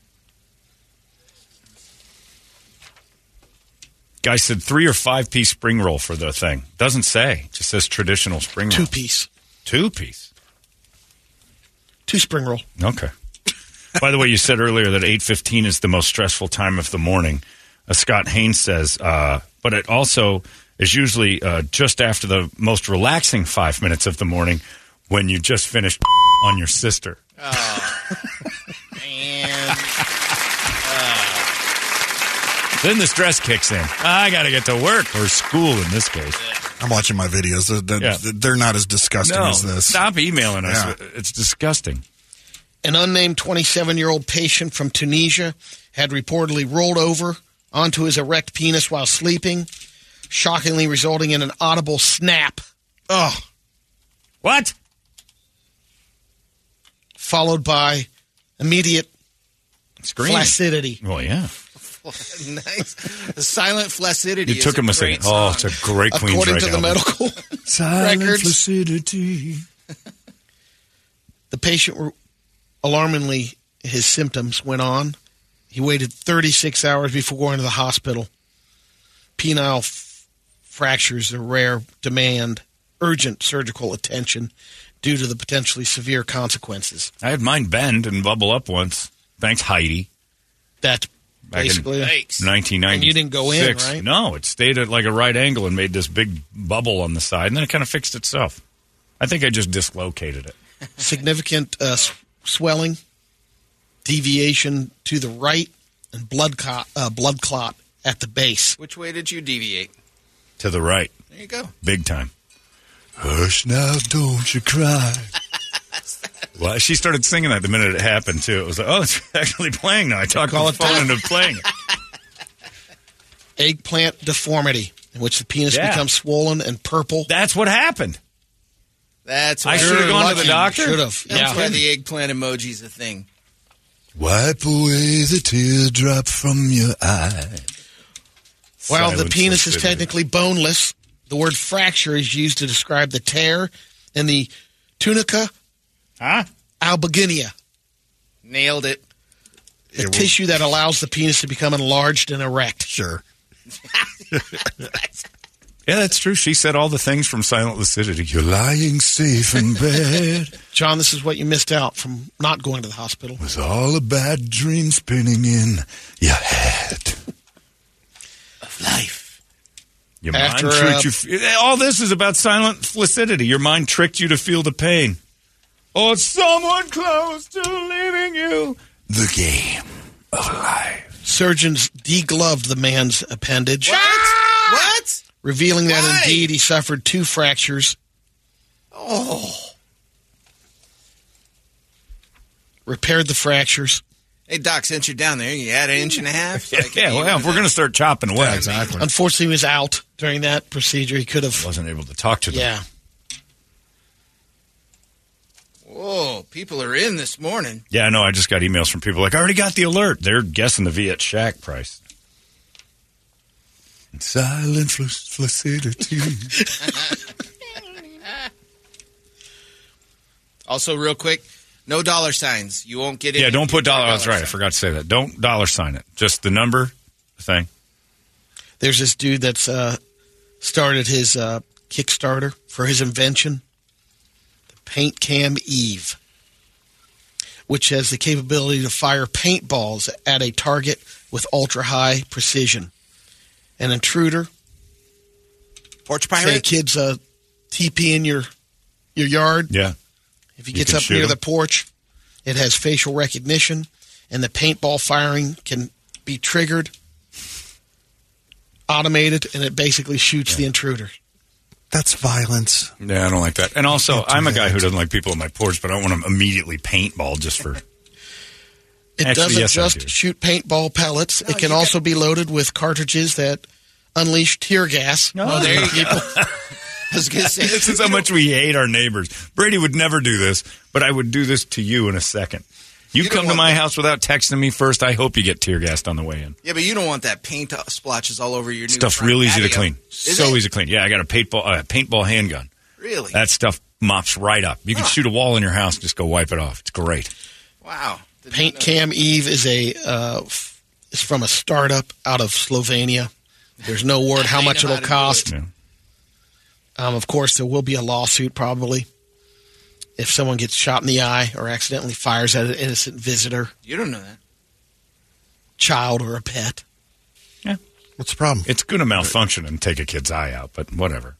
guy said three or five piece spring roll for the thing. Doesn't say. Just says traditional spring roll. Two piece. Two piece. Two spring roll. Okay. By the way, you said earlier that eight fifteen is the most stressful time of the morning. Uh, Scott Haynes says, uh, but it also is usually uh, just after the most relaxing five minutes of the morning when you just finished on your sister. Oh, man. Then the stress kicks in. I got to get to work or school in this case. I'm watching my videos. They're, they're, Yeah. they're not as disgusting No, as this. stop emailing us. Yeah. It's disgusting. An unnamed twenty-seven-year-old patient from Tunisia had reportedly rolled over onto his erect penis while sleeping, shockingly resulting in an audible snap. Oh. What? Followed by immediate Scream. flaccidity. Well, yeah. Nice. The silent flaccidity. You took is him a a second. great Oh, song. it's a great Queen's According right to the album. medical Silent records, flaccidity. the patient, were, alarmingly, his symptoms went on. He waited thirty-six hours before going to the hospital. Penile f- fractures are rare, demand urgent surgical attention due to the potentially severe consequences. I had mine bend and bubble up once. Thanks, Heidi. That's Back basically in nineteen ninety-six. And you didn't go in, right? No, it stayed at like a right angle and made this big bubble on the side, and then it kind of fixed itself. I think I just dislocated it. significant uh, s- swelling, deviation to the right, and blood clot, uh, blood clot at the base. Which way did you deviate? To the right. There you go. Big time. Hush now, don't you cry. Well, she started singing that the minute it happened, too. It was like, oh, it's actually playing now. I talked Call the it phone that. into playing it. Eggplant deformity, in which the penis Yeah. becomes swollen and purple. That's what happened. That's I why- should have gone to the doctor. Should have. That's Yeah. why the eggplant emoji's a thing. Wipe away the teardrop from your eye. While the Silent penis is flaccidity. technically boneless, the word fracture is used to describe the tear in the tunica Huh? albuginea, Nailed it. the tissue that allows the penis to become enlarged and erect. Sure. Yeah, that's true. She said all the things from Silent Lucidity. You're lying safe in bed. John, this is what you missed out from not going to the hospital. With all a bad dream spinning in your head. Of life. Your After, mind tricked uh, you. f- All this is about silent lucidity. Your mind tricked you to feel the pain. Or someone close to leaving you. The game of life. Surgeons degloved the man's appendage. What? What? Revealing that Why? indeed he suffered two fractures. Oh. Repaired the fractures. Hey, Doc, since you're down there, you add an inch and a half? Like, Yeah, well, if we're going to start chopping away. Yeah, exactly. Unfortunately, he was out during that procedure. He could have. Wasn't able to talk to them. Yeah. Whoa, people are in this morning. Yeah, I know. I just got emails from people like, I already got the alert. They're guessing the Viet Shack price. Silent lucidity. Also, real quick, no dollar signs. You won't get it. Yeah, don't put dollar. That's right. I sign. forgot to say that. Don't dollar sign it. Just the number thing. There's this dude that's uh, started his uh, Kickstarter for his invention, the Paint Cam Eve, which has the capability to fire paintballs at a target with ultra-high precision. An intruder, Porch say a pirate? kid's uh, T P in your your yard. Yeah. If he You gets can up shoot near him. the porch, it has facial recognition, and the paintball firing can be triggered, automated, and it basically shoots the intruder. That's violence. Yeah, I don't like that. And also, Can't do I'm a guy that. who doesn't like people on my porch, but I don't want them immediately paintball just for. It Actually, doesn't yes, I just do. shoot paintball pellets. it can you also be loaded with cartridges that unleash tear gas. Oh, there you People. I was going to say. This is how much we hate our neighbors. Brady would never do this, but I would do this to you in a second. You, You don't come to want my that. house without texting me first. I hope you get tear gassed on the way in. Yeah, but you don't want that paint uh, splotches all over your new Stuff's front real easy to patio. clean. Is So it? easy to clean. Yeah, I got a paintball, uh, paintball handgun. Really? That stuff mops right up. You can Huh. shoot a wall in your house, just go wipe it off. It's great. Wow. Didn't Paint know. Cam Eve is a uh, f- is from a startup out of Slovenia. There's no word how They much know it'll how to do cost. Yeah. Um, of course, there will be a lawsuit probably if someone gets shot in the eye or accidentally fires at an innocent visitor, You don't know that. child, or a pet. What's the problem? It's going to malfunction and take a kid's eye out, but whatever.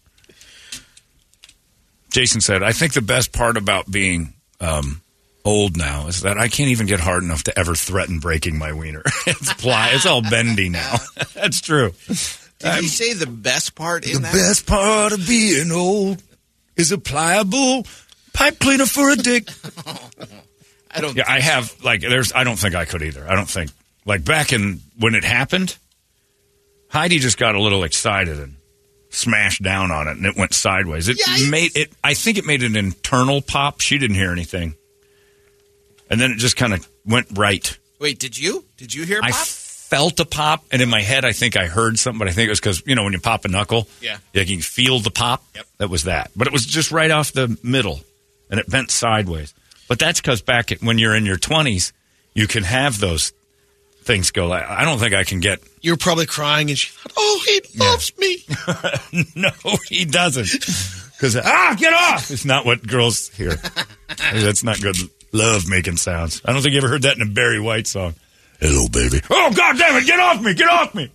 Jason said, I think the best part about being um, old now is that I can't even get hard enough to ever threaten breaking my wiener. It's ply, it's all bendy now. That's true. Did you say the best part in The that? best part of being old is a pliable pipe cleaner for a dick. I don't. Yeah, I have, like, there's, I don't think I could either. I don't think, like, back in, when it happened, Heidi just got a little excited and smashed down on it, and it went sideways. It Yikes. made it, I think it made an internal pop. She didn't hear anything. And then it just kind of went right. Wait, did you? Did you hear I pop? felt a pop, and in my head, I think I heard something, but I think it was because, you know, when you pop a knuckle, Yeah. you can feel the pop. Yep. That was that. But it was just right off the middle, and it bent sideways. But that's because back at, when you're in your twenties, you can have those things go. Like, I don't think I can get. You were probably crying, and she thought, "Oh, he loves me." No, he doesn't. Because ah, get off! It's not what girls hear. That's not good love making sounds. I don't think you ever heard that in a Barry White song. Hello, baby. Oh, God damn it! Get off me! Get off me!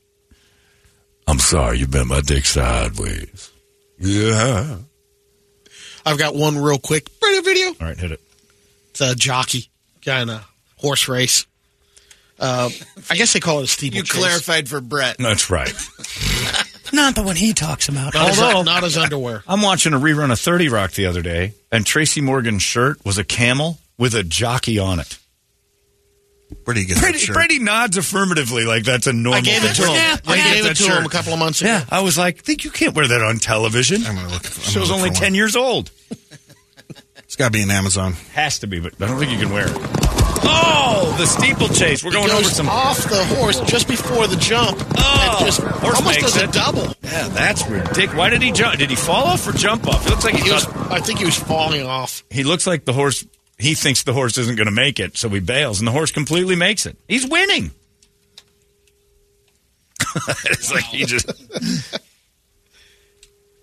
I'm sorry, you bent my dick sideways. Yeah. I've got one real quick radio video. All right, hit it. It's a jockey guy in a horse race. Uh, I guess they call it a steeplechase. You clarified for Brett. That's right. Not the one he talks about. Not his, Although- not his underwear. I'm watching a rerun of thirty Rock the other day, and Tracy Morgan's shirt was a camel with a jockey on it. Where do you get that Brady, shirt? Brady nods affirmatively like that's a normal I gave it to thing. him. Yeah, I get gave that it to shirt. him a couple of months ago. Yeah, I was like, think you can't wear that on television. I'm gonna look. I'm gonna Show's look only for ten one. years old. It's got to be in Amazon. Has to be, but I don't think you can wear it. Oh, the steeplechase. We're going He over goes some. off the horse just before the jump. Oh, and just horse almost makes does a it. double. Yeah, that's ridiculous. Why did he jump? Did he fall off or jump off? It looks like he, He was, thought- I think he was falling off. he looks like the horse. He thinks the horse isn't going to make it, so he bails, and the horse completely makes it. He's winning. It's like he just.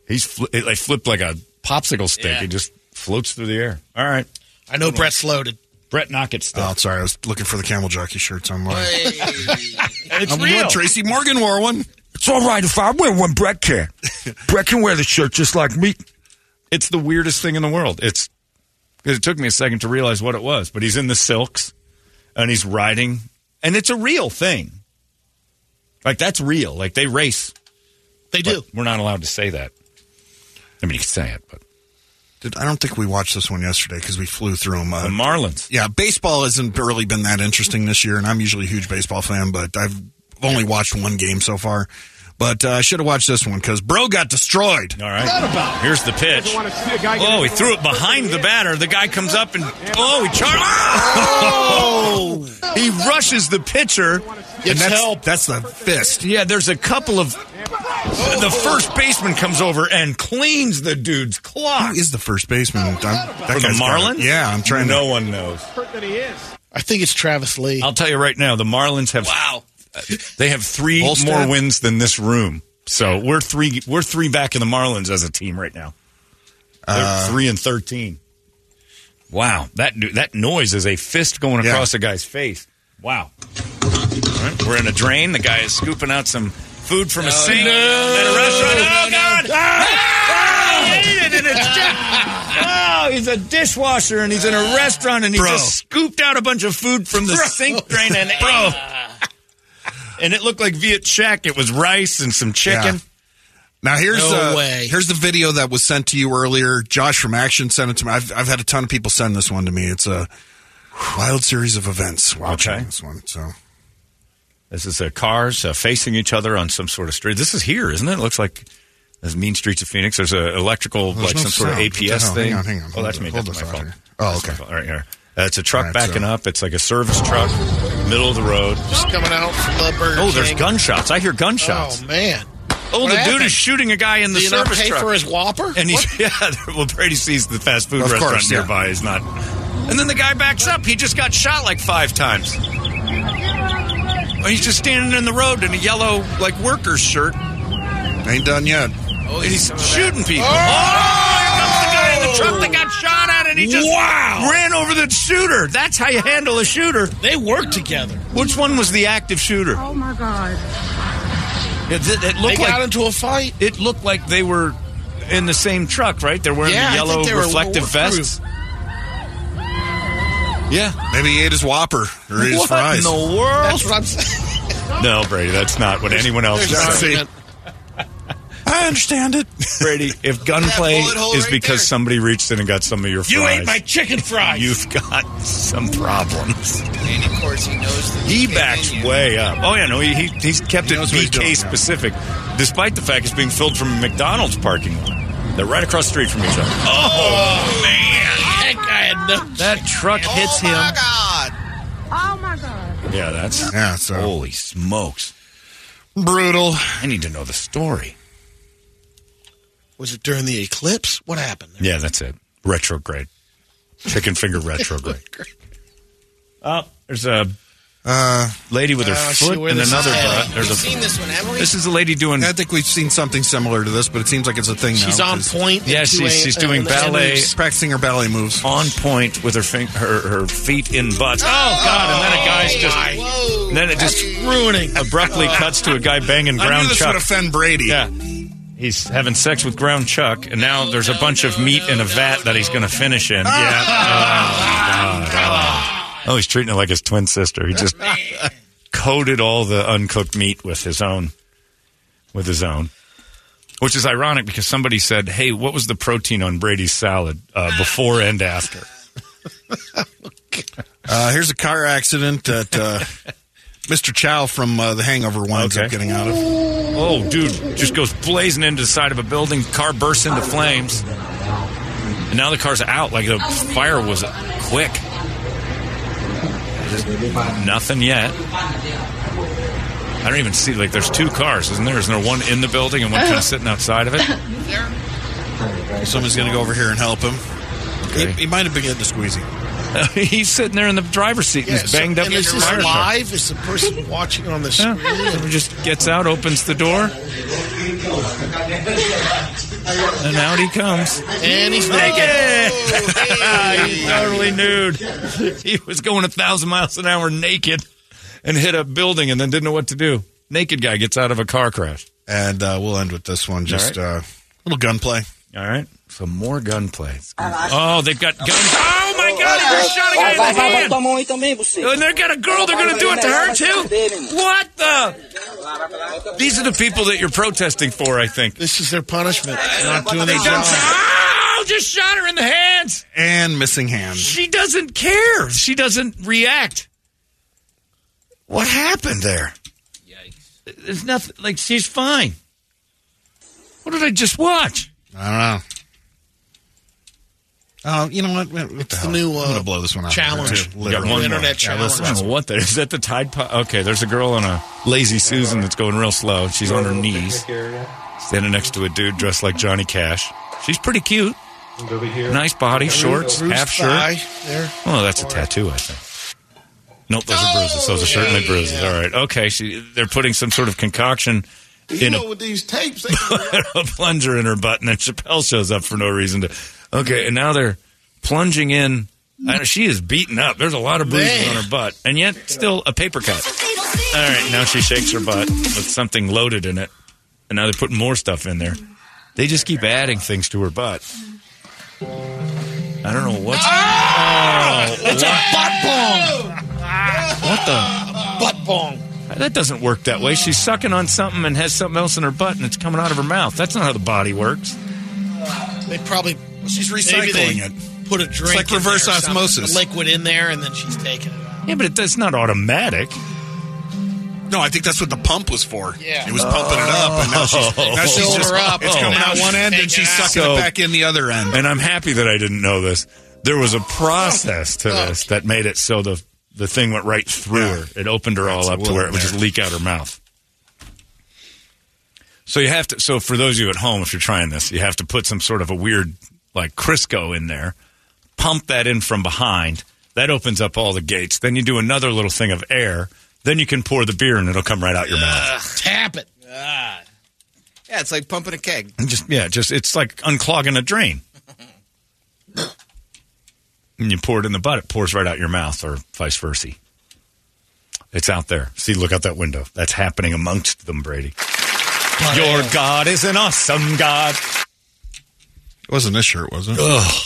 He's fl- it, like flipped like a popsicle stick. Yeah. He just floats through the air. All right. I know Brett's loaded. Brett Knockett stuff. Oh, sorry. I was looking for the camel jockey shirts online. It's I'm real. What, Tracy Morgan wore one. It's all right if I wear one. Brett can. Brett can wear the shirt just like me. It's the weirdest thing in the world. It's because it took me a second to realize what it was. But he's in the silks, and he's riding, and it's a real thing. Like, that's real. Like, they race. They do. But we're not allowed to say that. I mean, you can say it, but. Did, I don't think we watched this one yesterday because we flew through them. Uh, The Marlins. Yeah, baseball hasn't really been that interesting this year, and I'm usually a huge baseball fan, but I've only watched one game so far. But uh, I should have watched this one because Bro got destroyed. All right. Here's the pitch. Oh, he threw it behind the batter. The guy comes up and, oh, he charged. Oh! He rushes the pitcher. And that's, that's the fist. Yeah, there's a couple of. The first baseman comes over and cleans the dude's clock. Who is the first baseman? I'm, that For the guy's got Marlins? it. Yeah, I'm trying no to. No one knows. I think it's Travis Lee. I'll tell you right now, the Marlins have. Wow. They have three Volstad? more wins than this room. So we're three. We're three back in the Marlins as a team right now. They're Uh, three and thirteen. Wow, that that noise is a fist going Yeah. across a guy's face. Wow. All right, we're in a drain. The guy is scooping out some food from a sink in a restaurant. Oh God! Ah! He ate it in a di- Oh, he's a dishwasher and he's in a restaurant and he Bro. just scooped out a bunch of food from the Bro. sink drain and bro. And it looked like Viet Check. It was rice and some chicken. Yeah. Now here's No uh, way. here's the video that was sent to you earlier. Josh from Action sent it to me. I've I've had a ton of people send this one to me. It's a wild series of events watching Okay. this one. So This is uh, cars uh, facing each other on some sort of street. This is here, isn't it? It looks like there's mean streets of Phoenix. There's an electrical, There's like no some sort of sound. A P What S the hell? thing. Hang on, hang on. Oh, that's Hold me. hold That's this my out phone. here. Oh, That's my okay. phone. Right here. Uh, it's a truck All right, backing so- up. It's like a service truck, middle of the road. Just coming out from the Burger Oh, there's King. gunshots. I hear gunshots. Oh, man. Oh, What the happened? dude is shooting a guy in the Did he not service pay truck. for his Whopper? And he's, What? yeah, well, Brady sees the fast food Of restaurant course, yeah. nearby. He's not. And then the guy backs up. He just got shot like five times. Well, he's just standing in the road in a yellow, like, worker's shirt. ain't done yet. Oh, he's shooting people. Oh, here comes the guy in the truck that got shot at, and he just Wow. ran over the shooter. That's how you handle a shooter. They work together. Which one was the active shooter? Oh my God. It, it, it They looked got like into a fight. it looked like they were in the same truck, right? They're wearing Yeah, I the think yellow they were reflective work crew. vests. Yeah. Maybe he ate his Whopper or his What fries. in the world? That's what I'm saying. No, Brady, that's not what anyone else There's is saying. argument. I understand it. Brady, if gunplay bullet hole is right because there. somebody reached in and got some of your fries, You ate my chicken fries. you've got some problems. And of course, he knows the He U K backs menu. way up. Oh, yeah, no, he, he, he's kept He it knows what he's B K doing, yeah. specific, despite the fact it's being filled from a McDonald's parking lot. They're right across the street from each other. Oh, man. That guy had no. That truck hits Oh, him. my God. Oh my God. Yeah, that's... Yeah, so Holy smokes. brutal. I need to know the story. Was it during the eclipse? What happened there? Yeah, that's it. Retrograde. Chicken finger retrograde. Oh, there's a Uh, lady with her Uh, I see foot where in this is another heading. butt. There's We've a. seen this one, haven't we? This is a lady doing. I think we've seen something similar to this, but it seems like it's a thing now. She's on 'cause point. Yeah, into she's- a- she's doing an ballet. moves. practicing her ballet moves. on point with her fin- her her feet in butts. Oh God! And then a guy's just. Whoa. And then it just ruining. abruptly cuts to a guy banging I knew ground this chuck. would offend Brady. Yeah. He's having sex with ground chuck, and now there's a bunch of meat in a vat that he's going to finish in. Yeah. Oh, God. Oh, he's treating it like his twin sister. He just coated all the uncooked meat with his own, with his own. Which is ironic because somebody said, "Hey, what was the protein on Brady's salad uh, before and after?" Uh, here's a car accident that uh, Mister Chow from uh, The Hangover winds Okay. up getting out of. Oh, dude, just goes blazing into the side of a building. Car bursts into flames. And now the car's out. Like the fire was quick. Just nothing yet. I don't even see, like, there's two cars, isn't there? Isn't there one in the building and one kind of sitting outside of it? Someone's going to go over here and help him. Okay. He, he might have been getting a squeezy. He's sitting there in the driver's seat in Yeah, his so- banged up and is this fire car. live? Is the person watching on the Yeah. screen? He just gets out, opens the door, and out he comes. And he's naked. He's totally nude. He was going a thousand miles an hour naked and hit a building and then didn't know what to do. Naked guy gets out of a car crash. And uh, we'll end with this one. Just a All right. uh, little gunplay. All right. Some more gunplay. Oh, they've got guns. Oh, my God. He just shot a guy in the hand. And they've got a girl. They're going to do it to her, too? What the? These are the people that you're protesting for, I think. This is their punishment. Not doing They their done job. oh, just shot her in the hands. And missing hands. She doesn't care. She doesn't react. What happened there? Yikes. There's nothing. Like, she's fine. What did I just watch? I don't know. Oh, you know what? What the It's hell? the new uh, I'm going to blow this one out. challenge. You got one more. Internet Yeah, challenge. listen, I don't know what that is. Is that the Tide Pod? Okay, there's a girl on a Lazy Susan that's going real slow. She's on her knees, standing next to a dude dressed like Johnny Cash. She's pretty cute. Nice body, shorts, Bruised half shirt. thigh there. Oh, that's a tattoo, I think. Nope, those are bruises. Those are certainly bruises. All right. Okay, she, they're putting some sort of concoction You in know, a, with these tapes, they a plunger in her butt, and then Chappelle shows up for no reason to. Okay, and now they're plunging in. I know, she is beaten up. There's a lot of bruises Man. on her butt, and yet still a paper cut. All right, now she shakes her butt with something loaded in it, and now they're putting more stuff in there. They just keep adding things to her butt. I don't know what's. Oh, It's a butt bong. what the? Butt bong. That doesn't work that way. She's sucking on something and has something else in her butt, and it's coming out of her mouth. That's not how the body works. They probably She's maybe recycling they it. put a drink. like in reverse there or something, osmosis. a liquid in there, and then she's taking it out. Yeah, but it, it's not automatic. No, I think that's what the pump was for. Yeah. It was pumping it up, and now she's, now she's Filled just, her up. it's Oh. coming Now out one she's end, and taking she's it out. sucking So- it back in the other end. And I'm happy that I didn't know this. There was a process to this that made it so the the thing went right through her. It opened her all That's a up to little where it would there. just leak out her mouth. So you have to. So for those of you at home, if you're trying this, you have to put some sort of a weird like Crisco in there, pump that in from behind. That opens up all the gates. Then you do another little thing of air. Then you can pour the beer and it'll come right out your mouth. Tap it. Ah. Yeah, it's like pumping a keg. And just yeah, just it's like unclogging a drain. And you pour it in the butt, it pours right out your mouth, or vice versa. It's out there. See, look out that window. That's happening amongst them, Brady. Your God is an awesome God. It wasn't this shirt, was it? Ugh.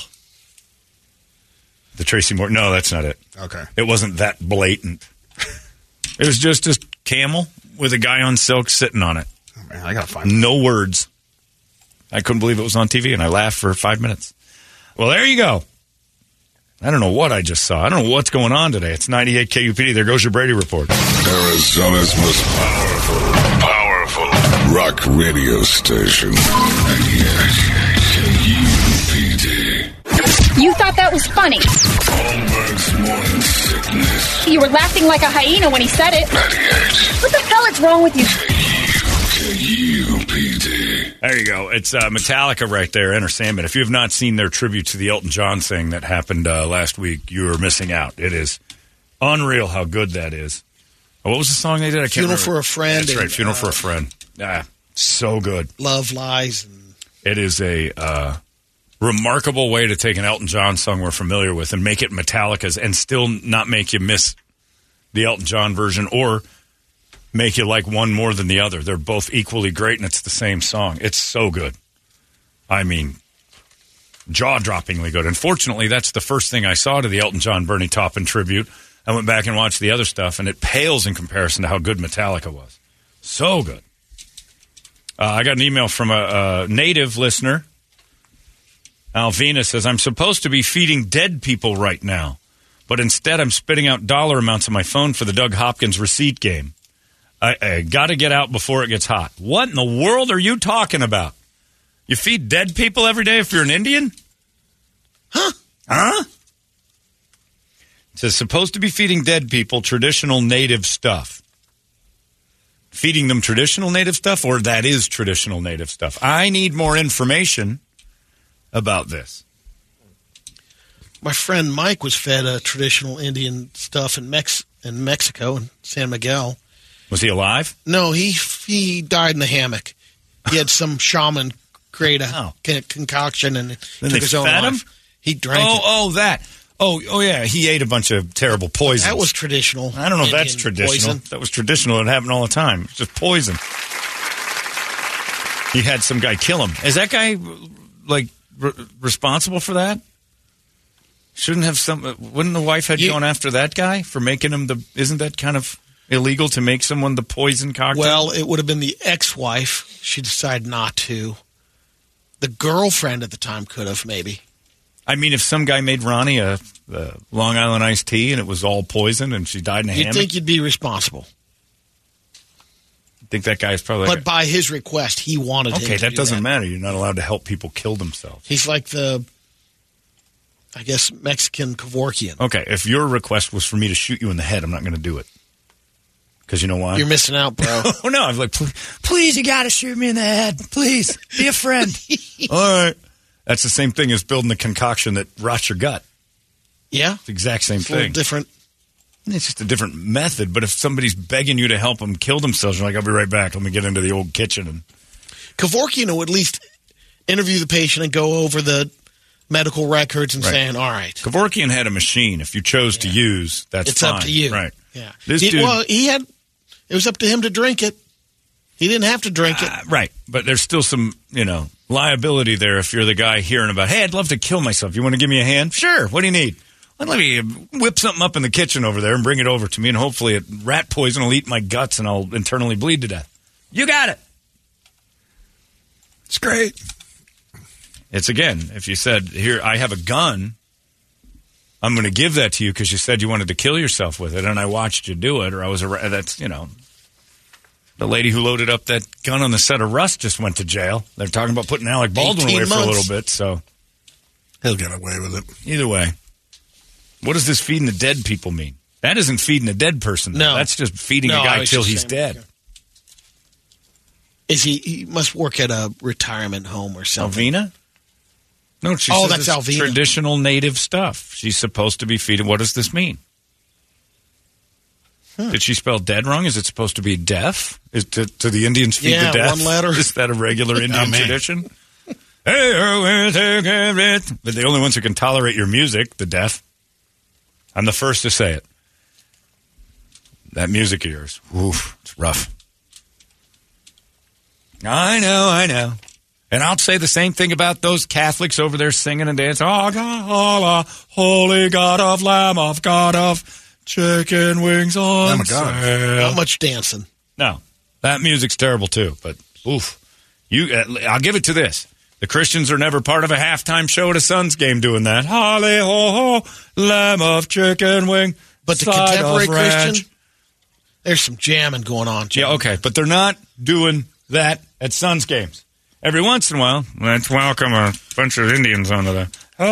The Tracy Morgan. No, that's not it. Okay. It wasn't that blatant. It was just a camel with a guy on silk sitting on it. Oh, man, I gotta find it. No words. I couldn't believe it was on T V, and I laughed for five minutes. Well, there you go. I don't know what I just saw. I don't know what's going on today. It's ninety-eight K U P D. There goes your Brady report. Arizona's most powerful, powerful rock radio station. ninety-eight K U P D. You thought that was funny. Holmberg's morning sickness. You were laughing like a hyena when he said it. ninety-eight What the hell is wrong with you? K U P D. There you go. It's uh, Metallica right there, Enter Sandman. If you have not seen their tribute to the Elton John thing that happened uh, last week, you are missing out. It is unreal how good that is. Oh, what was the song they did? I can't Funeral remember. for a Friend. That's right, and, Funeral uh, for a Friend. Ah, so good. Love Lies. And It is a uh, remarkable way to take an Elton John song we're familiar with and make it Metallica's and still not make you miss the Elton John version or make you like one more than the other. They're both equally great, and it's the same song. It's so good. I mean, jaw-droppingly good. Unfortunately, that's the first thing I saw to the Elton John Bernie Taupin tribute. I went back and watched the other stuff, and it pales in comparison to how good Metallica was. So good. Uh, I got an email from a, a native listener. Alvina says, I'm supposed to be feeding dead people right now, but instead I'm spitting out dollar amounts on my phone for the Doug Hopkins receipt game. I, I got to get out before it gets hot. What in the world are you talking about? You feed dead people every day if you're an Indian? Huh? Huh? It says, supposed to be feeding dead people traditional native stuff. Feeding them traditional native stuff, or that is traditional native stuff? I need more information about this. My friend Mike was fed a traditional Indian stuff in Mex in Mexico in San Miguel. Was he alive? No, he he died in the hammock. He had some shaman create a Oh. con- concoction and Then took they his own fed life. him? He drank Oh, it. oh, that. Oh, oh, yeah. He ate a bunch of terrible poisons. That was traditional. I don't know if that's Indian traditional. poison. That was traditional. It happened all the time. It's just poison. He had some guy kill him. Is that guy like re- responsible for that? Shouldn't have some? Wouldn't the wife had You- gone after that guy for making him the? Isn't that kind of illegal to make someone the poison cocktail? Well, it would have been the ex-wife. She decided not to. The girlfriend at the time could have, maybe. I mean, if some guy made Ronnie a, a Long Island iced tea and it was all poison and she died in a You'd hammock, think you'd be responsible. think that guy's probably. But Like by his request, he wanted him okay, to that do doesn't that. matter. You're not allowed to help people kill themselves. He's like the, I guess, Mexican Kevorkian. Okay, if your request was for me to shoot you in the head, I'm not going to do it. Because you know why? You're missing out, bro. Oh, no. I was like, please, please, you got to shoot me in the head. Please, be a friend. All right. That's the same thing as building the concoction that rots your gut. Yeah. It's the exact same It's a little thing. different. It's just a different method. But if somebody's begging you to help them kill themselves, you're like, I'll be right back. Let me get into the old kitchen. And Kevorkian would at least interview the patient and go over the medical records and Right. saying, all right. Kevorkian had a machine. If you chose to use, that's It's fine. up to you. Right. Yeah. This He- dude, well, he had, it was up to him to drink it. He didn't have to drink it. Uh, right. But there's still some, you know, liability there if you're the guy hearing about, hey, I'd love to kill myself. You want to give me a hand? Sure. What do you need? Well, let me whip something up in the kitchen over there and bring it over to me, and hopefully it, rat poison will eat my guts and I'll internally bleed to death. You got it. It's great. It's, again, if you said, here, I have a gun, I'm going to give that to you because you said you wanted to kill yourself with it, and I watched you do it, or I was a, that's, you know. The lady who loaded up that gun on the set of Rust just went to jail. They're talking about putting Alec Baldwin away eighteen for a months. little bit, so. He'll get away with it. Either way. What does this feeding the dead people mean? That isn't feeding a dead person. though. No. That's just feeding No, a I guy was till just he's saying- dead. Is he, he must work at a retirement home or something. Alvina? No, she Oh, says that's it's Alvina. traditional native stuff. She's supposed to be feeding. What does this mean? Did she spell dead wrong? Is it supposed to be deaf? Is to, to the Indians feed Yeah, the deaf? one letter. Is that a regular Indian man. tradition? Hey, oh, we'll take care of it. But the only ones who can tolerate your music, the deaf. I'm the first to say it. That music of yours, oof, it's rough. I know, I know. And I'll say the same thing about those Catholics over there singing and dancing. Oh, God, Allah, holy God of Lamb of God of chicken wings on Lamb of God. sale. Not much dancing. No, that music's terrible too. But oof, you. Uh, I'll give it to this: the Christians are never part of a halftime show at a Suns game doing that. Holly ho ho, Lamb of chicken wing. But the side contemporary of ranch. Christian, there's some jamming going on. Jim. Yeah, okay, but they're not doing that at Suns games. Every once in a while, let's welcome a bunch of Indians onto the.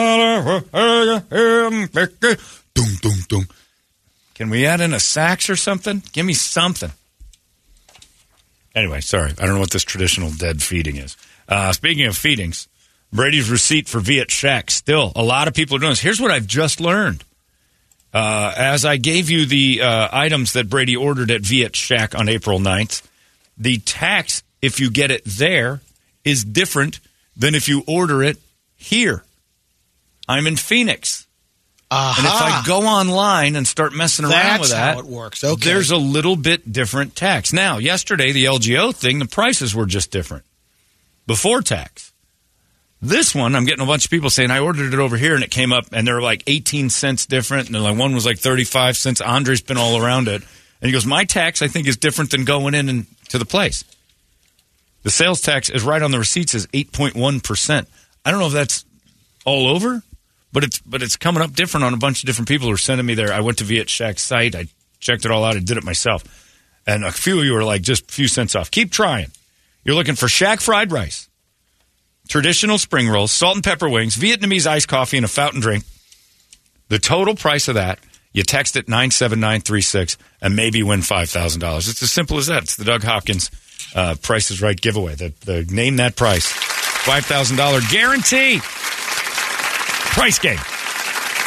Doom, doom, doom. Can we add in a sax or something? Give me something. Anyway, sorry. I don't know what this traditional dead feeding is. Uh, speaking of feedings, Brady's receipt for Viet Shack. Still, a lot of people are doing this. Here's what I've just learned. Uh, as I gave you the uh, items that Brady ordered at Viet Shack on April ninth, the tax, if you get it there, is different than if you order it here. I'm in Phoenix. Aha. And if I go online and start messing around That's with that, how it works. Okay. there's a little bit different tax. Now, yesterday, the L G O thing, the prices were just different before tax. This one, I'm getting a bunch of people saying, I ordered it over here, and it came up, and they're like eighteen cents different, and they're like one was like thirty-five cents. Andre's been all around it. And he goes, my tax, I think, is different than going in and to the place. The sales tax is right on the receipts is eight point one percent. I don't know if that's all over, but it's but it's coming up different on a bunch of different people who are sending me there. I went to Viet Shack's site. I checked it all out. I did it myself. And a few of you are like just a few cents off. Keep trying. You're looking for Shack fried rice, traditional spring rolls, salt and pepper wings, Vietnamese iced coffee, and a fountain drink. The total price of that, you text it nine seven nine three six and maybe win five thousand dollars. It's as simple as that. It's the Doug Hopkins uh, Price is Right giveaway. The, the Name That Price. five thousand dollars guarantee. Price game.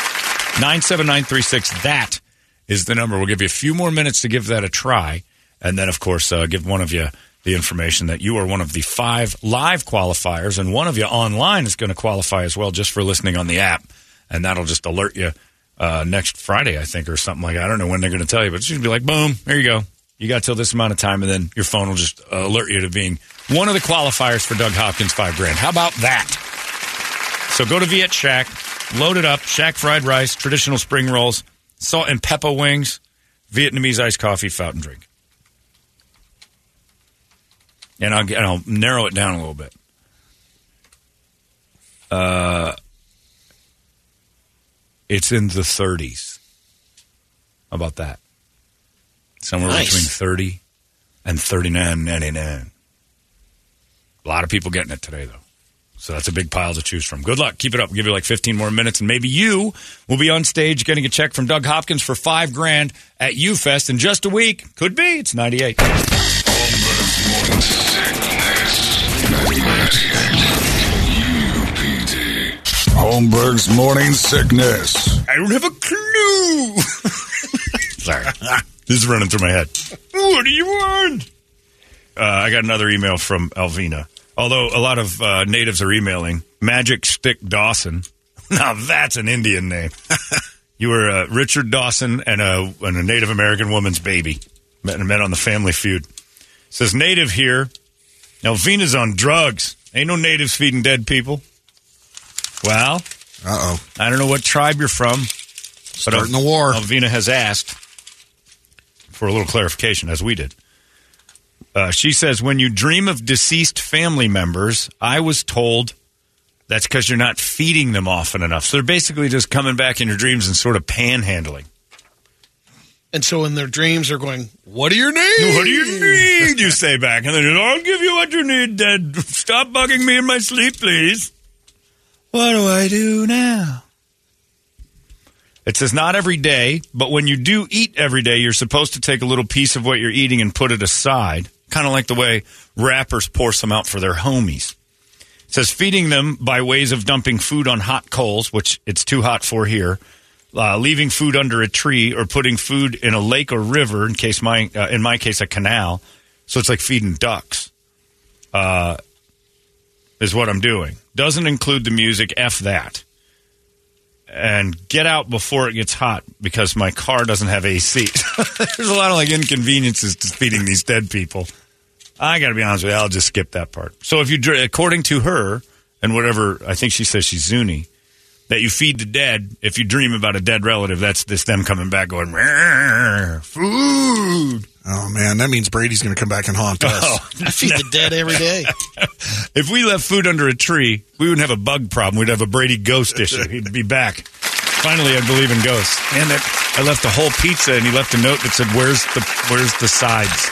nine seven nine three six. That is the number. We'll give you a few more minutes to give that a try. And then, of course, uh, give one of you the information that you are one of the five live qualifiers. And one of you online is going to qualify as well just for listening on the app. And that'll just alert you uh, next Friday, I think, or something like that. I don't know when they're going to tell you, but it's going to be like, boom, there you go. You got till this amount of time, and then your phone will just uh, alert you to being one of the qualifiers for Doug Hopkins five grand. How about that? So go to Viet Shack, load it up, Shack fried rice, traditional spring rolls, salt and pepper wings, Vietnamese iced coffee, fountain drink. And I'll, and I'll narrow it down a little bit. Uh, it's in the thirties. How about that? Somewhere nice. Between thirty and thirty-nine ninety-nine. A lot of people getting it today, though. So that's a big pile to choose from. Good luck. Keep it up. We'll give you like fifteen more minutes, and maybe you will be on stage getting a check from Doug Hopkins for five grand at U-Fest in just a week. Could be. It's ninety-eight. Holmberg's Morning Sickness. I don't have a clue. Sorry. This is running through my head. What do you want? Uh, I got another email from Alvina. Although a lot of uh, natives are emailing. Magic Stick Dawson. Now that's an Indian name. You were uh, Richard Dawson and a, and a Native American woman's baby. Met, met on the Family Feud. Says native here. Alvina's on drugs. Ain't no natives feeding dead people. Well, uh-oh. I don't know what tribe you're from. Starting the war. Alvina has asked for a little clarification, as we did. Uh, she says, when you dream of deceased family members, I was told that's because you're not feeding them often enough. So they're basically just coming back in your dreams and sort of panhandling. And so in their dreams, they're going, what do you need? What do you need? You say back. And then I'll give you what you need, Dad. Stop bugging me in my sleep, please. What do I do now? It says not every day, but when you do eat every day, you're supposed to take a little piece of what you're eating and put it aside, kind of like the way rappers pour some out for their homies. It says feeding them by ways of dumping food on hot coals, which it's too hot for here, uh, leaving food under a tree, or putting food in a lake or river, in case my uh, in my case a canal. So it's like feeding ducks, uh, is what I'm doing. Doesn't include the music, F that. And get out before it gets hot because my car doesn't have A C. There's a lot of like inconveniences to feeding these dead people. I got to be honest with you, I'll just skip that part. So if you, according to her, and whatever, I think she says she's Zuni, that you feed the dead, if you dream about a dead relative, that's this them coming back going, food. Oh, man, that means Brady's going to come back and haunt us. Oh, I feed the dead every day. If we left food under a tree, we wouldn't have a bug problem. We'd have a Brady ghost issue. He'd be back. Finally, I believe in ghosts. And that I left a whole pizza, and he left a note that said, "Where's the Where's the sides?"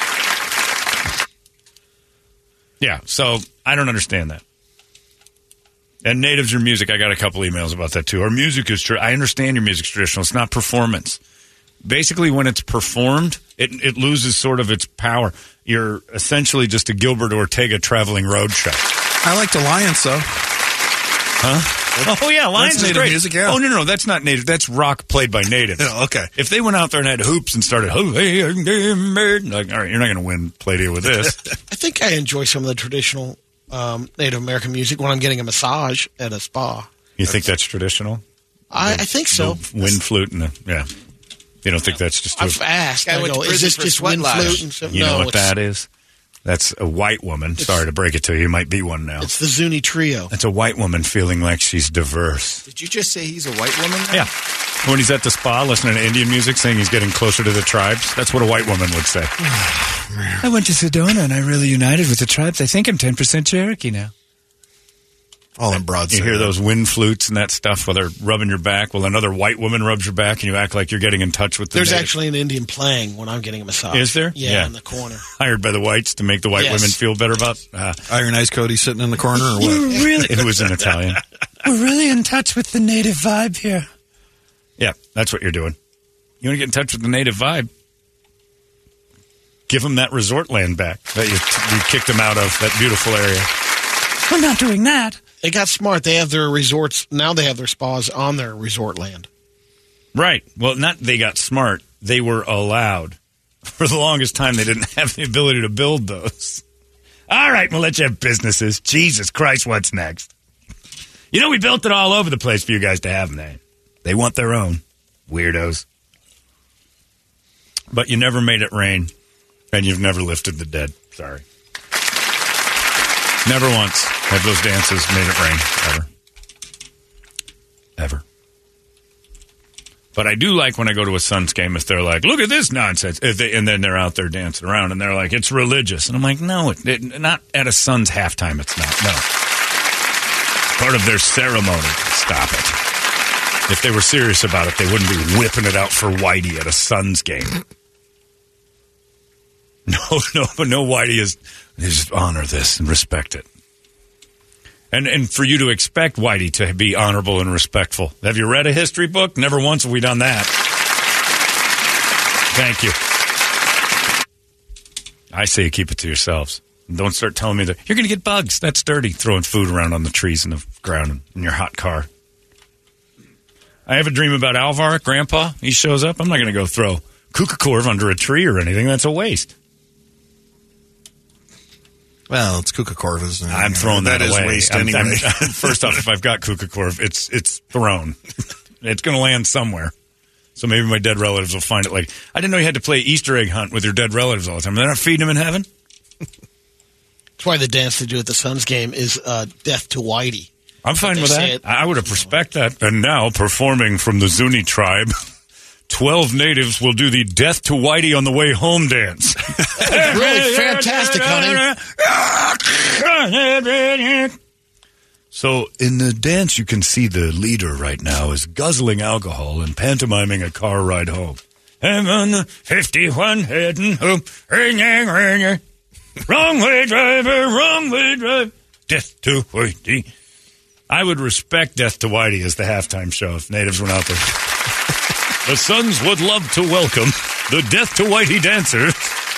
Yeah, so I don't understand that. And natives or music, I got a couple emails about that too. Our music is true. I understand your music's traditional. It's not performance. Basically, when it's performed, it, it loses sort of its power. You're essentially just a Gilbert Ortega traveling road show. I like the Lions, though. Huh? Oh, yeah, Lions is great. Music, yeah. Oh, no, no, no, that's not native. That's rock played by natives. Yeah, okay. If they went out there and had hoops and started, like, all right, you're not going to win Play-Doh with this. I think I enjoy some of the traditional um, Native American music when I'm getting a massage at a spa. You think that's traditional? I, the, I think so. The wind flute and the, yeah. You don't think that's just... I've asked. I go, is this just wind flute? And so, you no, know what that is? That's a white woman. Sorry to break it to you. You might be one now. It's the Zuni Trio. It's a white woman feeling like she's diverse. Did you just say he's a white woman? Now? Yeah. When he's at the spa listening to Indian music, saying he's getting closer to the tribes, that's what a white woman would say. I went to Sedona and I really united with the tribes. I think I'm ten percent Cherokee now. All in broad. You hear those wind flutes and that stuff while they're rubbing your back. Well, another white woman rubs your back and you act like you're getting in touch with the There's native. actually an Indian playing when I'm getting a massage. Is there? Yeah, yeah. in the corner. Hired by the whites to make the white yes. women feel better about... Uh, Iron Ice Cody sitting in the corner or what? We're really, it was in Italian. We're really in touch with the native vibe here. Yeah, that's what you're doing. You want to get in touch with the native vibe? Give them that resort land back that you, you kicked them out of, that beautiful area. We're not doing that. They got smart. They have their resorts. Now they have their spas on their resort land. Right. Well, not they got smart. They were allowed. For the longest time, they didn't have the ability to build those. All right, we'll let you have businesses. Jesus Christ, what's next? You know, we built it all over the place for you guys to have them. They, they want their own. Weirdos. But you never made it rain, and you've never lifted the dead. Sorry. Never once have those dances made it rain. Ever. Ever. But I do like when I go to a Suns game if they're like, look at this nonsense. If they, and then they're out there dancing around and they're like, it's religious. And I'm like, no, it, it, not at a Suns halftime. It's not. No. Part of their ceremony. Stop it. If they were serious about it, they wouldn't be whipping it out for Whitey at a Suns game. No, no, but no Whitey is, just honor this and respect it. And and for you to expect Whitey to be honorable and respectful. Have you read a history book? Never once have we done that. Thank you. I say you keep it to yourselves. Don't start telling me that you're going to get bugs. That's dirty, throwing food around on the trees and the ground in your hot car. I have a dream about Alvar, Grandpa. He shows up. I'm not going to go throw Kukakorv under a tree or anything. That's a waste. Well, it's Kukakorv. I'm throwing that, that away. Is waste I'm, anyway. I'm, first off, if I've got Kukakorv, it's it's thrown. It's going to land somewhere. So maybe my dead relatives will find it. Like, I didn't know you had to play Easter egg hunt with your dead relatives all the time. They're not feeding them in heaven? That's why the dance they do at the Suns game is uh, Death to Whitey. I'm fine with that. I would have respect that. And now, performing from the Zuni tribe, twelve natives will do the Death to Whitey on the way home dance. That's really fantastic, honey. So in the dance, you can see the leader right now is guzzling alcohol and pantomiming a car ride home. I'm on the fifty-one heading home. Wrong way, driver, wrong way, driver. Death to Whitey. I would respect Death to Whitey as the halftime show if natives went out there. The Suns would love to welcome the Death to Whitey dancers.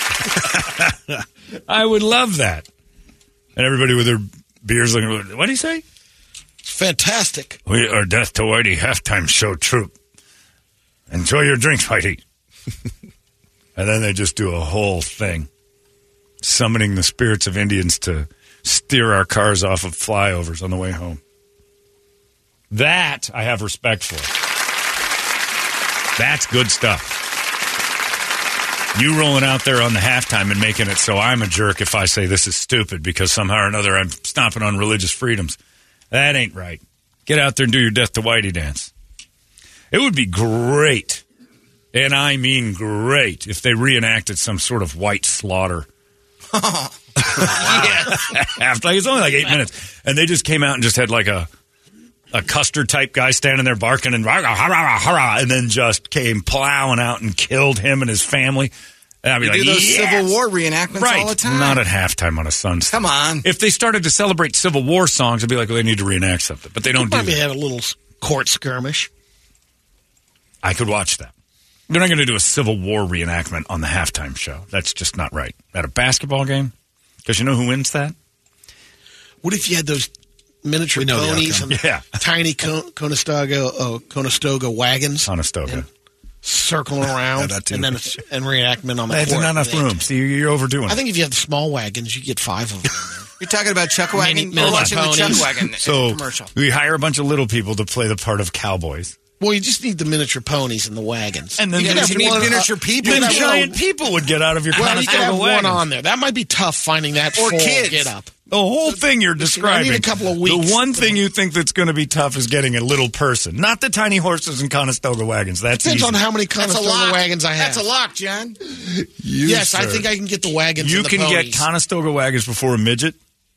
I would love that. And everybody with their beers looking, what do you say? It's fantastic. We are Death to Whitey halftime show troupe. Enjoy your drinks, Whitey. And then they just do a whole thing, summoning the spirits of Indians to steer our cars off of flyovers on the way home. That I have respect for. That's good stuff. You rolling out there on the halftime and making it so I'm a jerk if I say this is stupid because somehow or another I'm stomping on religious freedoms. That ain't right. Get out there and do your Death to Whitey dance. It would be great, and I mean great, if they reenacted some sort of white slaughter. Yeah. After, like, it's only like eight minutes. And they just came out and just had like a a Custer-type guy standing there barking and rah, rah, rah, rah, and then just came plowing out and killed him and his family. And I'd be we like, do those yes! Civil War reenactments right. all the time. Not at halftime on a Suns. Come on. If they started to celebrate Civil War songs, I'd be like, well, they need to reenact something. But they don't do Probably that. have a little court skirmish. I could watch that. They're not going to do a Civil War reenactment on the halftime show. That's just not right. At a basketball game? Because you know who wins that? What if you had those miniature know the ponies outcome. and Yeah. tiny Con- Conestoga, uh, Conestoga wagons? Conestoga. Circling around, Yeah, that too. and then it's, and reenactment on the That's court. not enough room. See, you're overdoing it. I think if you have the small wagons, you get five of them. You're talking about Chuck Wagon? Mini- We're mini watching the Chuck ponies. Wagon So commercial. we hire a bunch of little people to play the part of cowboys. Well, you just need the miniature ponies and the wagons. And then you you could have need one, miniature uh, people. you could Then have giant one- people would get out of your Well, you could have Conestoga one wagons. on there. That might be tough finding that Or full kids. get up. The whole thing you're Listen, describing. I need a couple of weeks. The one thing you think that's going to be tough is getting a little person, not the tiny horses and Conestoga wagons. That's Depends easy. on how many That's a Conestoga lock. wagons I have. That's a lock, John. You, yes, I sir. think I can get the wagons. You and the can ponies. get Conestoga wagons before a midget.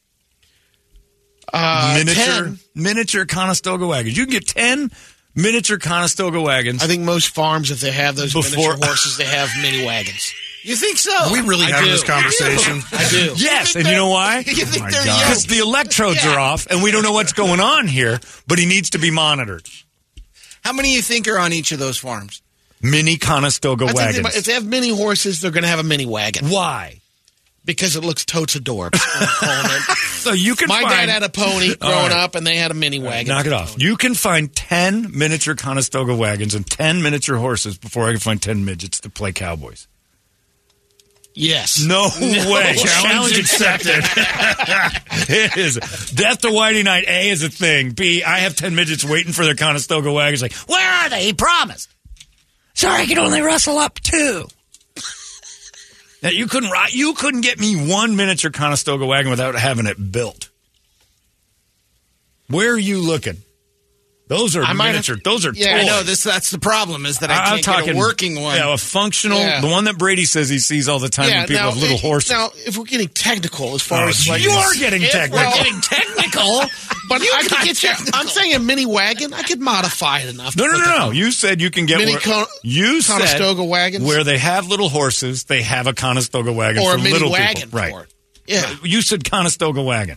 uh, miniature, ten. miniature Conestoga wagons. You can get ten miniature Conestoga wagons. I think most farms, if they have those Before- miniature horses, they have mini wagons. You think so? Are we really I having do. this conversation? I do. Yes, and you know why? You think they're Because young? the electrodes Yeah. are off, and we don't know what's going on here, but he needs to be monitored. How many you think are on each of those farms? Mini Conestoga I think they wagons. might- if they have mini horses, they're going to have a mini wagon. Why? Because it looks totes adorable. So you can My find, dad had a pony All growing right. up, and they had a mini wagon. Knock it off. You can find ten miniature Conestoga wagons and ten miniature horses before I can find ten midgets to play cowboys. Yes. No, No. way. Challenge accepted. It is. Death to Whitey Night, A, is a thing. B, I have ten midgets waiting for their Conestoga wagons. Like, where are they? He promised. Sorry, I could only rustle up two. Now, you couldn't ri- you couldn't get me one miniature Conestoga wagon without having it built. Where are you looking? Those are I might miniature. have- Those are Yeah, I toys. know. This, that's the problem is that I I'm can't talking get a working one. Yeah, a functional, Yeah. the one that Brady says he sees all the time when people have little eh, horses. Now, if we're getting technical as far Oh, as like you're getting if technical. we're getting technical, but You I could got get you. I'm saying a mini wagon. I could modify it enough. No, to no, put no, the- no. You said you can get Mini where, Con- you said Conestoga wagons? where they have little horses. They have a Conestoga wagon Or for a mini little wagon people, right? for it. Yeah. You said Conestoga wagon.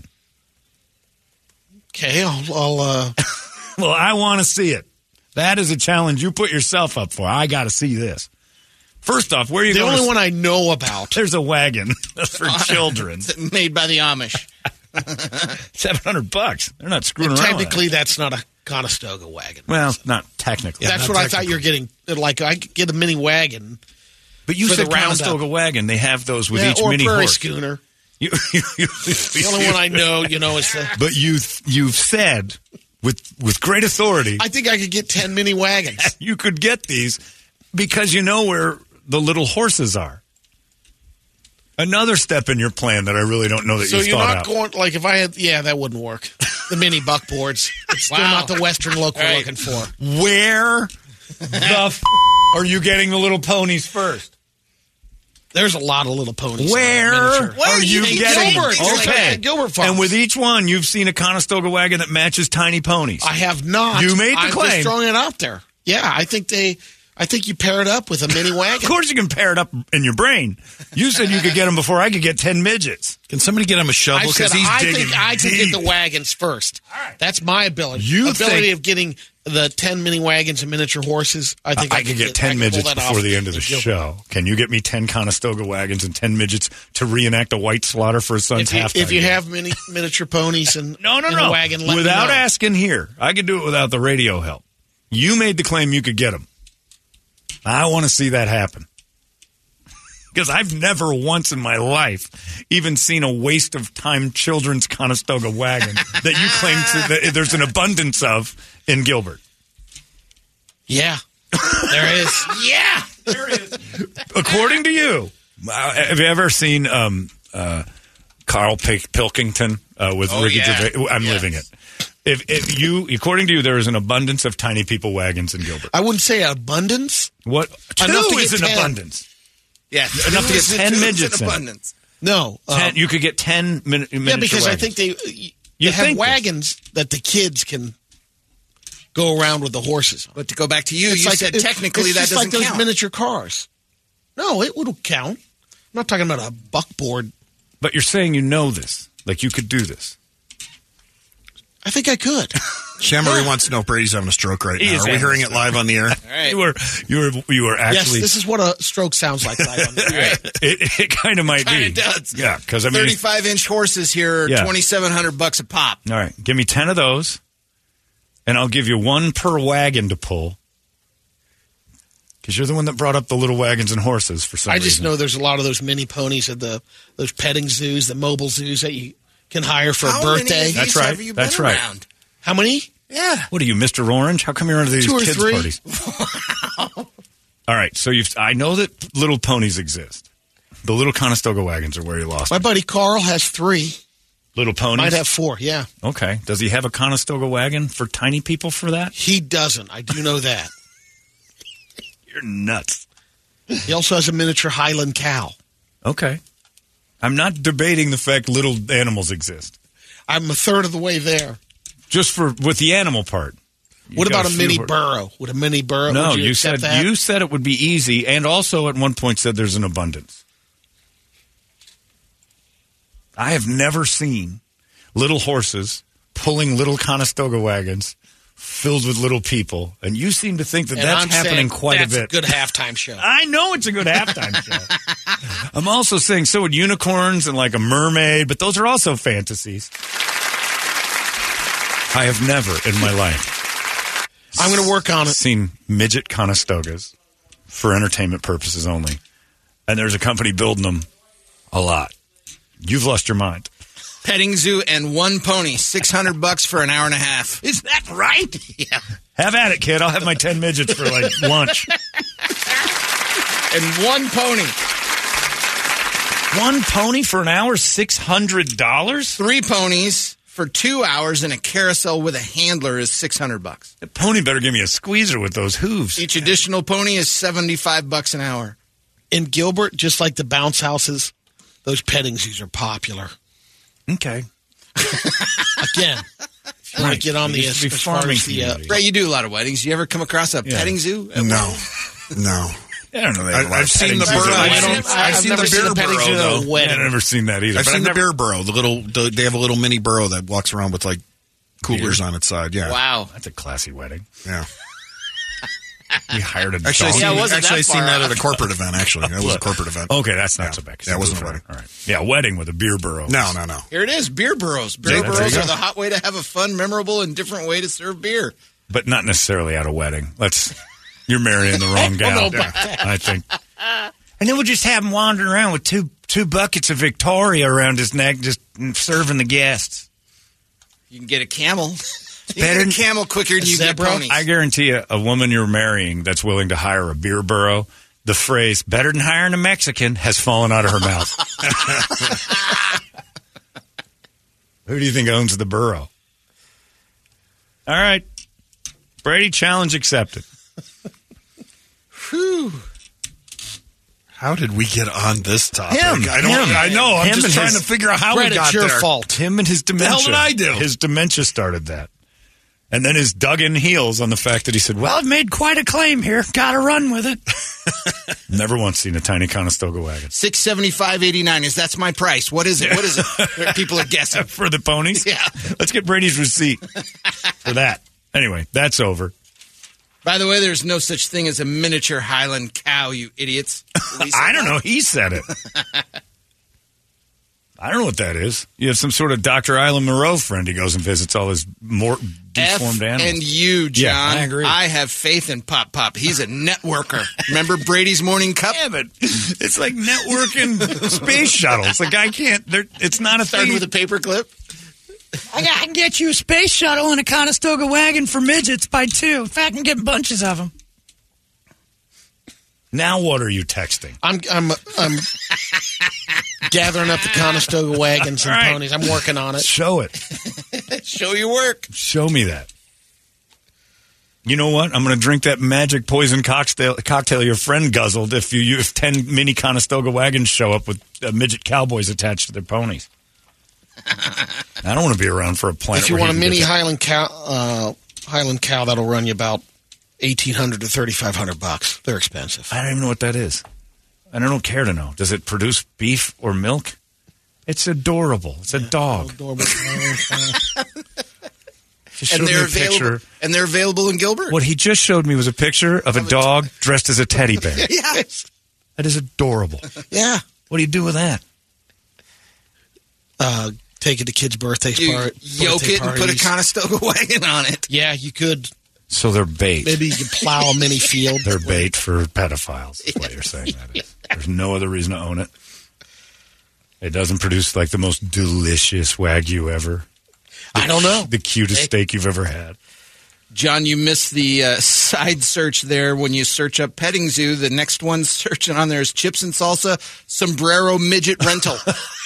Okay, I'll. I'll uh... Well, I want to see it. That is a challenge you put yourself up for. I got to see this. First off, where are you the going? only to... one I know about. There's a wagon for children. Made by the Amish. Seven hundred bucks. They're not screwing And around. technically, with that. that's not a Conestoga wagon. Well, not technically. That's Not what I thought technically. you were getting. Like I could get a mini wagon. But you for said the roundup. Conestoga wagon. They have those with Yeah, each or mini prairie horse. schooner. You, you, you, The only one I know, you know, is the. But you, you've said with with great authority, I think I could get ten mini wagons. you could get these because you know where the little horses are. Another step in your plan that I really don't know that So you've you're thought not out. going like if I had, yeah, that wouldn't work. The mini buckboards. It's still Wow. not the Western look we're Right. looking for. Where the f- are you getting the little ponies first? There's a lot of little ponies. Where Miniature. are you In getting? Gilbert. Like Okay, at Gilbert Farms. and with each one, you've seen a Conestoga wagon that matches tiny ponies. I have not. You made the I'm claim. just throwing it out there. Yeah, I think they. I think you pair it up with a mini Of wagon. course, you can pair it up in your brain. You said you could get them before I could get ten midgets. Can somebody get him a I shovel? said Because he's I digging think I can deep. get the wagons first. That's my ability. You ability think- of getting the ten mini wagons and miniature horses. I think I, I could get I ten can midgets pull that before off the end of the in Gilbert. show. Can you get me ten Conestoga wagons and ten midgets to reenact a white slaughter for his son's If you, halftime if you game? have mini miniature ponies and no, no, in no, a wagon, let without me know. asking here, I could do it without the radio help. You made the claim you could get them. I want to see that happen. Because I've never once in my life even seen a waste of time children's Conestoga wagon that you claim to, that there's an abundance of in Gilbert. Yeah, there is. Yeah. There is. According to you, uh, have you ever seen um, uh, Carl P- Pilkington uh, with Oh, Ricky yeah. Gervais? I'm Yes. living it. If, if you, according to you, there is an abundance of tiny people wagons in Gilbert. I wouldn't say abundance. What? Two Enough to is get an ten. abundance. Yeah. Enough to get Two ten is midgets in in. abundance. No, Ten, um, you could get ten min- miniature yeah, because I wagons. think they you You have think this? wagons that the kids can go around with the horses. But to go back to you, It's you like- said it- technically it's that just doesn't like those count. miniature cars. No, it would count. I'm not talking about a buckboard. But you're saying you know this. Like you could do this. I think I could. Shamory wants to know if Brady's having a stroke right He now. is Are we having hearing a it live on the air? All right. You were, you were, you were Yes, actually. this is what a stroke sounds like. Right on the All right. it, it kind of might Kind be. of does. Yeah, because I mean, thirty-five inch horses here, Yeah. twenty-seven hundred bucks a pop. all right, give me ten of those, and I'll give you one per wagon to pull. Because you're the one that brought up the little wagons and horses for some I reason. just know there's a lot of those mini ponies at the those petting zoos, the mobile zoos that you can hire for How a many birthday. of these That's right. have you That's been right. around? How many? Yeah. What are you, Mister Orange? How come you're into these Two or kids' three. parties? All right, so you've. I know that little ponies exist. The little Conestoga wagons are where you lost. My me. buddy Carl has three. Little ponies. Might have four. Yeah, Okay. Does he have a Conestoga wagon for tiny people for that? he doesn't. I do know that. You're nuts. He also has a miniature Highland cow. Okay. I'm not debating the fact little animals exist. I'm a third of the way there. Just for with the animal part. You What got about a few mini hor- burro? Would a mini burro? No, would you, you accept said that? you said it would be easy, and also at one point said there's an abundance. I have never seen little horses pulling little Conestoga wagons filled with little people, and you seem to think that And that's I'm happening saying quite that's a bit. a good halftime show. I know it's a good halftime show. I'm also saying so would unicorns and like a mermaid, but those are also fantasies. I have never in my life. I'm going to work on it. Seen midget Conestogas for entertainment purposes only, and there's a company building them a lot. You've lost your mind. Petting zoo and one pony, six hundred bucks for an hour and a half. Is that right? Yeah. Have at it, kid. I'll have my ten midgets for like lunch. And one pony. One pony for an hour, six hundred dollars? Three ponies for two hours in a carousel with a handler is six hundred bucks. The pony better give me a squeezer with those hooves. Each additional pony is seventy-five bucks an hour. In Gilbert, just like the bounce houses, those petting zoos are popular. Okay. Again, if you want to get on the as, as far as the uh, Right, you do a lot of weddings. You ever come across a Yeah. petting zoo? No, no. I don't know. They I- have a lot I've of seen petting the zoos burro. around. I've I seen- don't- I've I've seen never the seen beer a petting zoo burrow, at a though. wedding. Yeah, I've never seen that either. I've but seen the never, beer burrow, the little. The, they have a little mini burrow that walks around with like coolers Beer? on its side. Yeah, Wow. That's a classy wedding. Yeah. We hired a Actually, I dog. seen, Yeah, it wasn't actually, I that seen far that off. at a corporate event. Actually, that was a corporate event. Okay, that's not Yeah. so bad. 'cause Yeah, it wasn't a was wedding. All right. Yeah, wedding with a beer burrow. No, no, no. Here it is, beer burrows. Beer Yeah, there burrows you are go. the hot way to have a fun, memorable, and different way to serve beer. But not necessarily at a wedding. Let's. You're marrying the wrong gal. know about that. I think. And then we'll just have him wandering around with two two buckets of Victoria around his neck, just serving the guests. You can get a camel. You better can get a camel quicker than you get zebra? ponies. I guarantee you, a woman you're marrying that's willing to hire a beer burrow, the phrase "better than hiring a Mexican" has fallen out of her mouth. Who do you think owns the burrow? All right. Brady, challenge accepted. Whew. How did we get on this topic? Him. I don't. Him. I know. I'm Him just and trying his- to figure out how Brett, we got it's your there. fault. Him and his dementia. hell did I do? His dementia started that. And then his dug in heels on the fact that he said, well, I've made quite a claim here. Got to run with it. Never once seen a tiny Conestoga wagon. six seventy-five eighty-nine is that's my price. What is it? What is it? People are guessing. For the ponies? Yeah. Let's get Brady's receipt for that. Anyway, that's over. By the way, there's no such thing as a miniature Highland cow, you idiots. I don't know. He said it. I don't know what that is. You have some sort of Doctor Island Moreau friend. He goes and visits all his more deformed F animals. and you, John. Yeah, I agree. I have faith in Pop Pop. He's a networker. Remember Brady's Morning Cup? Yeah, but it's like networking space shuttles. The guy can't. they're- It's not a Started thing. with a paperclip. I, got, I can get you a space shuttle and a Conestoga wagon for midgets by two. In fact, I can get bunches of them. Now what are you texting? I'm I'm I'm gathering up the Conestoga wagons and All right. ponies. I'm working on it. Show it. Show your work. Show me that. You know what? I'm going to drink that magic poison cocktail, cocktail your friend guzzled if you, you if ten mini Conestoga wagons show up with uh, midget cowboys attached to their ponies. I don't want to be around for a planet. If you where want a he can mini get that. Highland cow, uh, Highland cow, that'll run you about eighteen hundred to thirty five hundred bucks. They're expensive. I don't even know what that is. And I don't care to know. Does it produce beef or milk? It's adorable. It's a dog. Adorable. Just showed And me they're a picture. available. And they're available in Gilbert. What he just showed me was a picture of a dog dressed as a teddy bear. Yes. That is adorable. Yeah. What do you do with that? Uh, take it to kids' birthdays You part, yoke birthday it and put a parties. Conestoga wagon on it. Yeah, you could. So they're bait. Maybe you could plow a mini field. They're bait for pedophiles, is what you're saying that is. There's no other reason to own it. It doesn't produce like the most delicious Wagyu ever. The, I don't know. The cutest steak you've ever had. John, you missed the uh, side search there when you search up petting zoo. The next one searching on there is chips and salsa, sombrero midget rental.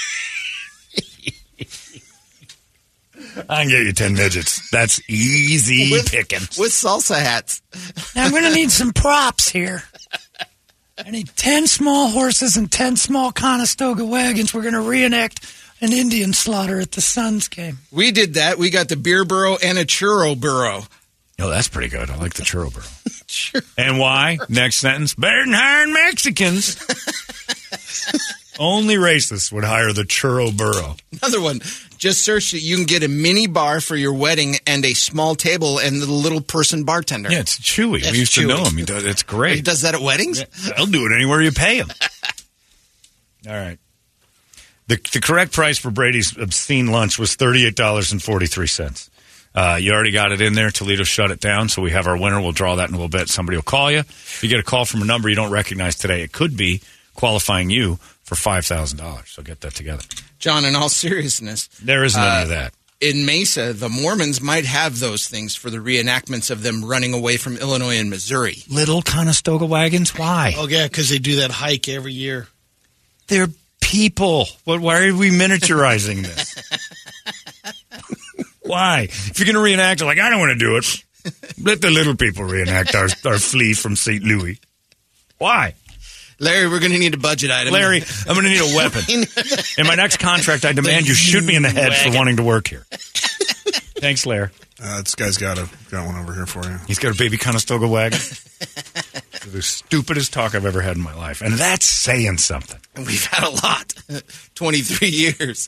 I can get you ten midgets. That's easy With- picking. With salsa hats. Now, I'm going to need some props here. I need ten small horses and ten small Conestoga wagons. We're going to reenact an Indian slaughter at the Suns game. We did that. We got the beer burro and a churro burro. Oh, that's pretty good. I like the churro burro. Sure. And why? Next sentence. Better than hiring Mexicans. Only racists would hire the churro burro. Another one. Just search that you can get a mini bar for your wedding and a small table and the little person bartender. Yeah, it's Chewy. That's we used Chewy. to know him. He does, it's great. He does that at weddings? Yeah, he'll do it anywhere you pay him. All right. The, the correct price for Brady's obscene lunch was thirty-eight dollars and forty-three cents. Uh, you already got it in there. Toledo shut it down, so we have our winner. We'll draw that in a little bit. Somebody will call you. If you get a call from a number you don't recognize today, it could be qualifying you for five thousand dollars. So get that together. John, in all seriousness. There isn't uh, any of that. In Mesa, the Mormons might have those things for the reenactments of them running away from Illinois and Missouri. Little Conestoga wagons? Why? Oh, yeah, because they do that hike every year. They're people. What, why are we miniaturizing this? Why? If you're going to reenact it, like, I don't want to do it. Let the little people reenact our, our flee from Saint Louis. Why? Larry, we're going to need a budget item. Larry, I'm going to need a weapon. In my next contract, I demand you shoot me in the head for wanting to work here. Thanks, Larry. Uh, this guy's got a got one over here for you. He's got a baby Conestoga wagon. The stupidest talk I've ever had in my life. And that's saying something. We've had a lot. twenty-three years.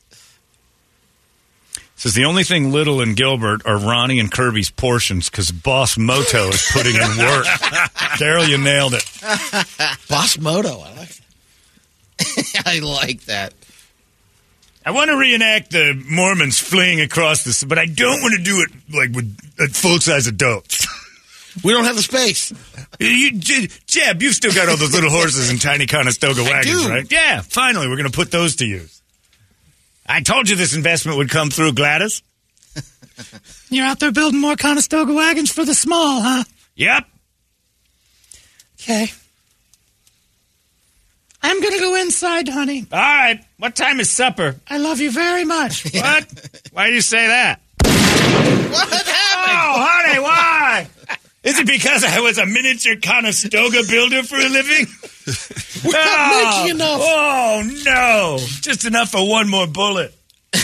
Says the only thing Little and Gilbert are Ronnie and Kirby's portions because Boss Moto is putting in work. Daryl, you nailed it. Boss Moto, I like that. I like that. I want to reenact the Mormons fleeing across this, but I don't want to do it like with uh, full-size adults. We don't have the space. You, Jeb, you've still got all those little horses and tiny Conestoga wagons, right? Yeah, finally, we're going to put those to use. I told you this investment would come through, Gladys. You're out there building more Conestoga wagons for the small, huh? Yep. Okay. I'm going to go inside, honey. All right. What time is supper? I love you very much. What? Why do you say that? What happened? Oh, honey, why? Is it because I was a miniature Conestoga builder for a living? We're not oh, making enough. Oh, no. Just enough for one more bullet.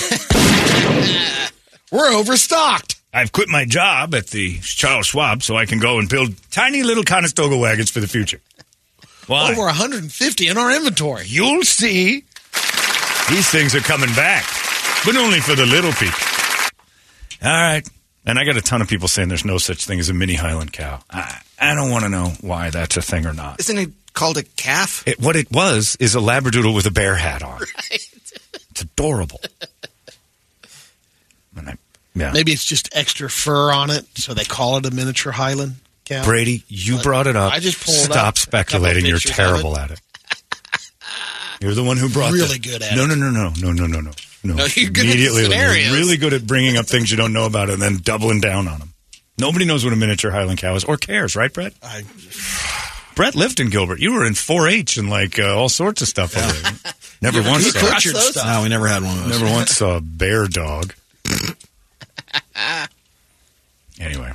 We're overstocked. I've quit my job at the Charles Schwab so I can go and build tiny little Conestoga wagons for the future. Why? Over one hundred fifty in our inventory. You'll see. These things are coming back, but only for the little people. All right. And I got a ton of people saying there's no such thing as a mini Highland cow. I, I don't want to know why that's a thing or not. Isn't it called a calf? It, what it was is a Labradoodle with a bear hat on. Right. It's adorable. And I, yeah. Maybe it's just extra fur on it, so they call it a miniature Highland cow. Brady, you But brought it up. I just pulled Stop up speculating. a couple You're pictures terrible of at it. You're the one who brought Really that. good at no, it. No, no, no, no, no, no, no. No, No, you're good at Immediately, scenarios. You're really good at bringing up things you don't know about and then doubling down on them. Nobody knows what a miniature Highland cow is or cares, right, Brett? I, Brett lived in Gilbert. You were in four H and like uh, all sorts of stuff over there. Never once you saw. butchered stuff. No, we never had one of those. Never once saw a bear dog. Anyway,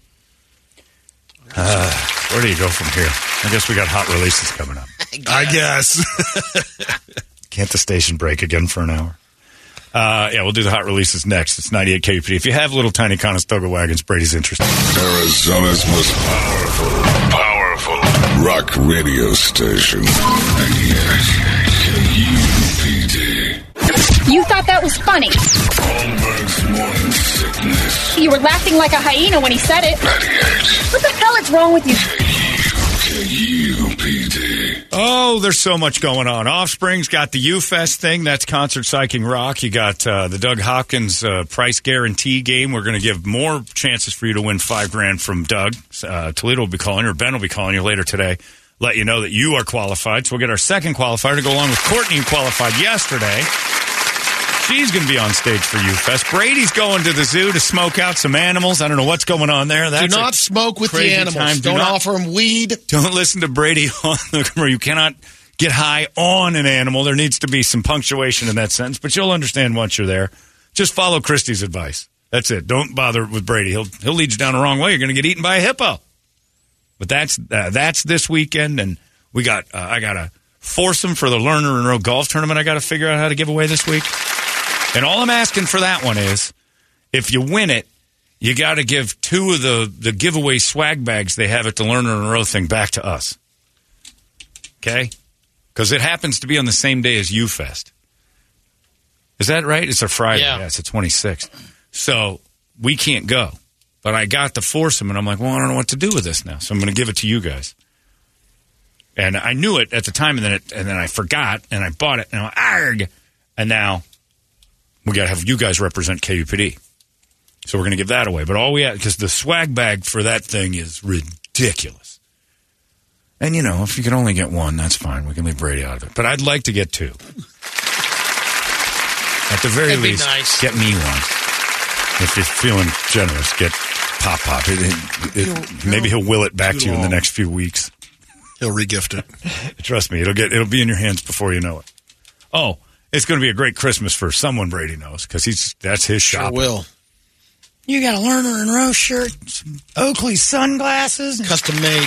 uh, where do you go from here? I guess we got hot releases coming up. I guess. Can't the station break again for an hour? Uh, yeah, we'll do the hot releases next. It's ninety-eight K U P D. If you have little tiny Conestoga wagons, Brady's interested. Arizona's most powerful, powerful rock radio station. ninety-eight K U P D. You thought that was funny. Holmberg's morning sickness. You were laughing like a hyena when he said it. ninety-eight What the hell is wrong with you? K U P D. Oh, there's so much going on. Offspring's got the U-Fest thing. That's Concert Psyching Rock. You got uh, the Doug Hopkins uh, price guarantee game. We're going to give more chances for you to win five grand from Doug. Uh, Toledo will be calling you, or Ben will be calling you later today. Let you know that you are qualified. So we'll get our second qualifier to go along with Courtney, who qualified yesterday. She's going to be on stage for U-Fest. Brady's going to the zoo to smoke out some animals. I don't know what's going on there. That's do not smoke with the crazy animals. time. Do Don't not- offer them weed. Don't listen to Brady on the camera. You cannot get high on an animal. There needs to be some punctuation in that sentence, but you'll understand once you're there. Just follow Christy's advice. That's it. Don't bother with Brady. He'll he'll lead you down the wrong way. You're going to get eaten by a hippo. But that's uh, that's this weekend, and we got uh, I got a foursome for the Lerner and Rowe golf tournament. I got to figure out how to give away this week. And all I'm asking for that one is, if you win it, you got to give two of the, the giveaway swag bags they have at the Lerner and Rowe thing back to us. Okay? because it happens to be on the same day as U-Fest. Is that right? It's a Friday. Yeah. yeah it's the twenty-sixth. So we can't go. But I got the foursome, and I'm like, well, I don't know what to do with this now, so I'm going to give it to you guys. And I knew it at the time, and then it, and then I forgot, and I bought it, and I went, arg! And now we got to have you guys represent K U P D. So we're going to give that away. But all we have, because the swag bag for that thing is ridiculous. And, you know, if you can only get one, that's fine. We can leave Brady out of it. But I'd like to get two. At the very That'd be least, nice. get me one. If you're feeling generous, get Pop Pop. It, it, it, maybe he'll will it back to you in the next few weeks. He'll regift it. Trust me, it'll get it'll be in your hands before you know it. Oh, it's going to be a great Christmas for someone Brady knows because he's that's his shop. Sure will. You got a Lerner and Rowe shirt, some Oakley sunglasses. And Custom made.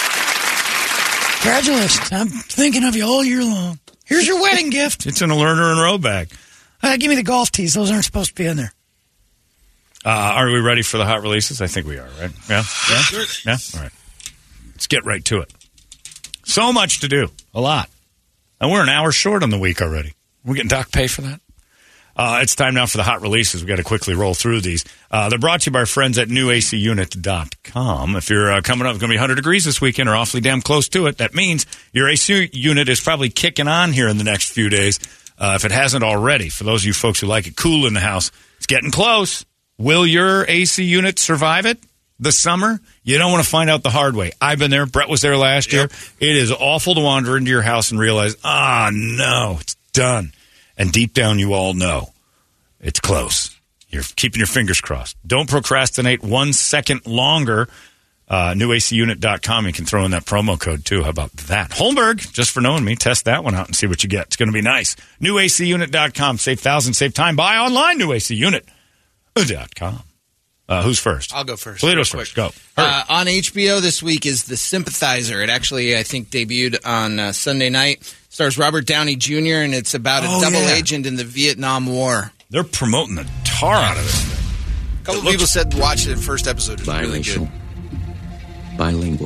congratulations. I'm thinking of you all year long. Here's your wedding gift. It's in a Lerner and Rowe bag. Uh, give me the golf tees. Those aren't supposed to be in there. Uh, are we ready for the hot releases? I think we are, right? Yeah? Yeah? Yeah? All right. Let's get right to it. So much to do. A lot. And we're an hour short on the week already. We're getting doc pay for that? Uh, it's time now for the hot releases. We've got to quickly roll through these. Uh, they're brought to you by our friends at new A C unit dot com. If you're uh, coming up, it's going to be one hundred degrees this weekend or awfully damn close to it. That means your A C unit is probably kicking on here in the next few days, uh, if it hasn't already. For those of you folks who like it cool in the house, it's getting close. Will your A C unit survive it this summer? You don't want to find out the hard way. I've been there. Brett was there last yep. year. It is awful to wander into your house and realize, ah, oh, no, it's done. And deep down, you all know it's close. You're keeping your fingers crossed. Don't procrastinate one second longer. Uh, new A C unit dot com. You can throw in that promo code, too. How about that? Holmberg, just for knowing me, test that one out and see what you get. It's going to be nice. new A C unit dot com. Save thousands, save time. Buy online, new A C unit dot com. Uh, who's first? I'll go first. Toledo's first. Go. Uh, on H B O this week is The Sympathizer. It actually, I think, debuted on uh, Sunday night. Stars Robert Downey Junior, and it's about a Oh, double yeah. agent in the Vietnam War. They're promoting the tar out of this thing. A couple people said watch it. First episode is really good. Bilingual.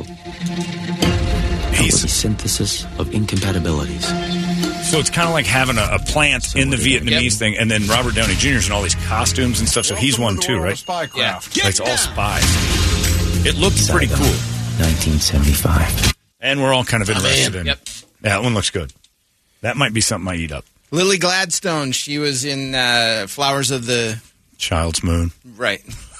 He's the synthesis of incompatibilities. So it's kind of like having a, a plant in the Vietnamese Yep. thing, and then Robert Downey Junior's in all these costumes and stuff, so he's one too, right? Yeah. Like it's all spies. It looks pretty cool. nineteen seventy-five. And we're all kind of Oh, interested man. in Yep. Yeah, that one looks good. That might be something I eat up. Lily Gladstone, she was in uh, Flowers of the... Child's Moon. Right.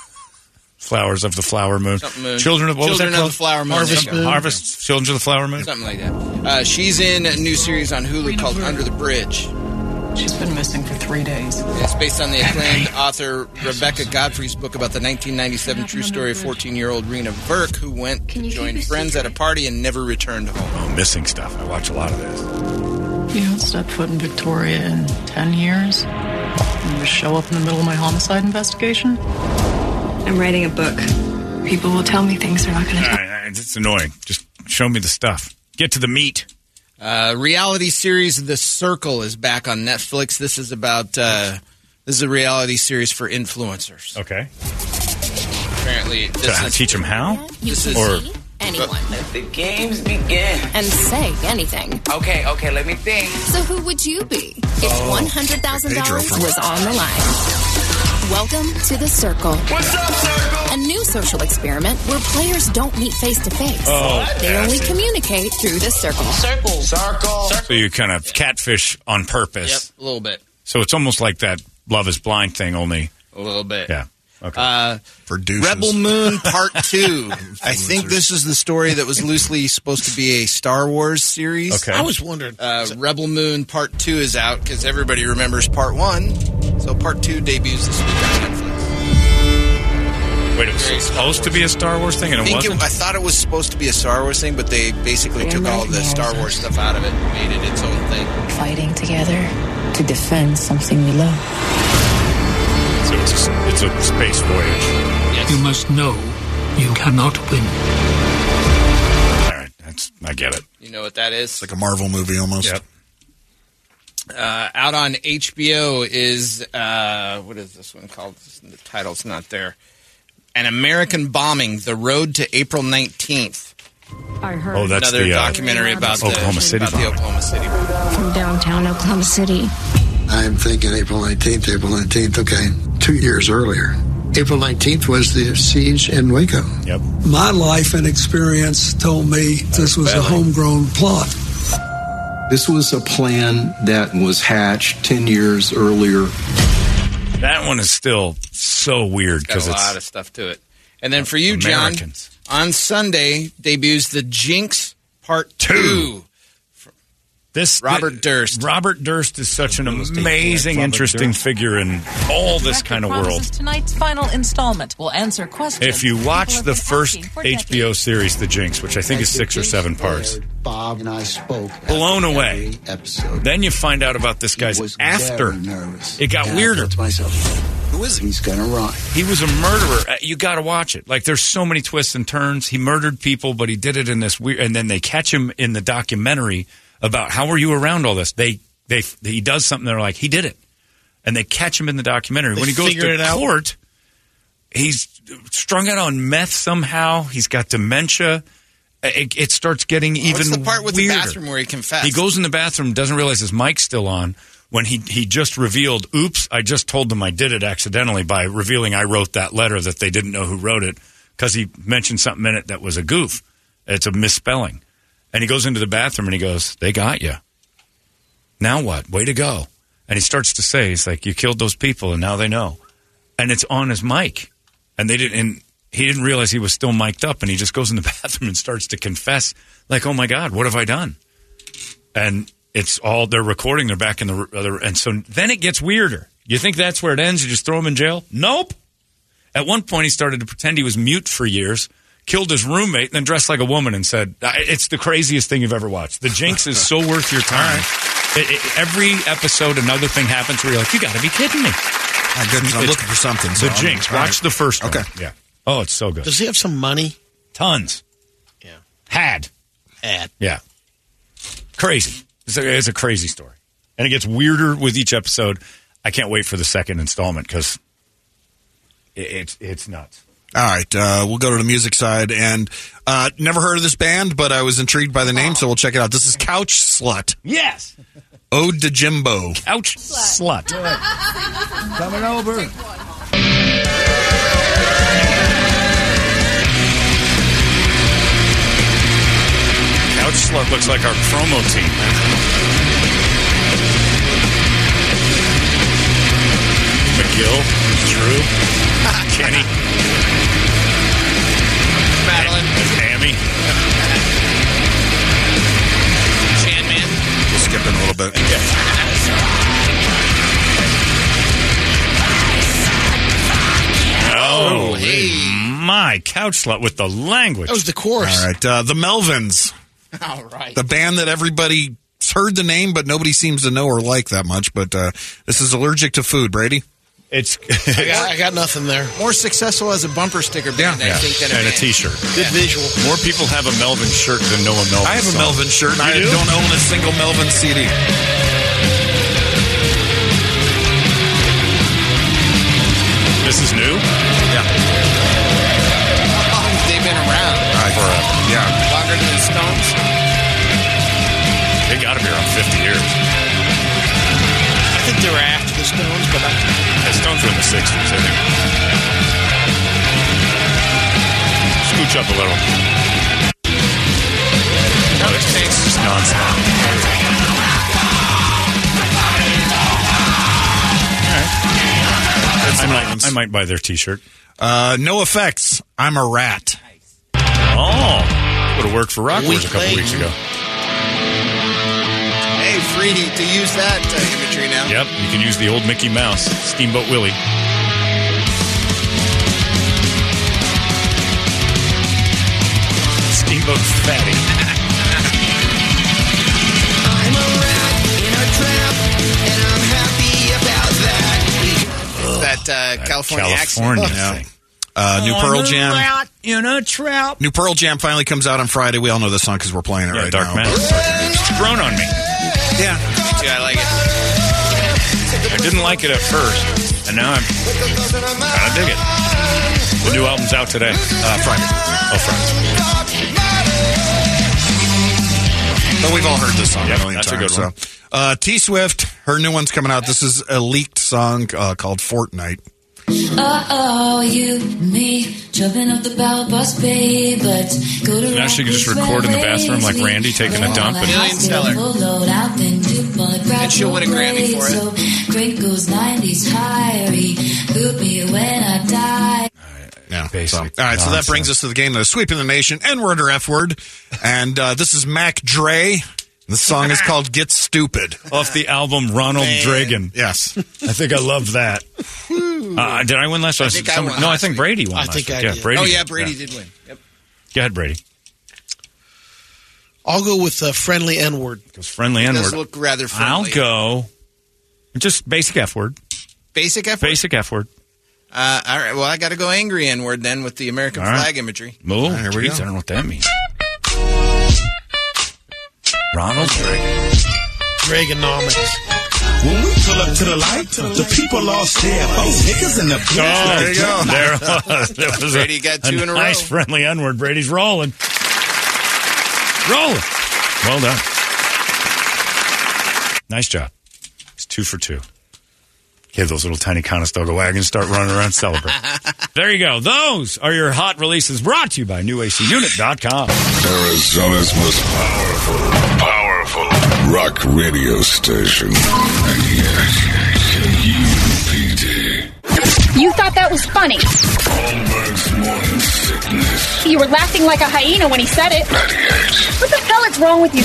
Flowers of the Flower Moon. Something moon. Children of what Children was that of called? the Flower Moon. Harvest There you Moon. go. Harvest. Children of the Flower Moon. Something like that. Uh, she's in a new series on Hulu called Under the Bridge. She's been missing for three days. It's based on the acclaimed author Rebecca Godfrey's book about the nineteen ninety-seven true story of fourteen-year-old Rena Burke, who went to join friends at a party and never returned home. Oh, missing stuff. I watch a lot of this. You haven't stepped foot in Victoria in ten years? You just show up in the middle of my homicide investigation? I'm writing a book. People will tell me things they're not going to tell. Uh, It's annoying. Just show me the stuff. Get to the meat. Uh, reality series The Circle is back on Netflix. This is about uh, this is a reality series for influencers. Okay. Apparently, To this is, teach them how? This is Or anyone. Let the games begin. And say anything. Okay, okay, let me think. So who would you be if one hundred thousand dollars was on the line? Welcome to The Circle. What's up, Circle? A new social experiment where players don't meet face to face. Oh, They yeah, only see. communicate through the circle. Circle. Circle. So you kind of catfish on purpose. Yep, a little bit. So it's almost like that Love is Blind thing, only. A little bit. Yeah. Okay. Uh, For douches. Rebel Moon Part two. I think this is the story that was loosely supposed to be a Star Wars series. Okay. I was wondering. Uh, Rebel Moon Part two is out because everybody remembers Part one. So Part two debuts this week on Netflix. Wait, it was supposed to be a Star Wars thing and I, it think wasn't? it, I thought it was supposed to be a Star Wars thing, but they basically took all the Star Wars stuff out of it and made it its own thing. Fighting together to defend something we love. So it's a, it's a space voyage. Yes. You must know you cannot win. All right. That's, I get it. You know what that is? It's like a Marvel movie almost. Yep. Uh, out on H B O is, uh, what is this one called? The title's not there. An American Bombing, The Road to April nineteenth. I heard. Oh, that's Another the uh, documentary about the, Oklahoma City about the bomb. Oklahoma City bomb. from downtown Oklahoma City. I'm thinking April nineteenth, April nineteenth, okay, two years earlier. April nineteenth was the siege in Waco. Yep. My life and experience told me this was a homegrown plot. This was a plan that was hatched ten years earlier. That one is still so weird Got because a it's lot of stuff to it. And then for you, John, Americans. on Sunday debuts The Jinx Part Two. This Robert Durst. Robert Durst is such an amazing, interesting figure in all this kind of world. Tonight's final installment will answer questions. If you watch people have the been first asking for H B O series, The Jinx, which I think is six or seven parts, Bob and I spoke. blown away. Episode. Then you find out about this guy's was after. very nervous. It got And I weirder. thought to myself, who is he? He's going to run. He was a murderer. Uh, You got to watch it. Like, there's so many twists and turns. He murdered people, but he did it in this weird. And then they catch him in the documentary about how were you around all this. They, they, he does something. They're like, he did it, and they catch him in the documentary. They when he goes figured it to out. court, he's strung out on meth somehow. He's got dementia. It, it starts getting even What's the part with weirder. the bathroom where he confessed? He goes in the bathroom, doesn't realize his mic's still on. When he, he just revealed, oops, I just told them I did it accidentally by revealing I wrote that letter that they didn't know who wrote it because he mentioned something in it that was a goof. It's a misspelling. And he goes into the bathroom and he goes, they got you. Now what? Way to go. And he starts to say, he's like, you killed those people and now they know. And it's on his mic. And they didn't, and he didn't realize he was still mic'd up, and he just goes in the bathroom and starts to confess, like, oh my God, what have I done? And it's all, they're recording, they're back in the other, and so then it gets weirder. You think that's where it ends? You just throw him in jail? Nope. At one point, he started to pretend he was mute for years, killed his roommate, and then dressed like a woman and said, it's the craziest thing you've ever watched. The Jinx is so worth your time. It, it, every episode, another thing happens where you're like, you got to be kidding me. My goodness, I'm It's looking for something. So the I'm- Jinx. all Watch right. the first one. Okay. Yeah. Oh, it's so good. Does he have some money? Tons. Yeah. Had. Had. Yeah. Crazy. It's a, it's a crazy story. And it gets weirder with each episode. I can't wait for the second installment because it, it's it's nuts. All right, uh, we'll go to the music side. And uh, never heard of this band, but I was intrigued by the name, so we'll check it out. This is Couch Slut. Yes. Ode to Jimbo. Couch Slut. Coming over. Couch Slut looks like our promo team. McGill, Drew, Kenny, Madeline, Amy. Chan-Man. We'll skip in a little bit. Oh, my Couch Slut with the language. That was the chorus. All right, uh, the Melvins. All right. The band that everybody's heard the name, but nobody seems to know or like that much. But uh, this is Allergic to Food, Brady. It's I, got, I got nothing there. More successful as a bumper sticker band, I Yeah, think, than a and a band. T-shirt. Good visual. More people have a Melvin shirt than know a Melvin I have a song. Melvin shirt, and I You do? don't own a single Melvin C D. This is new? Yeah. Oh, they've been around Forever. Yeah. longer than the Stones. They got to be around fifty years. I think they were after the Stones, but I, The Stones were in the sixties, I think. Scooch up a little. Oh, this is just nonstop. I might, I might buy their T-shirt. Uh, no effects. I'm a rat. Oh, would have worked for Rock Wars a Weak couple link. weeks ago. Hey, free to use that uh, imagery now. Yep, you can use the old Mickey Mouse, Steamboat Willie. Steamboat Fatty. I'm a rat in a trap, and I'm happy about that. That uh, California, California accent. thing. Uh, new Pearl Jam. In a trap. New Pearl Jam finally comes out on Friday. We all know this song because we're playing it Yeah, right Dark now. Matter. It's grown on me. Yeah. Me too, I like it. I didn't like it at first, and now I'm kind of dig it. The new album's out today. Uh, Friday. Oh, Friday. But we've all heard this song Yep, a million that's a times. good one. So. Uh, T Swift, her new one's coming out. This is a leaked song uh, called Fortnite. Uh-oh, you and me jumping off the battle bus, babe, but go to Now she can just record in the bathroom like Randy taking a dump. And Million seller. And she'll win a Grammy for it. Great goes nineties high, boot me when I die. Yeah. Basic So, all right, so that nonsense. brings us to the game that is sweeping the nation, N-word or F-word. And uh, this is Mac Dre. The song is called Get Stupid. Off the album Ronald Man. Dragon. Yes. I think I love that. Uh, did I win last I week? think I Somebody- won No, I last think week. Brady won I last think week. I yeah, did. Brady Oh, yeah, did. Brady did win. Yep. Go ahead, Brady. I'll go with uh, friendly N-word. Goes friendly It N-word. does look rather I'll friendly. go just basic F-word. Basic F word? Basic F-word. Uh, all right, well, I got to go angry N-word then with the American All right. flag imagery. Oh, Here we geez, go. I don't know what that means. Ronald Dragon. Reaganomics. When we pull up to the light, the people lost their face. Niggas in the Oh, business. there you go. There it was. That was Brady got two a in a nice row. friendly N-word. Brady's rolling. Rolling. Well done. Nice job. It's two for two. Okay, those little tiny Conestoga wagons start running around, celebrate. There you go. Those are your hot releases brought to you by New A C Unit dot com. Arizona's most powerful, powerful rock radio station. U P D. You thought that was funny. Holmberg's morning sickness. You were laughing like a hyena when he said it. ninety-eight. What the hell is wrong with you?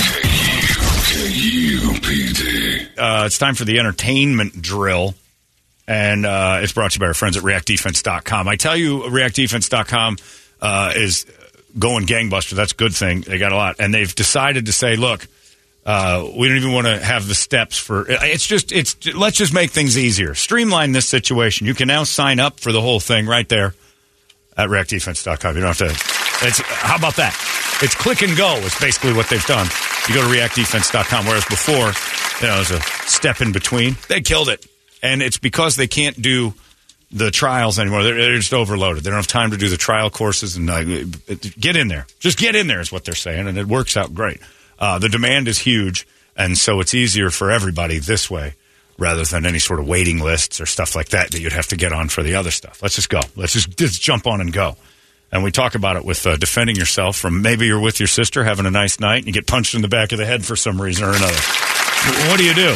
U P D. Uh, it's time for the entertainment drill. And uh, it's brought to you by our friends at React Defense dot com. I tell you, React Defense dot com uh, is going gangbusters. That's a good thing. They got a lot. And they've decided to say, look, uh, we don't even want to have the steps for it's just it's let's just make things easier. Streamline this situation. You can now sign up for the whole thing right there at React Defense dot com. You don't have to. It's, how about that? It's click and go. It's basically what they've done. You go to React Defense dot com, whereas before, you know, there's a step in between. They killed it. And it's because they can't do the trials anymore. They're, they're just overloaded. They don't have time to do the trial courses. And uh, get in there. Just get in there is what they're saying, and it works out great. Uh, the demand is huge, and so it's easier for everybody this way rather than any sort of waiting lists or stuff like that that you'd have to get on for the other stuff. Let's just go. Let's just, just jump on and go. And we talk about it with uh, defending yourself from maybe you're with your sister having a nice night and you get punched in the back of the head for some reason or another. What do you do?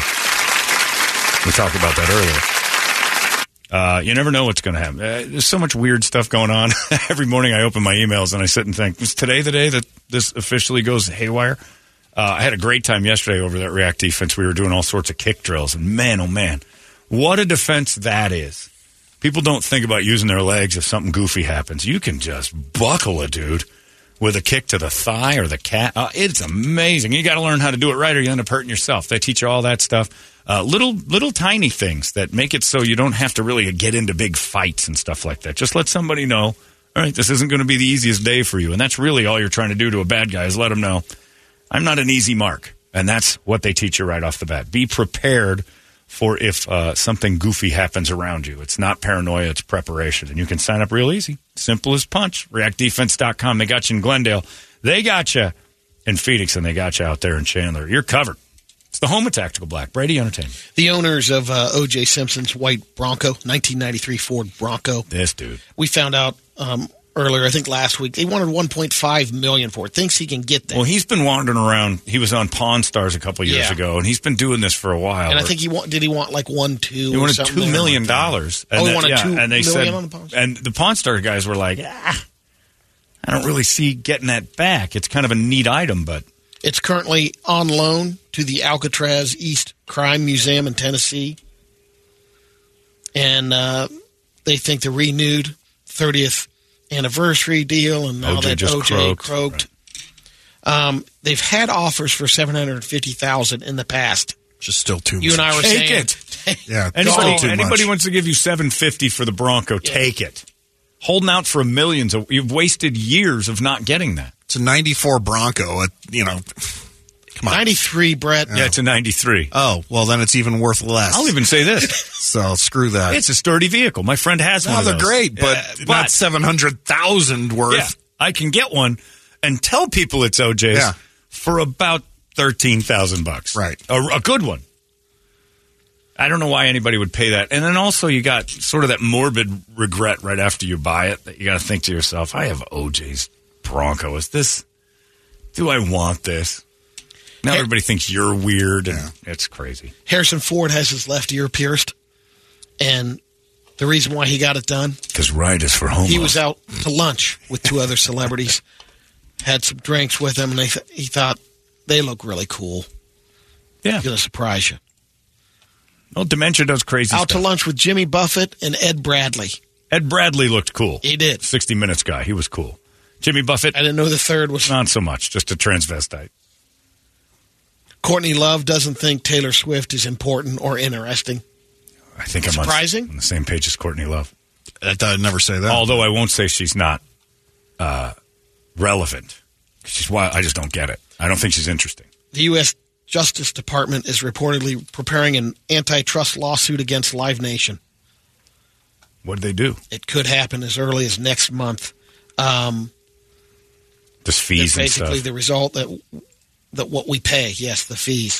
We talked about that earlier. Uh, you never know what's going to happen. Uh, there's so much weird stuff going on. Every morning I open my emails and I sit and think, was today the day that this officially goes haywire? Uh, I had a great time yesterday over there at React Defense. We were doing all sorts of kick drills. And man, oh man, what a defense that is. People don't think about using their legs if something goofy happens. You can just buckle a dude with a kick to the thigh or the cat. Uh, it's amazing. You got to learn how to do it right or you end up hurting yourself. They teach you all that stuff. Uh, little, little tiny things that make it so you don't have to really get into big fights and stuff like that. Just let somebody know, all right, this isn't going to be the easiest day for you. And that's really all you're trying to do to a bad guy is let them know, I'm not an easy mark. And that's what they teach you right off the bat. Be prepared for if uh, something goofy happens around you. It's not paranoia, it's preparation. And you can sign up real easy. Simple as punch. React Defense dot com. They got you in Glendale. They got you in Phoenix, and they got you out there in Chandler. You're covered. It's the home of Tactical Black. Brady Entertainment. The owners of uh, O J. Simpson's white Bronco, nineteen ninety-three Ford Bronco. This dude. We found out um, earlier, I think last week, they wanted one point five million dollars for it. Thinks he can get that. Well, he's been wandering around. He was on Pawn Stars a couple years Yeah. ago, and he's been doing this for a while. And I think he want, did he want like one, two? He or wanted something two there? million dollars. Oh, he wanted two and they million said, on the Pawn Stars? and the Pawn Star guys were like, ah, I don't really see getting that back. It's kind of a neat item, but It's currently on loan to the Alcatraz East Crime Museum in Tennessee. And uh, they think the renewed thirtieth anniversary deal and now O J that just O J croaked. croaked. Um, they've had offers for seven hundred fifty thousand dollars in the past. Just still too much. You and I were Take saying. it. Yeah, Anybody, still too anybody much. wants to give you seven fifty for the Bronco, take it. Holding out for a million, so you've wasted years of not getting that. It's a ninety-four Bronco. It, you know, come on. ninety-three, Brett. Yeah, it's a ninety-three. Oh, well, then it's even worth less. I'll even say this. So screw that. It's a sturdy vehicle. My friend has one No, of they're those. great, but Uh, not seven hundred thousand worth. Yeah, I can get one, and tell people it's O J's Yeah. for about thirteen thousand bucks. Right. A, a good one. I don't know why anybody would pay that. And then also you got sort of that morbid regret right after you buy it that you got to think to yourself, I have O J's Bronco. Is this, do I want this? Now Hey. everybody thinks you're weird, and it's crazy. Harrison Ford has his left ear pierced, and the reason why he got it done, Because ride is for home. he was out to lunch with two other celebrities, had some drinks with them, and they th- he thought they look really cool. Yeah. Going to surprise you. Well, dementia does crazy Out stuff. to lunch with Jimmy Buffett and Ed Bradley. Ed Bradley looked cool. He did. sixty Minutes guy. He was cool. Jimmy Buffett, I didn't know the third was. not so much. Just a transvestite. Courtney Love doesn't think Taylor Swift is important or interesting. I think I'm on- Surprising? on the same page as Courtney Love. I thought I'd never say that. Although I won't say she's not uh, relevant. She's wild. I just don't get it. I don't think she's interesting. The U S Justice Department is reportedly preparing an antitrust lawsuit against Live Nation. What did they do? It could happen as early as next month. Um, Just fees and basically stuff. the result that that what we pay, yes, the fees,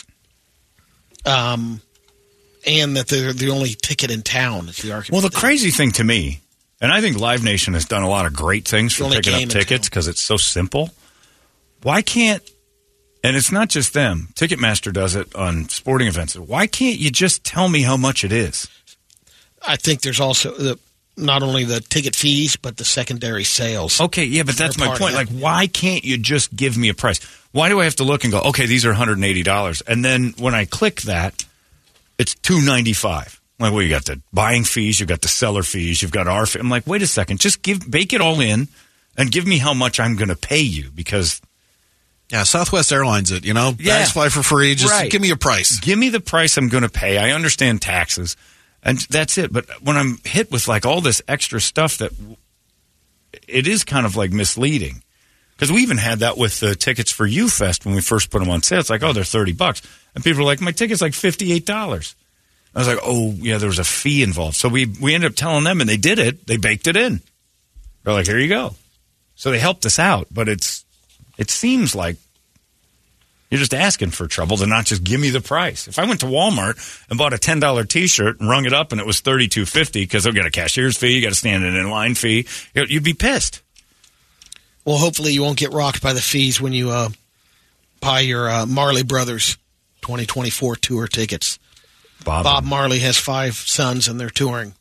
um, and that they're the only ticket in town. Is the argument. Well, the crazy thing to me, and I think Live Nation has done a lot of great things for only picking game up in tickets because it's so simple. Why can't, and it's not just them, Ticketmaster does it on sporting events. Why can't you just tell me how much it is? I think there's also the, not only the ticket fees, but the secondary sales. Okay, yeah, but that's They're my part point. of Like, that. why can't you just give me a price? Why do I have to look and go, okay, these are one hundred eighty dollars, and then when I click that, it's two ninety-five. Like, well, you got the buying fees, you've got the seller fees, you've got our fee. I'm like, wait a second, just give, bake it all in, and give me how much I'm going to pay you because. Yeah, Southwest Airlines it, you know? Yeah. Bags fly for free. Just Right. give me a price. Give me the price I'm going to pay. I understand taxes, and that's it. But when I'm hit with like all this extra stuff, that it is kind of like misleading. Because we even had that with the tickets for U-Fest when we first put them on sale. It's like, oh, they're thirty bucks, and people are like, my ticket's like fifty-eight dollars. I was like, oh yeah, there was a fee involved. So we we ended up telling them, and they did it. They baked it in. They're like, here you go. So they helped us out, but it's it seems like you're just asking for trouble to not just give me the price. If I went to Walmart and bought a ten dollar T-shirt and rung it up and it was thirty-two fifty because they'll get a cashier's fee, you got to stand in a line fee, you'd be pissed. Well, hopefully you won't get rocked by the fees when you uh, buy your uh, Marley Brothers twenty twenty-four tour tickets. Bob, Bob Marley has five sons and they're touring.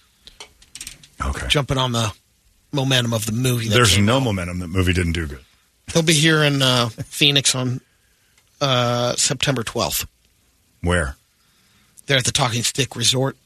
Okay. Jumping on the momentum of the movie. That There's came no out. momentum. That movie didn't do good. They'll be here in uh, Phoenix on uh, September twelfth. Where? They're at the Talking Stick Resort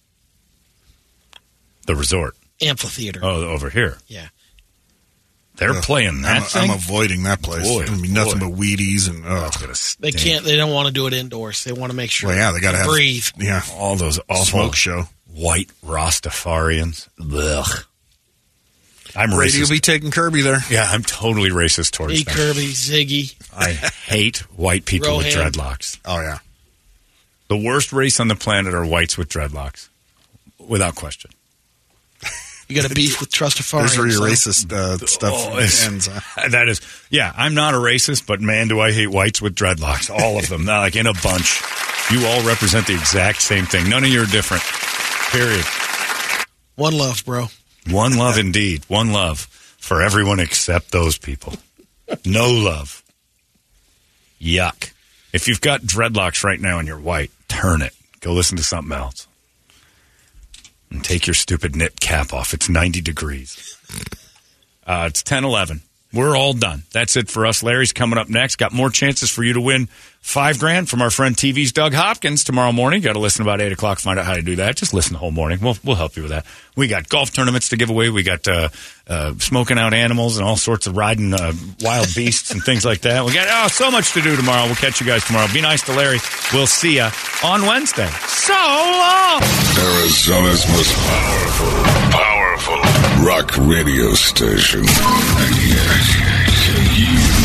The resort. Amphitheater. Oh, over here. Yeah. They're Ugh. playing that I'm, thing? I'm avoiding that place. Boy, It's gonna be nothing boy. but Wheaties and oh, They can't. They don't want to do it indoors. They want to make sure. Well, yeah, they got to have breathe. Yeah, all those awful smoke show. White Rastafarians. Ugh. I'm Brady racist. will be taking Kirby there. Yeah, I'm totally racist towards E. them. Kirby, Ziggy. I hate white people with Rohan. dreadlocks. Oh yeah, the worst race on the planet are whites with dreadlocks, without question. You got a beef with Trustafarians. There's where your so- racist uh, stuff Oh, it's- ends. Huh? That is, yeah. I'm not a racist, but man, do I hate whites with dreadlocks. All of them, not like in a bunch. You all represent the exact same thing. None of you are different. Period. One love, bro. One love indeed. One love for everyone except those people. No love. Yuck. If you've got dreadlocks right now and you're white, turn it. Go listen to something else. And take your stupid knit cap off. It's ninety degrees. Uh, it's ten eleven. We're all done. That's it for us. Larry's coming up next. Got more chances for you to win five grand from our friend T V's Doug Hopkins tomorrow morning. Got to listen about eight o'clock. Find out how to do that. Just listen the whole morning. We'll we'll help you with that. We got golf tournaments to give away. We got uh, uh, smoking out animals and all sorts of riding uh, wild beasts and things like that. We got oh so much to do tomorrow. We'll catch you guys tomorrow. Be nice to Larry. We'll see you on Wednesday. So long. Arizona's most powerful, powerful rock radio station. ninety-eight K U.